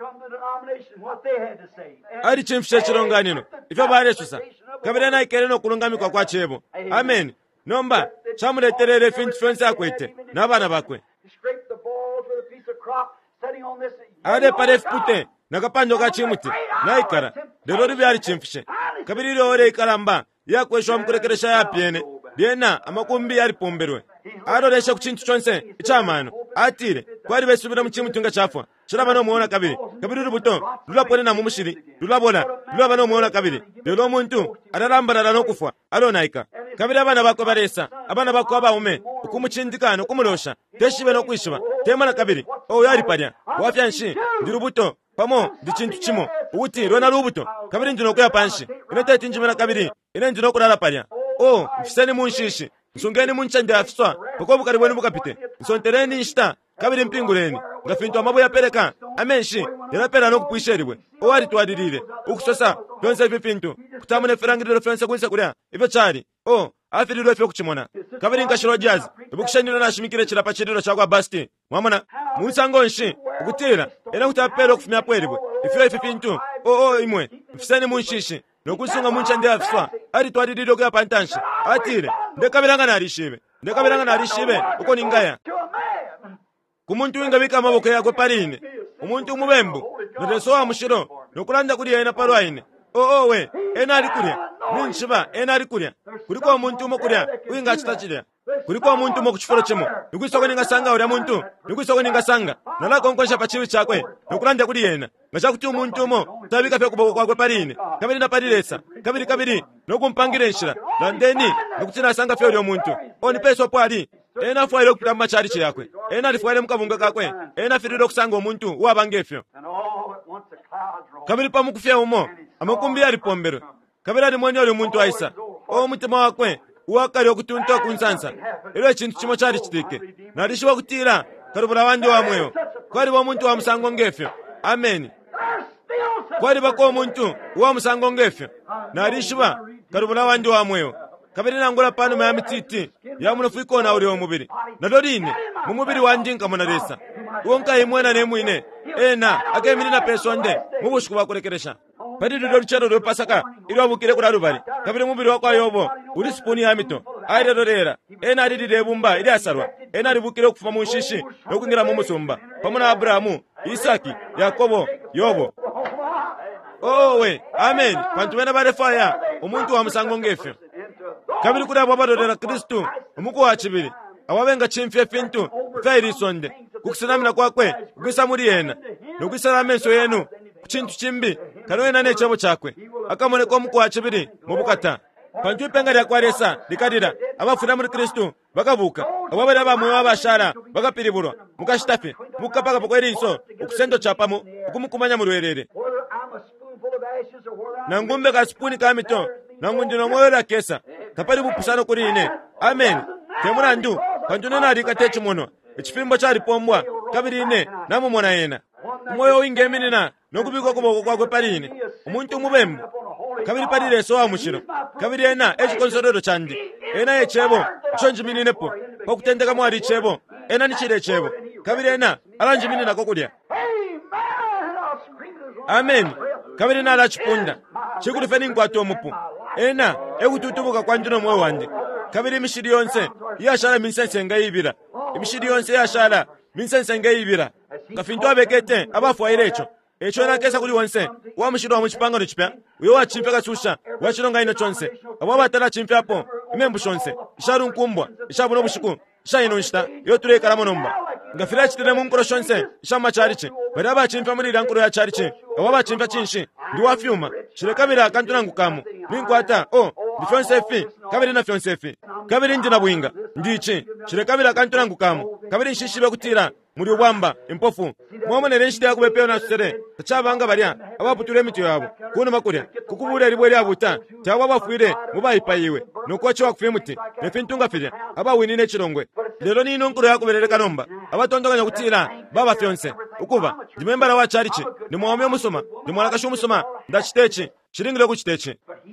ari chimfishe chironganino ifa bare sosa kabiri na ikere no kulungamikwa kwa chebo amen nomba chamuleterere fintu fyonse akwete n'abana bakwe ade pare fpute nakapanjo kachimuti naikara lero ribyari chimfishe kabiri rore ikaramba yakweshwa mukurekeresha yapyene byena amakumbi yari pomberwe aroresha ku kintu cyonse icamano atire kwari besubira mu kintu tunga cyafwa shiraba no muona kabiri kabiri rubuto rulapone na mumushiri rulabona rulaba no muona kabiri lero muntu ararambara no kufwa aronaika kabiri abana bako baresa abana bako abaume ukumuchindikano kumurosha teshibe no kwishiba temana kabiri o yari parya wafyanshi ndirubuto pamo ndichintu chimo uti rona rubuto kabiri ndino kuya panshi inete tinjimena kabiri ine ndino kurara parya o mfisani munshishi nsungeni munchande afswa kuko bukari bwenu bukapite nsontereni nshita kabiri mpingureni ngafinto amabo yapereka amenshi yarapera no kupwisheriwe o ari twadirire ukusosa byonse bifinto kutamune ferangiriro fense kunse kurya ibe chari o afiriro fyo kuchimona kabiri nkashiro jazz ibukishanira nashimikire chirapa chiriro chakwa basti mwamona munsango nshi ukutira era kutapera kufumya pweribwe ifyo ififinto o o imwe mfisani munshishi nokusunga munchande afswa ari twadirire kuya pantanshi atire ndekabiranga narishibe ndekabiranga narishibe uko ningaya kumuntu winga bika amaboko yakwe parine umuntu umubembu notesowa mushiro nokulanda kuriya ina parwaine o o we ena ari kuriya ninshiba ena ari kuriya kuriko umuntu umo kuriya winga achitachira kuriko umuntu umo kuchiforo chemo nikwisoko ningasanga uri muntu nikwisoko ningasanga nalako nkosha pachiwi chakwe nokulanda kuriya ena ngachakuti umuntu umo tabika pya kuboko kwakwe parine kabiri na pariresa kabiri kabiri nokumpangire nshira landeni nokutina sanga fya uri umuntu oni peso pwali ena fwaile kupamba chari chiyakwe ena lifwaile mukavunga kakwe ena firiro kusanga omuntu wabangefyo kabiri pamukufya umo amakumbi yari pomberwe kabiri ari mwenye uri muntu aisa o mutima wakwe uwakari okutuntua kunsansa ilo chintu chimo chari chitike narishiwa kutira karubula wandi wa mweyo kwari wa muntu wa musango ngefyo amen kwari bako muntu wa musango ngefyo narishiwa karubula wandi wa mweyo kabiri nangula pano ya mititi ya munafuiko na uri wa mubiri na dorine mu mubiri wandi nkamunaresa wonka imwena nemwine ena akemiri na pesonde mubushuku bakurekeresha padi do chero do pasaka iro bukire kura rubari kabiri mubiri wakwa yobo uri spuni ya mito aire dorera ena ari de bumba iri asarwa ena ari bukire kufa mu nshishi no kungira mu musumba pamuna Abrahamu Isaki Yakobo Yobo owe amen pantumena bare fire umuntu wa musango ngefyo kabiri kuri abo badodera Kristo umuko wa kibiri awabenga chimfye fintu kairi sonde kukisanamina kwakwe ukisa muri yena nokwisara menso yenu kuchintu chimbi kanwena ne chabo chakwe akamone ko muko wa kibiri mubukata pantu penga lya kwaresa likadira abafuna muri Kristo bakabuka ababera bamwe babashara bakapiriburwa mukashitafe mukapaka pokweriso ukusendo chapamo ukumukumanya murwerere nangumbe ka spuni kamito nangundino moyo la kesa tapari bupusano kuri ine amen temura ndu pantunena rikatechi mono echifimbo chari pombwa kabiri ine namumona yena moyo wingeminina nokubikwa kuboko kwakwe parine umuntu mubembu kabiri parire so amushiro kabiri ena echikonsorero chandi ena echebo chonjiminine po pakutendeka mwari chebo ena nichire chebo kabiri ena alanjiminina kokulya amen kabiri na lachipunda chikuri feni ngwato mupu ena ekututubuka kwanjino moyo wandi kabiri mishiri yonse yashara minsense ngayibira imishiri yonse yashara minsense ngayibira ngafinto abekete abafu airecho echo na kesa kuli wonse wa mishiri wa muchipanga chipya uyo wa chimpe kasusha wa chironga ino chonse abo batala chimpe apo imembu chonse isharu nkumbwa ishabu no bushiku shayino nshita yo ture karamo nomba ngafira chitene mu nkoro chonse ishama chariche bari aba chimpe muri rankoro ya chariche abo ba chimpe chinshi ndi wa fyuma shire kabira kantuna ngukamu ninkwata o ndi fyonse fi kabiri na fyonse fi kabiri njina buinga ndichi shire kabira kantuna ngukamu kabiri shishibe kutira muri obwamba empofu mwamonera enshita yakubepeyo nasusere takyabanga balya abaputula emityo yabo kuno bakulya kukubuula eribwe lyabuta tyabwa bafuire mubayipayiwe nokwoki wakufiye muti nefintunga firya abawinina ekirongwe lero nino nkulu yakuberere kanomba abatondoganya kutira baba fyonse ukuba ndimembala wa chariki ndimwami omusoma ndimwalakashi omusoma ndakiteki kiringire ku kiteki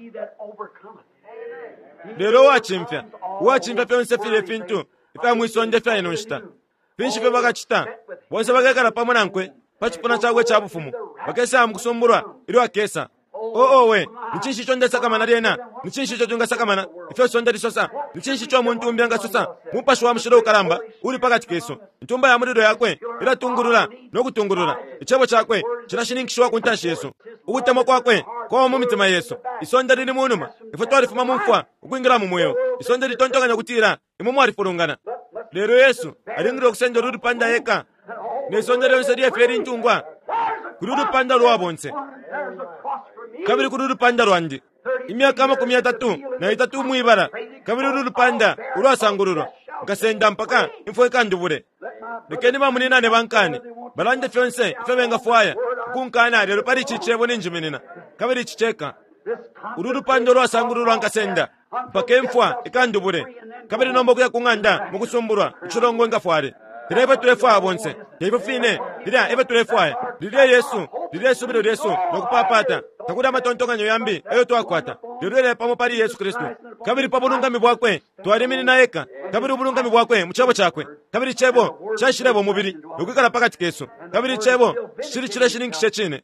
lero wakimfya wakimfya fyonse fire fintu ifya mwisonde fya ino nshita finshi fye bakakita bose bakekala pamwe nankwe pachipuna chakwe cha bufumu bakesa mukusumburwa iri wakesa oo we nichinshi cho ndesakamana lyena nichinshi cho tungasakamana ifyo sonde lisosa nichinshi cho muntu umbyenga sosa mupashi wa mushiro ukalamba uri pakati keso ntumba ya muliro yakwe iratungurura nokutungurura ichebo chakwe chirashininkishwa kuntashi yesu ukutema kwakwe kwa mu mitima yesu isonde lili munuma ifo twalifuma mumfwa ukwingira mu moyo isonde litontoganya kutira imumu alifulungana lero yesu alingire okusenda olulupanda yeka nesonde lyonse lyeferi ntungwa ku lulupanda lwabonse kabiri ku lulupanda lwandi imyaka makumi atatu na itatu mwibara kabiri lulupanda ulwasangululwa nkasenda mpaka info ikandubule lekeni bamuninane bankane balande fyonse ife bengafwaya kunkana lero pali chichebo ninjiminina kabiri chicheka ululupanda lwasangululwa nkasenda mpaka emfwa ikandubule kabiri nombo kuya kunganda mukusumburwa ichirongo ngafware direbe tulefwa bonse yebo fine dira ebe tulefwa dire yesu dire yesu biro yesu nokupapata takuda matontonganyo yambi ayo twakwata dire pamo pali yesu kristo kabiri pabulunga mibwakwe twarimini naeka kabiri bulunga mibwakwe muchebo chakwe kabiri chebo chashirebo mubiri nokukala pakati kesu kabiri chebo shiri chire shirinkishe chine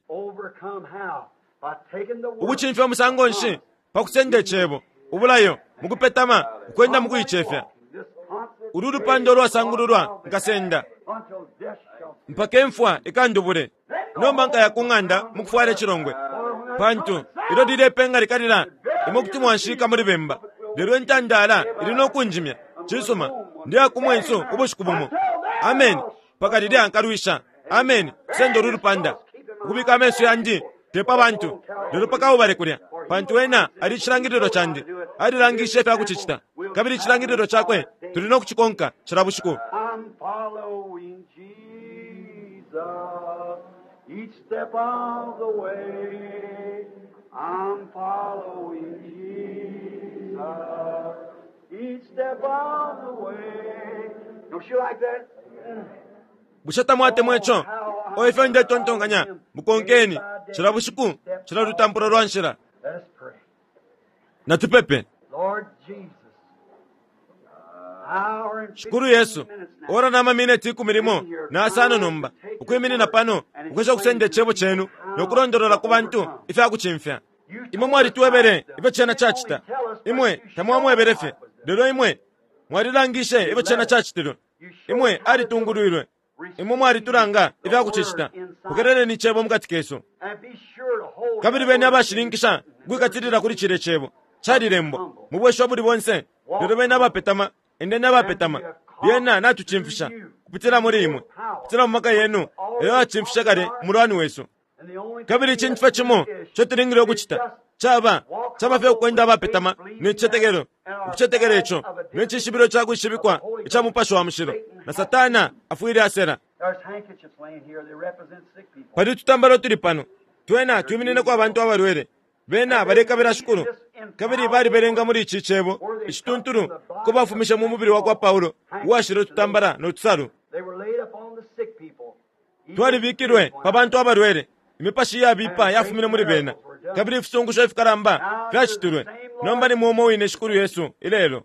ubuchimfya musango nshi pakusende chebo ubulayo mukupetama ukwenda mukuyichefya ululupanda lwasangululwa nkasenda mpaka emfwa ikandubule nomba nkayakung'anda mukufwala ekirongwe pantu ilo lilepenga likalila imukutimwa nshika muri bemba lero entandala ilina okunjimya chisuma ndiyakumwenso kubushikubumo amen paka lili ankalwisha amen kusenda olulupanda ukubika ameso yandi tepa bantu lero paka ubale kulya pantu wena ali chilangiriro chandi alilangishe fya kuchichita kabiri chilangiriro chakwe tulina okuchikonka chirabushiku each step of the way. I'm following Jesus each step of the way. Don't you like that? bushata mwate mwecho oife nde tontonganya mukonkeni chirabushiku chirarutambura lwanshira natupepe Lord Jesus, shukuru yesu ora nama mineti kumirimo na asano nomba ukwimini na pano ukwesha kusende chebo chenu nokurondorora ku bantu ife akuchimfya imwe mwari tuwebere ife chena chachita imwe tamwa mweberefe lero imwe mwari langishe ife chena chachitiro imwe ari tunguruirwe imwe mwari turanga ife akuchichita ukerere ni chebo mukati keso kabiri bene abashirinkisha gwikatirira kuri chire chebo charirembo mubwesho buri bonse lero bene abapetama ende n'abapetama yena natuchimfisha kupitira muri imwe kupitira mu maka yenu eyo achimfisha kare murwani wesu kabiri chinchfa chimo cyo turingire okuchita chaba chaba fe kwenda abapetama ni chetegero kuchetegero echo ni chishibiro cha kushibikwa cha mupasho wa mushiro na satana afuire asera pari tutambaro turi pano twena tuminine kwa abantu abarwere bena bareka birashukuru kabiri bari berenga muri ichichebo ishitunturu ko bafumisha mu mubiri wa kwa Paulo washiro tutambara no tsaru twari bikirwe pabantu abarwere imipashi ya bipa yafumine muri bena kabiri fusungusho ifikaramba fyashiturwe nomba ni muomo wine shukuru Yesu ilelo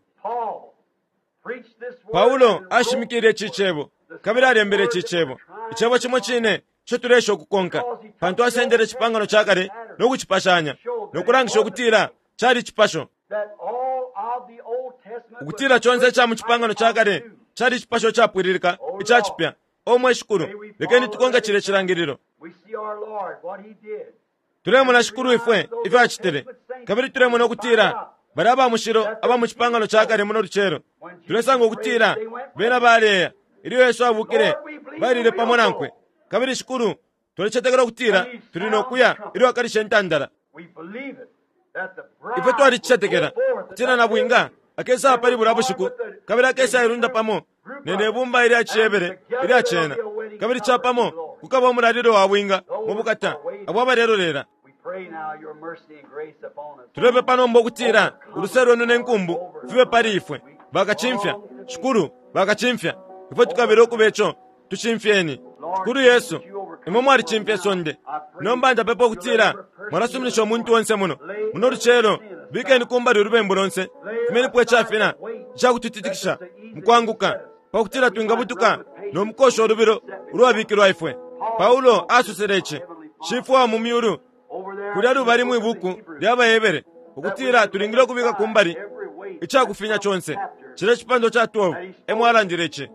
Paulo ashimikire chichebo kabiri arembere chichebo ichebo chimo chine cyo turesho kukonka pantu asendere chipangano chakare no kuchipashanya no kurangisha kutira chari chipasho kutira chonse cha muchipangano chakare chari chipasho chapwiririka ichachipya omwe shukuru lekeni tukonga chire chirangiriro turemo na shukuru ifwe ife achitere kabiri turemo no kutira baraba mushiro aba muchipangano chakare muno ruchero turesango kutira bena baleya iri Yesu abukire barire pamonankwe kabiri shukuru turechetegera kutira turino kuya iri wakarisha ntandara ife twari chichetegera kutira na bwinga akesa apali burabushiku kabiri akesa irunda pamo nene bumba iri achiyebere iri achena kabiri chapamo kukaba omurariro wawinga mubukata abwaba rero rera turebe pano mbokutira urusero none nkumbu vive parifwe bakachimfya shukuru bakachimfya ifo tukabere okubecho tuchimfyeni shukuru Yesu imwe mwari chimfya sonde nombanda pepo kutira mwarasuminisha omuntu wonse muno muno ruchero bikeni kumbari urubembo ronse kimeni pwe chafina chakututitikisha mukwanguka pakutira twingabutuka nomukosho orubiro urwabikirwa ifwe Paulo asusereche shifwa mumiuru kuri ari bari mu ibuku ryabayebere ukutira turingire kubika kumbari icakufinya chonse chire chipando cha twelve emwarangireche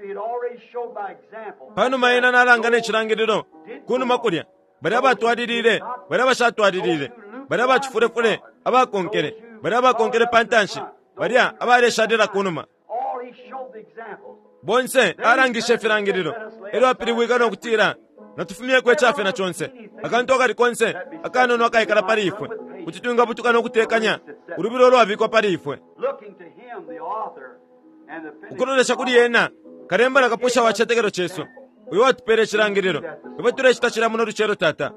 pano mayina narangane chirangiriro kuno makurya bari abatwaririre bari abashatwaririre bari abachifurefure abakonkere bari abakonkere pantanshi bari abareshadira kunuma bonse arangishe firangiriro ero apiriwika no kutira natufumie kwe chafe na chonse akantoka rikonse akanono akaikara parifwe kutitunga butuka no kutekanya urubiro rwo abikwa parifwe ukonoresha kuri yena karemba nakapusha wachetekero cheso uyo watupere chirangiriro ibo tureshitachira muno ruchero tata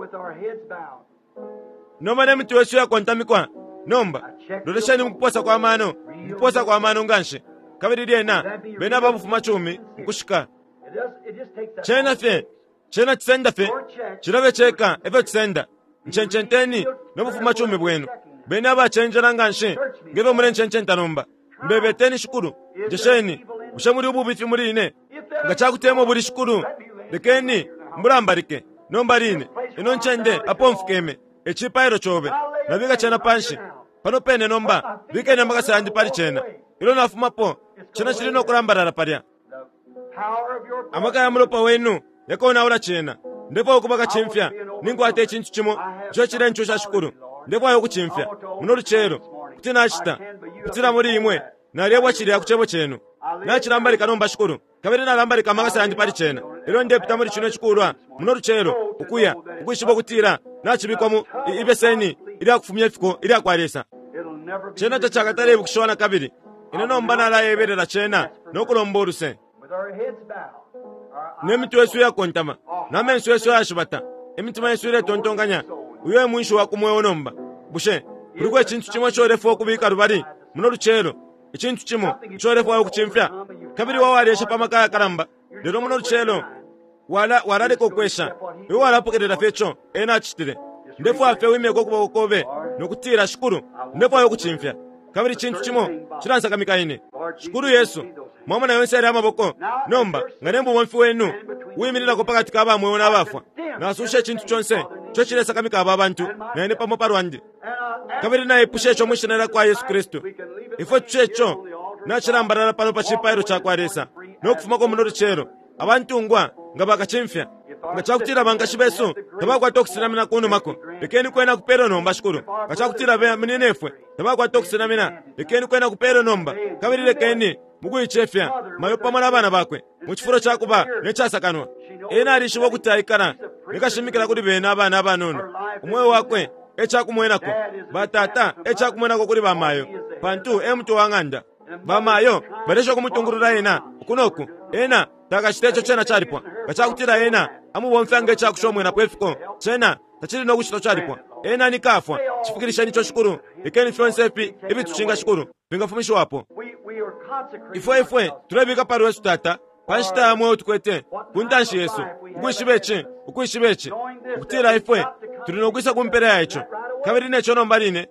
noma ne mtu wesu yakontamikwa nomba doreshani mukuposa kwa mano mukuposa kwa mano nganshe kabiri yena bena babufuma chumi mukushika chena fe chena tsenda fe chirabe cheka ebe tsenda nchenchenteni nobufuma chumi bwenu bena ba chenjera nganshe ngebe muri nchenchenta nomba mbebeteni shukuru jesheni ushamuri ububifi muri ine ngachakutemo buri shukuru lekeni mburambarike nombarine ino nchende apomfukeme echipairo chobe nabiga chena panshi pano pene nomba bikene mbakasa andi pari chena ilo nafuma po chena chirino kurambarara paria amaka ya mlopa wenu yakona ula chena ndipo ukubaka chimfya ningu ate chintu chimo cho chire nchu sha shukuru ndipo ayo kuchimfya muno ruchero kutina ashita kutina muri imwe nalebwa chiri akuchebo chenu na chirambari kanomba shukuru kabiri na rambari kamagasa andi pari chena ilo nde pita muri chino chikurwa muno ruchero ukuya ukwishibo kutira na chibikwamu ibeseni ili akufumya fiko ili akwaresa chena tachakatale bukushona kabiri ino nomba na la yeberera chena nokulomboruse nemitu yesu yakontama namensu yesu yashibata emitima yesu ile tontonganya uyo mwisho wakumwewo nomba bushe kuliko ekintu kimwe kyorefu okubika rubari muno ruchero ekintu kimo kyorefu okuchimfya kabiri wawaresha pamakaya karamba lero muno ruchero wala waraleko kwesha uyo walapokerera fecho ena chitire ndefu afe wime gokuba kobe nokutira shukuru ndefu ayo kuchimfya kabiri kintu kimo kiransa mikaine shukuru Yesu mama na yonse ya maboko nomba nganembo wonfi wenu wimirira ko pakati kaba mwe wona bafwa nasushe kintu cyonse cyo kiresa kamika aba bantu nene pamo parwandi kabiri na epushe cyo mushinera kwa Yesu Kristo ifo checho na chirambarara pano pa chipairo cha kwaresa no kufuma ko muno ruchero abantu ngwa ngabaka chimfya ngachakutira bangashibeso tabakwa toksina mina kuno mako lekeni kwena kupero nomba shukuru ngachakutira be minenefwe tabakwa toksina mina lekeni kwena kupero nomba kabiri lekeni mukuichefya mayo pamana bana bakwe muchifuro chakuba nechasakanwa ena alishibo kutaikana nikashimikira kuri bena abana abanono umwe wakwe echakumwenako batata echakumwenako kuri bamayo pantu emtu wanganda bamayo balesho kumutungurura ena kunoku ena takashitecho chena charipwa gachakutira ena amubomfyange chakushomwe na pwefiko chena tachiri no gushito charipwa ena nikafwa chifikirisha nicho shukuru ikeni fionsepi ibi tuchinga shukuru bingafumisho wapo ifwe ifwe tulebika paru Yesu tata panshita amwe utukwete kuntanshi Yesu ukwishibeche ukwishibeche ukutira ifwe tulinogwisa kumpere yacho kabiri necho nombarine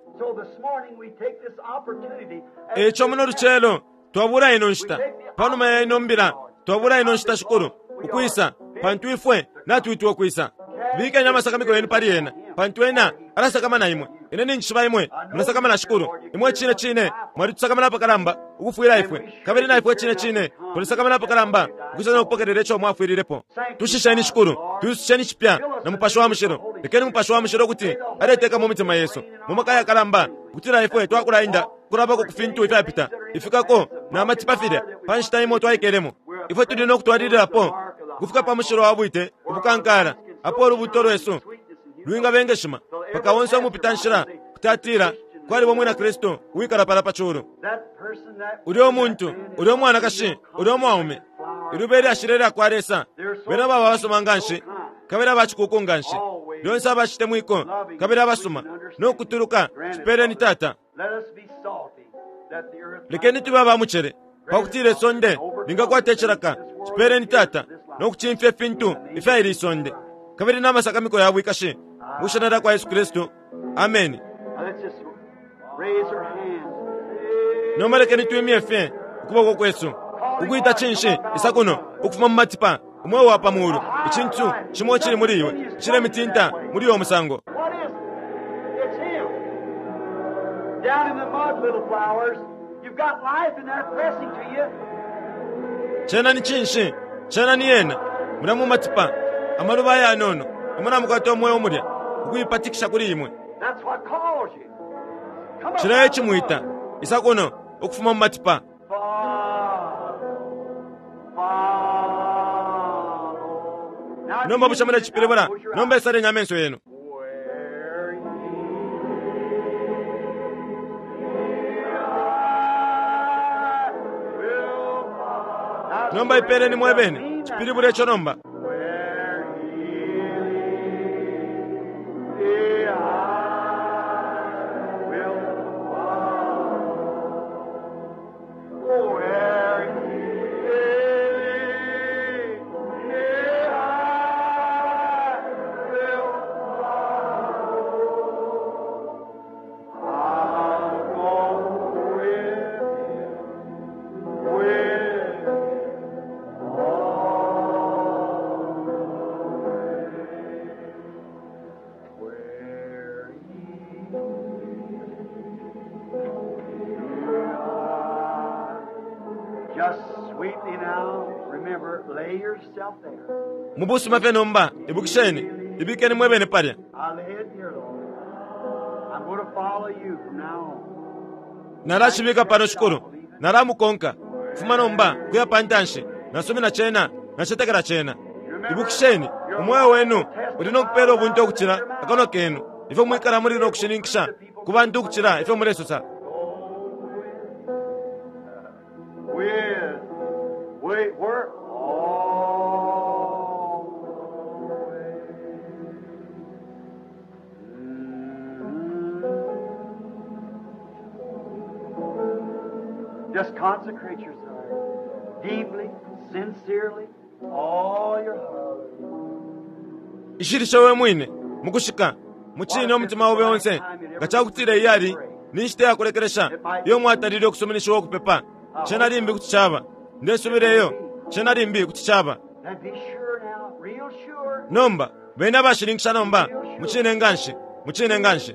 echo muno ruchelo twabura ino nshita pano maya ino mbira twabura ino nshita shukuru ukwisa pantu ifwe natuitwa kwisa bika nyama sakamiko yenu pari yena pantu ena arasa kama na imwe ine ni nchiba imwe mnasa kama na shukuru imwe chine chine mwari tusakama na pakaramba ukufuira ifwe kabiri na ifwe chine chine tulisakama na pakaramba ukisa na upokererecho mwafuirirepo tushishani shukuru tushishani chipya na mupasho wa mshiro lekeni mupasho wa mshiro kuti areteka mu mitima Yesu mumakaya karamba kutira ifwe twakura inda kurabako kufintu ifapita ifikako na matipafire panshita imo twaikeremo ifwe tudino kutwarira po kufika pa mshiro wabuite ubukankara apo rubutoro Yesu luinga bengeshima paka wonse mupitanshira kutatira kwali bomwe na Kristo wikala pala pachulu uli omuntu uli omwana kashi uli omwaume ilubeli ashirere akwaresa bena baba basoma nganshi kabera bachikuku nganshi lyonse abashite mwiko kabera basoma nokutuluka chipere ni tata lekeni tuba bamuchere pakutire sonde lingakwatecheraka chipere ni tata nokuchimfye fintu ifairi sonde kabiri namasaka miko yabu ikashi mushanara kwa Yesu Kristo amen. Nomalekeni tuimie fe ukuboko kwesu ukuita chinshi isakuno ukufuma mumatipa umwe wapa muru ichintu chimo chiri muri iwe chire mitinta muri yo musango. Chena ni chinshi chena ni yena mura mumatipa amaluba ya nono umwana mukato mwe omurya ukuipatikisha kuri imwe chiraye chimuita isakuno ukufuma mumatipa nomba bushamira chipiribura nomba esare nyamenso yenu nomba ipere ni mwebene chipiribura echo nomba mubusu mafe nomba ibukisheni ibikeni mwebene parya narashibika pano shukuru naramukonka fuma nomba kuya pantanshi nasumi na chena nashetekera chena ibukisheni umwoyo wenu ulino kupera obuntu okuchira akono kenu ife mwikara muri no kushininkisha kubantu okuchira ife mureso sa Just consecrate yourself deeply, sincerely, all your heart. Ishirisha we mwine mukushika muchine omutima wawe wonse gachakutire iyari nishite yakurekeresha iyo mwatarire okusomenisha wo kupepa chena limbi kuchichaba ndesubireyo chena limbi kuchichaba nomba bena bashiringisha nomba muchine nganshi muchine nganshi.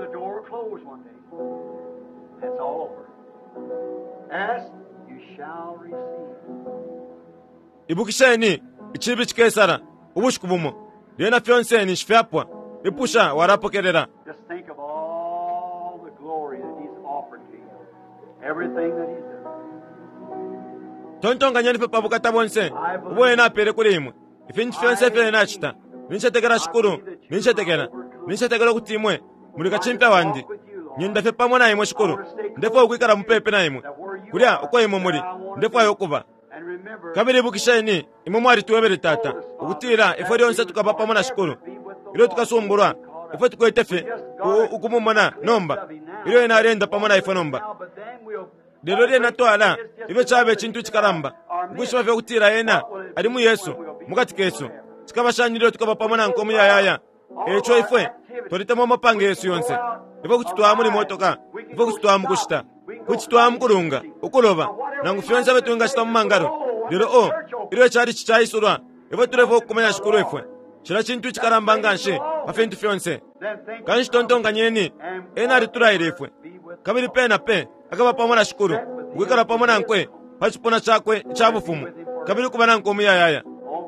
Ask, you shall receive. Ibukisheni ichibi chikesara ubushukubumo lena fionseni shfyapwa ipusha warapokerera. Just think of all the glory that he's offered to you, everything that he's done. Tontonga nyani pe pabukata bonse uboye na pere kuri imwe ifinchi fionse fe na chita ninchetekera shukuru ninchetekera ninchetekera kutimwe muri kachimpa wandi nyenda fe pamona imwe shukuru ndefo ukwikara mupepe na imwe kulya uko imwe muri ndefo ayokuba kabiri bukisheni imwe mwari tuwebere tata ukutira ifo lyonse tukapapa mona shukuru ilo tukasumburwa ifo tukoitefe ukumumona nomba ilo inarenda pamona ifo nomba lero lyena twala ife chabe chintu chikaramba ukushima vya kutira yena ali mu Yesu mukati kesu chikabashanyiro tukapapa mona nkomu yayaya echo ifwe tolitemo mapange Yesu yonse ifo kuchitwa muri motoka ifo kuchitwa mukushita kuchitwa mukulunga ukuloba nangu fyonse betunga shita mumangaro lero o ilo chari chichaisurwa ifo tulevo kumenya shukuru ifwe chira chintu chikaramba nganshe afentu fyonse kanshi tontonga nyeni ena rituraire ifwe kabiri pena pe akaba pamona shukuru wikara pamona nkwe pachipona chakwe chabufumu kabiri kubana nkomu yayaya.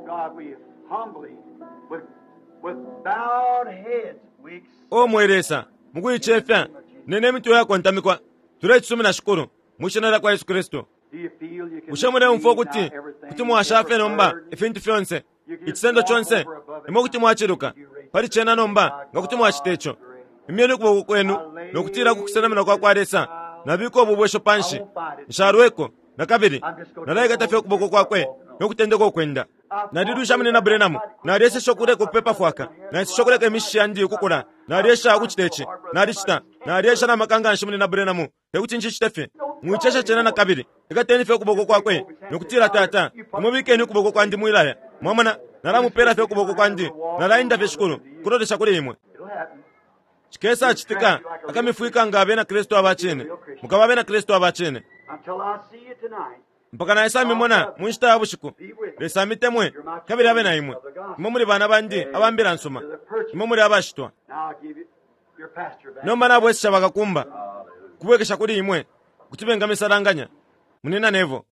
O mweresa mukuichefya nene mitu yako ntamikwa turechisumi na shukuru mushenera kwa Yesu Kristo ushemure umfo kuti kuti mwashafe nomba ifintu fyonse ichisendo chonse imo kuti mwachiruka pari chena nomba nga kuti mwachitecho imyeni ukuboko kwenu nokutira kukusenamena kwako alesa nabika obubwesho panshi nsharweko na kabiri nalayika tafe ukuboko kwakwe nokutendeka okwenda nadidusha mune na Branham naryesha shokureka kupepa fwaka naisi shokureka emishi yandi kukula naryesha kuchitechi narishita naryesha na makanga nshimune na Branham ekuti nchitefe muichesha chena na kabiri ikateni fe ukuboko kwakwe nokutira tata mubikeni ukuboko kwandi mwilaya mwamana naramupera fe ukuboko kwandi narainda fe shukuru kurotesha kuri imwe chikesa chitika akamifuika ngabe na Kristo abachene mukababe na Kristo abachene mpaka naisa mimona munshita abushiku lesa mitemwe kabiri abe na imwe imwe muri bana bandi abambira nsoma imwe muri abashitwa nomba nabo esha bagakumba kubwekesha kuri imwe kutibenga misaranganya munena nevo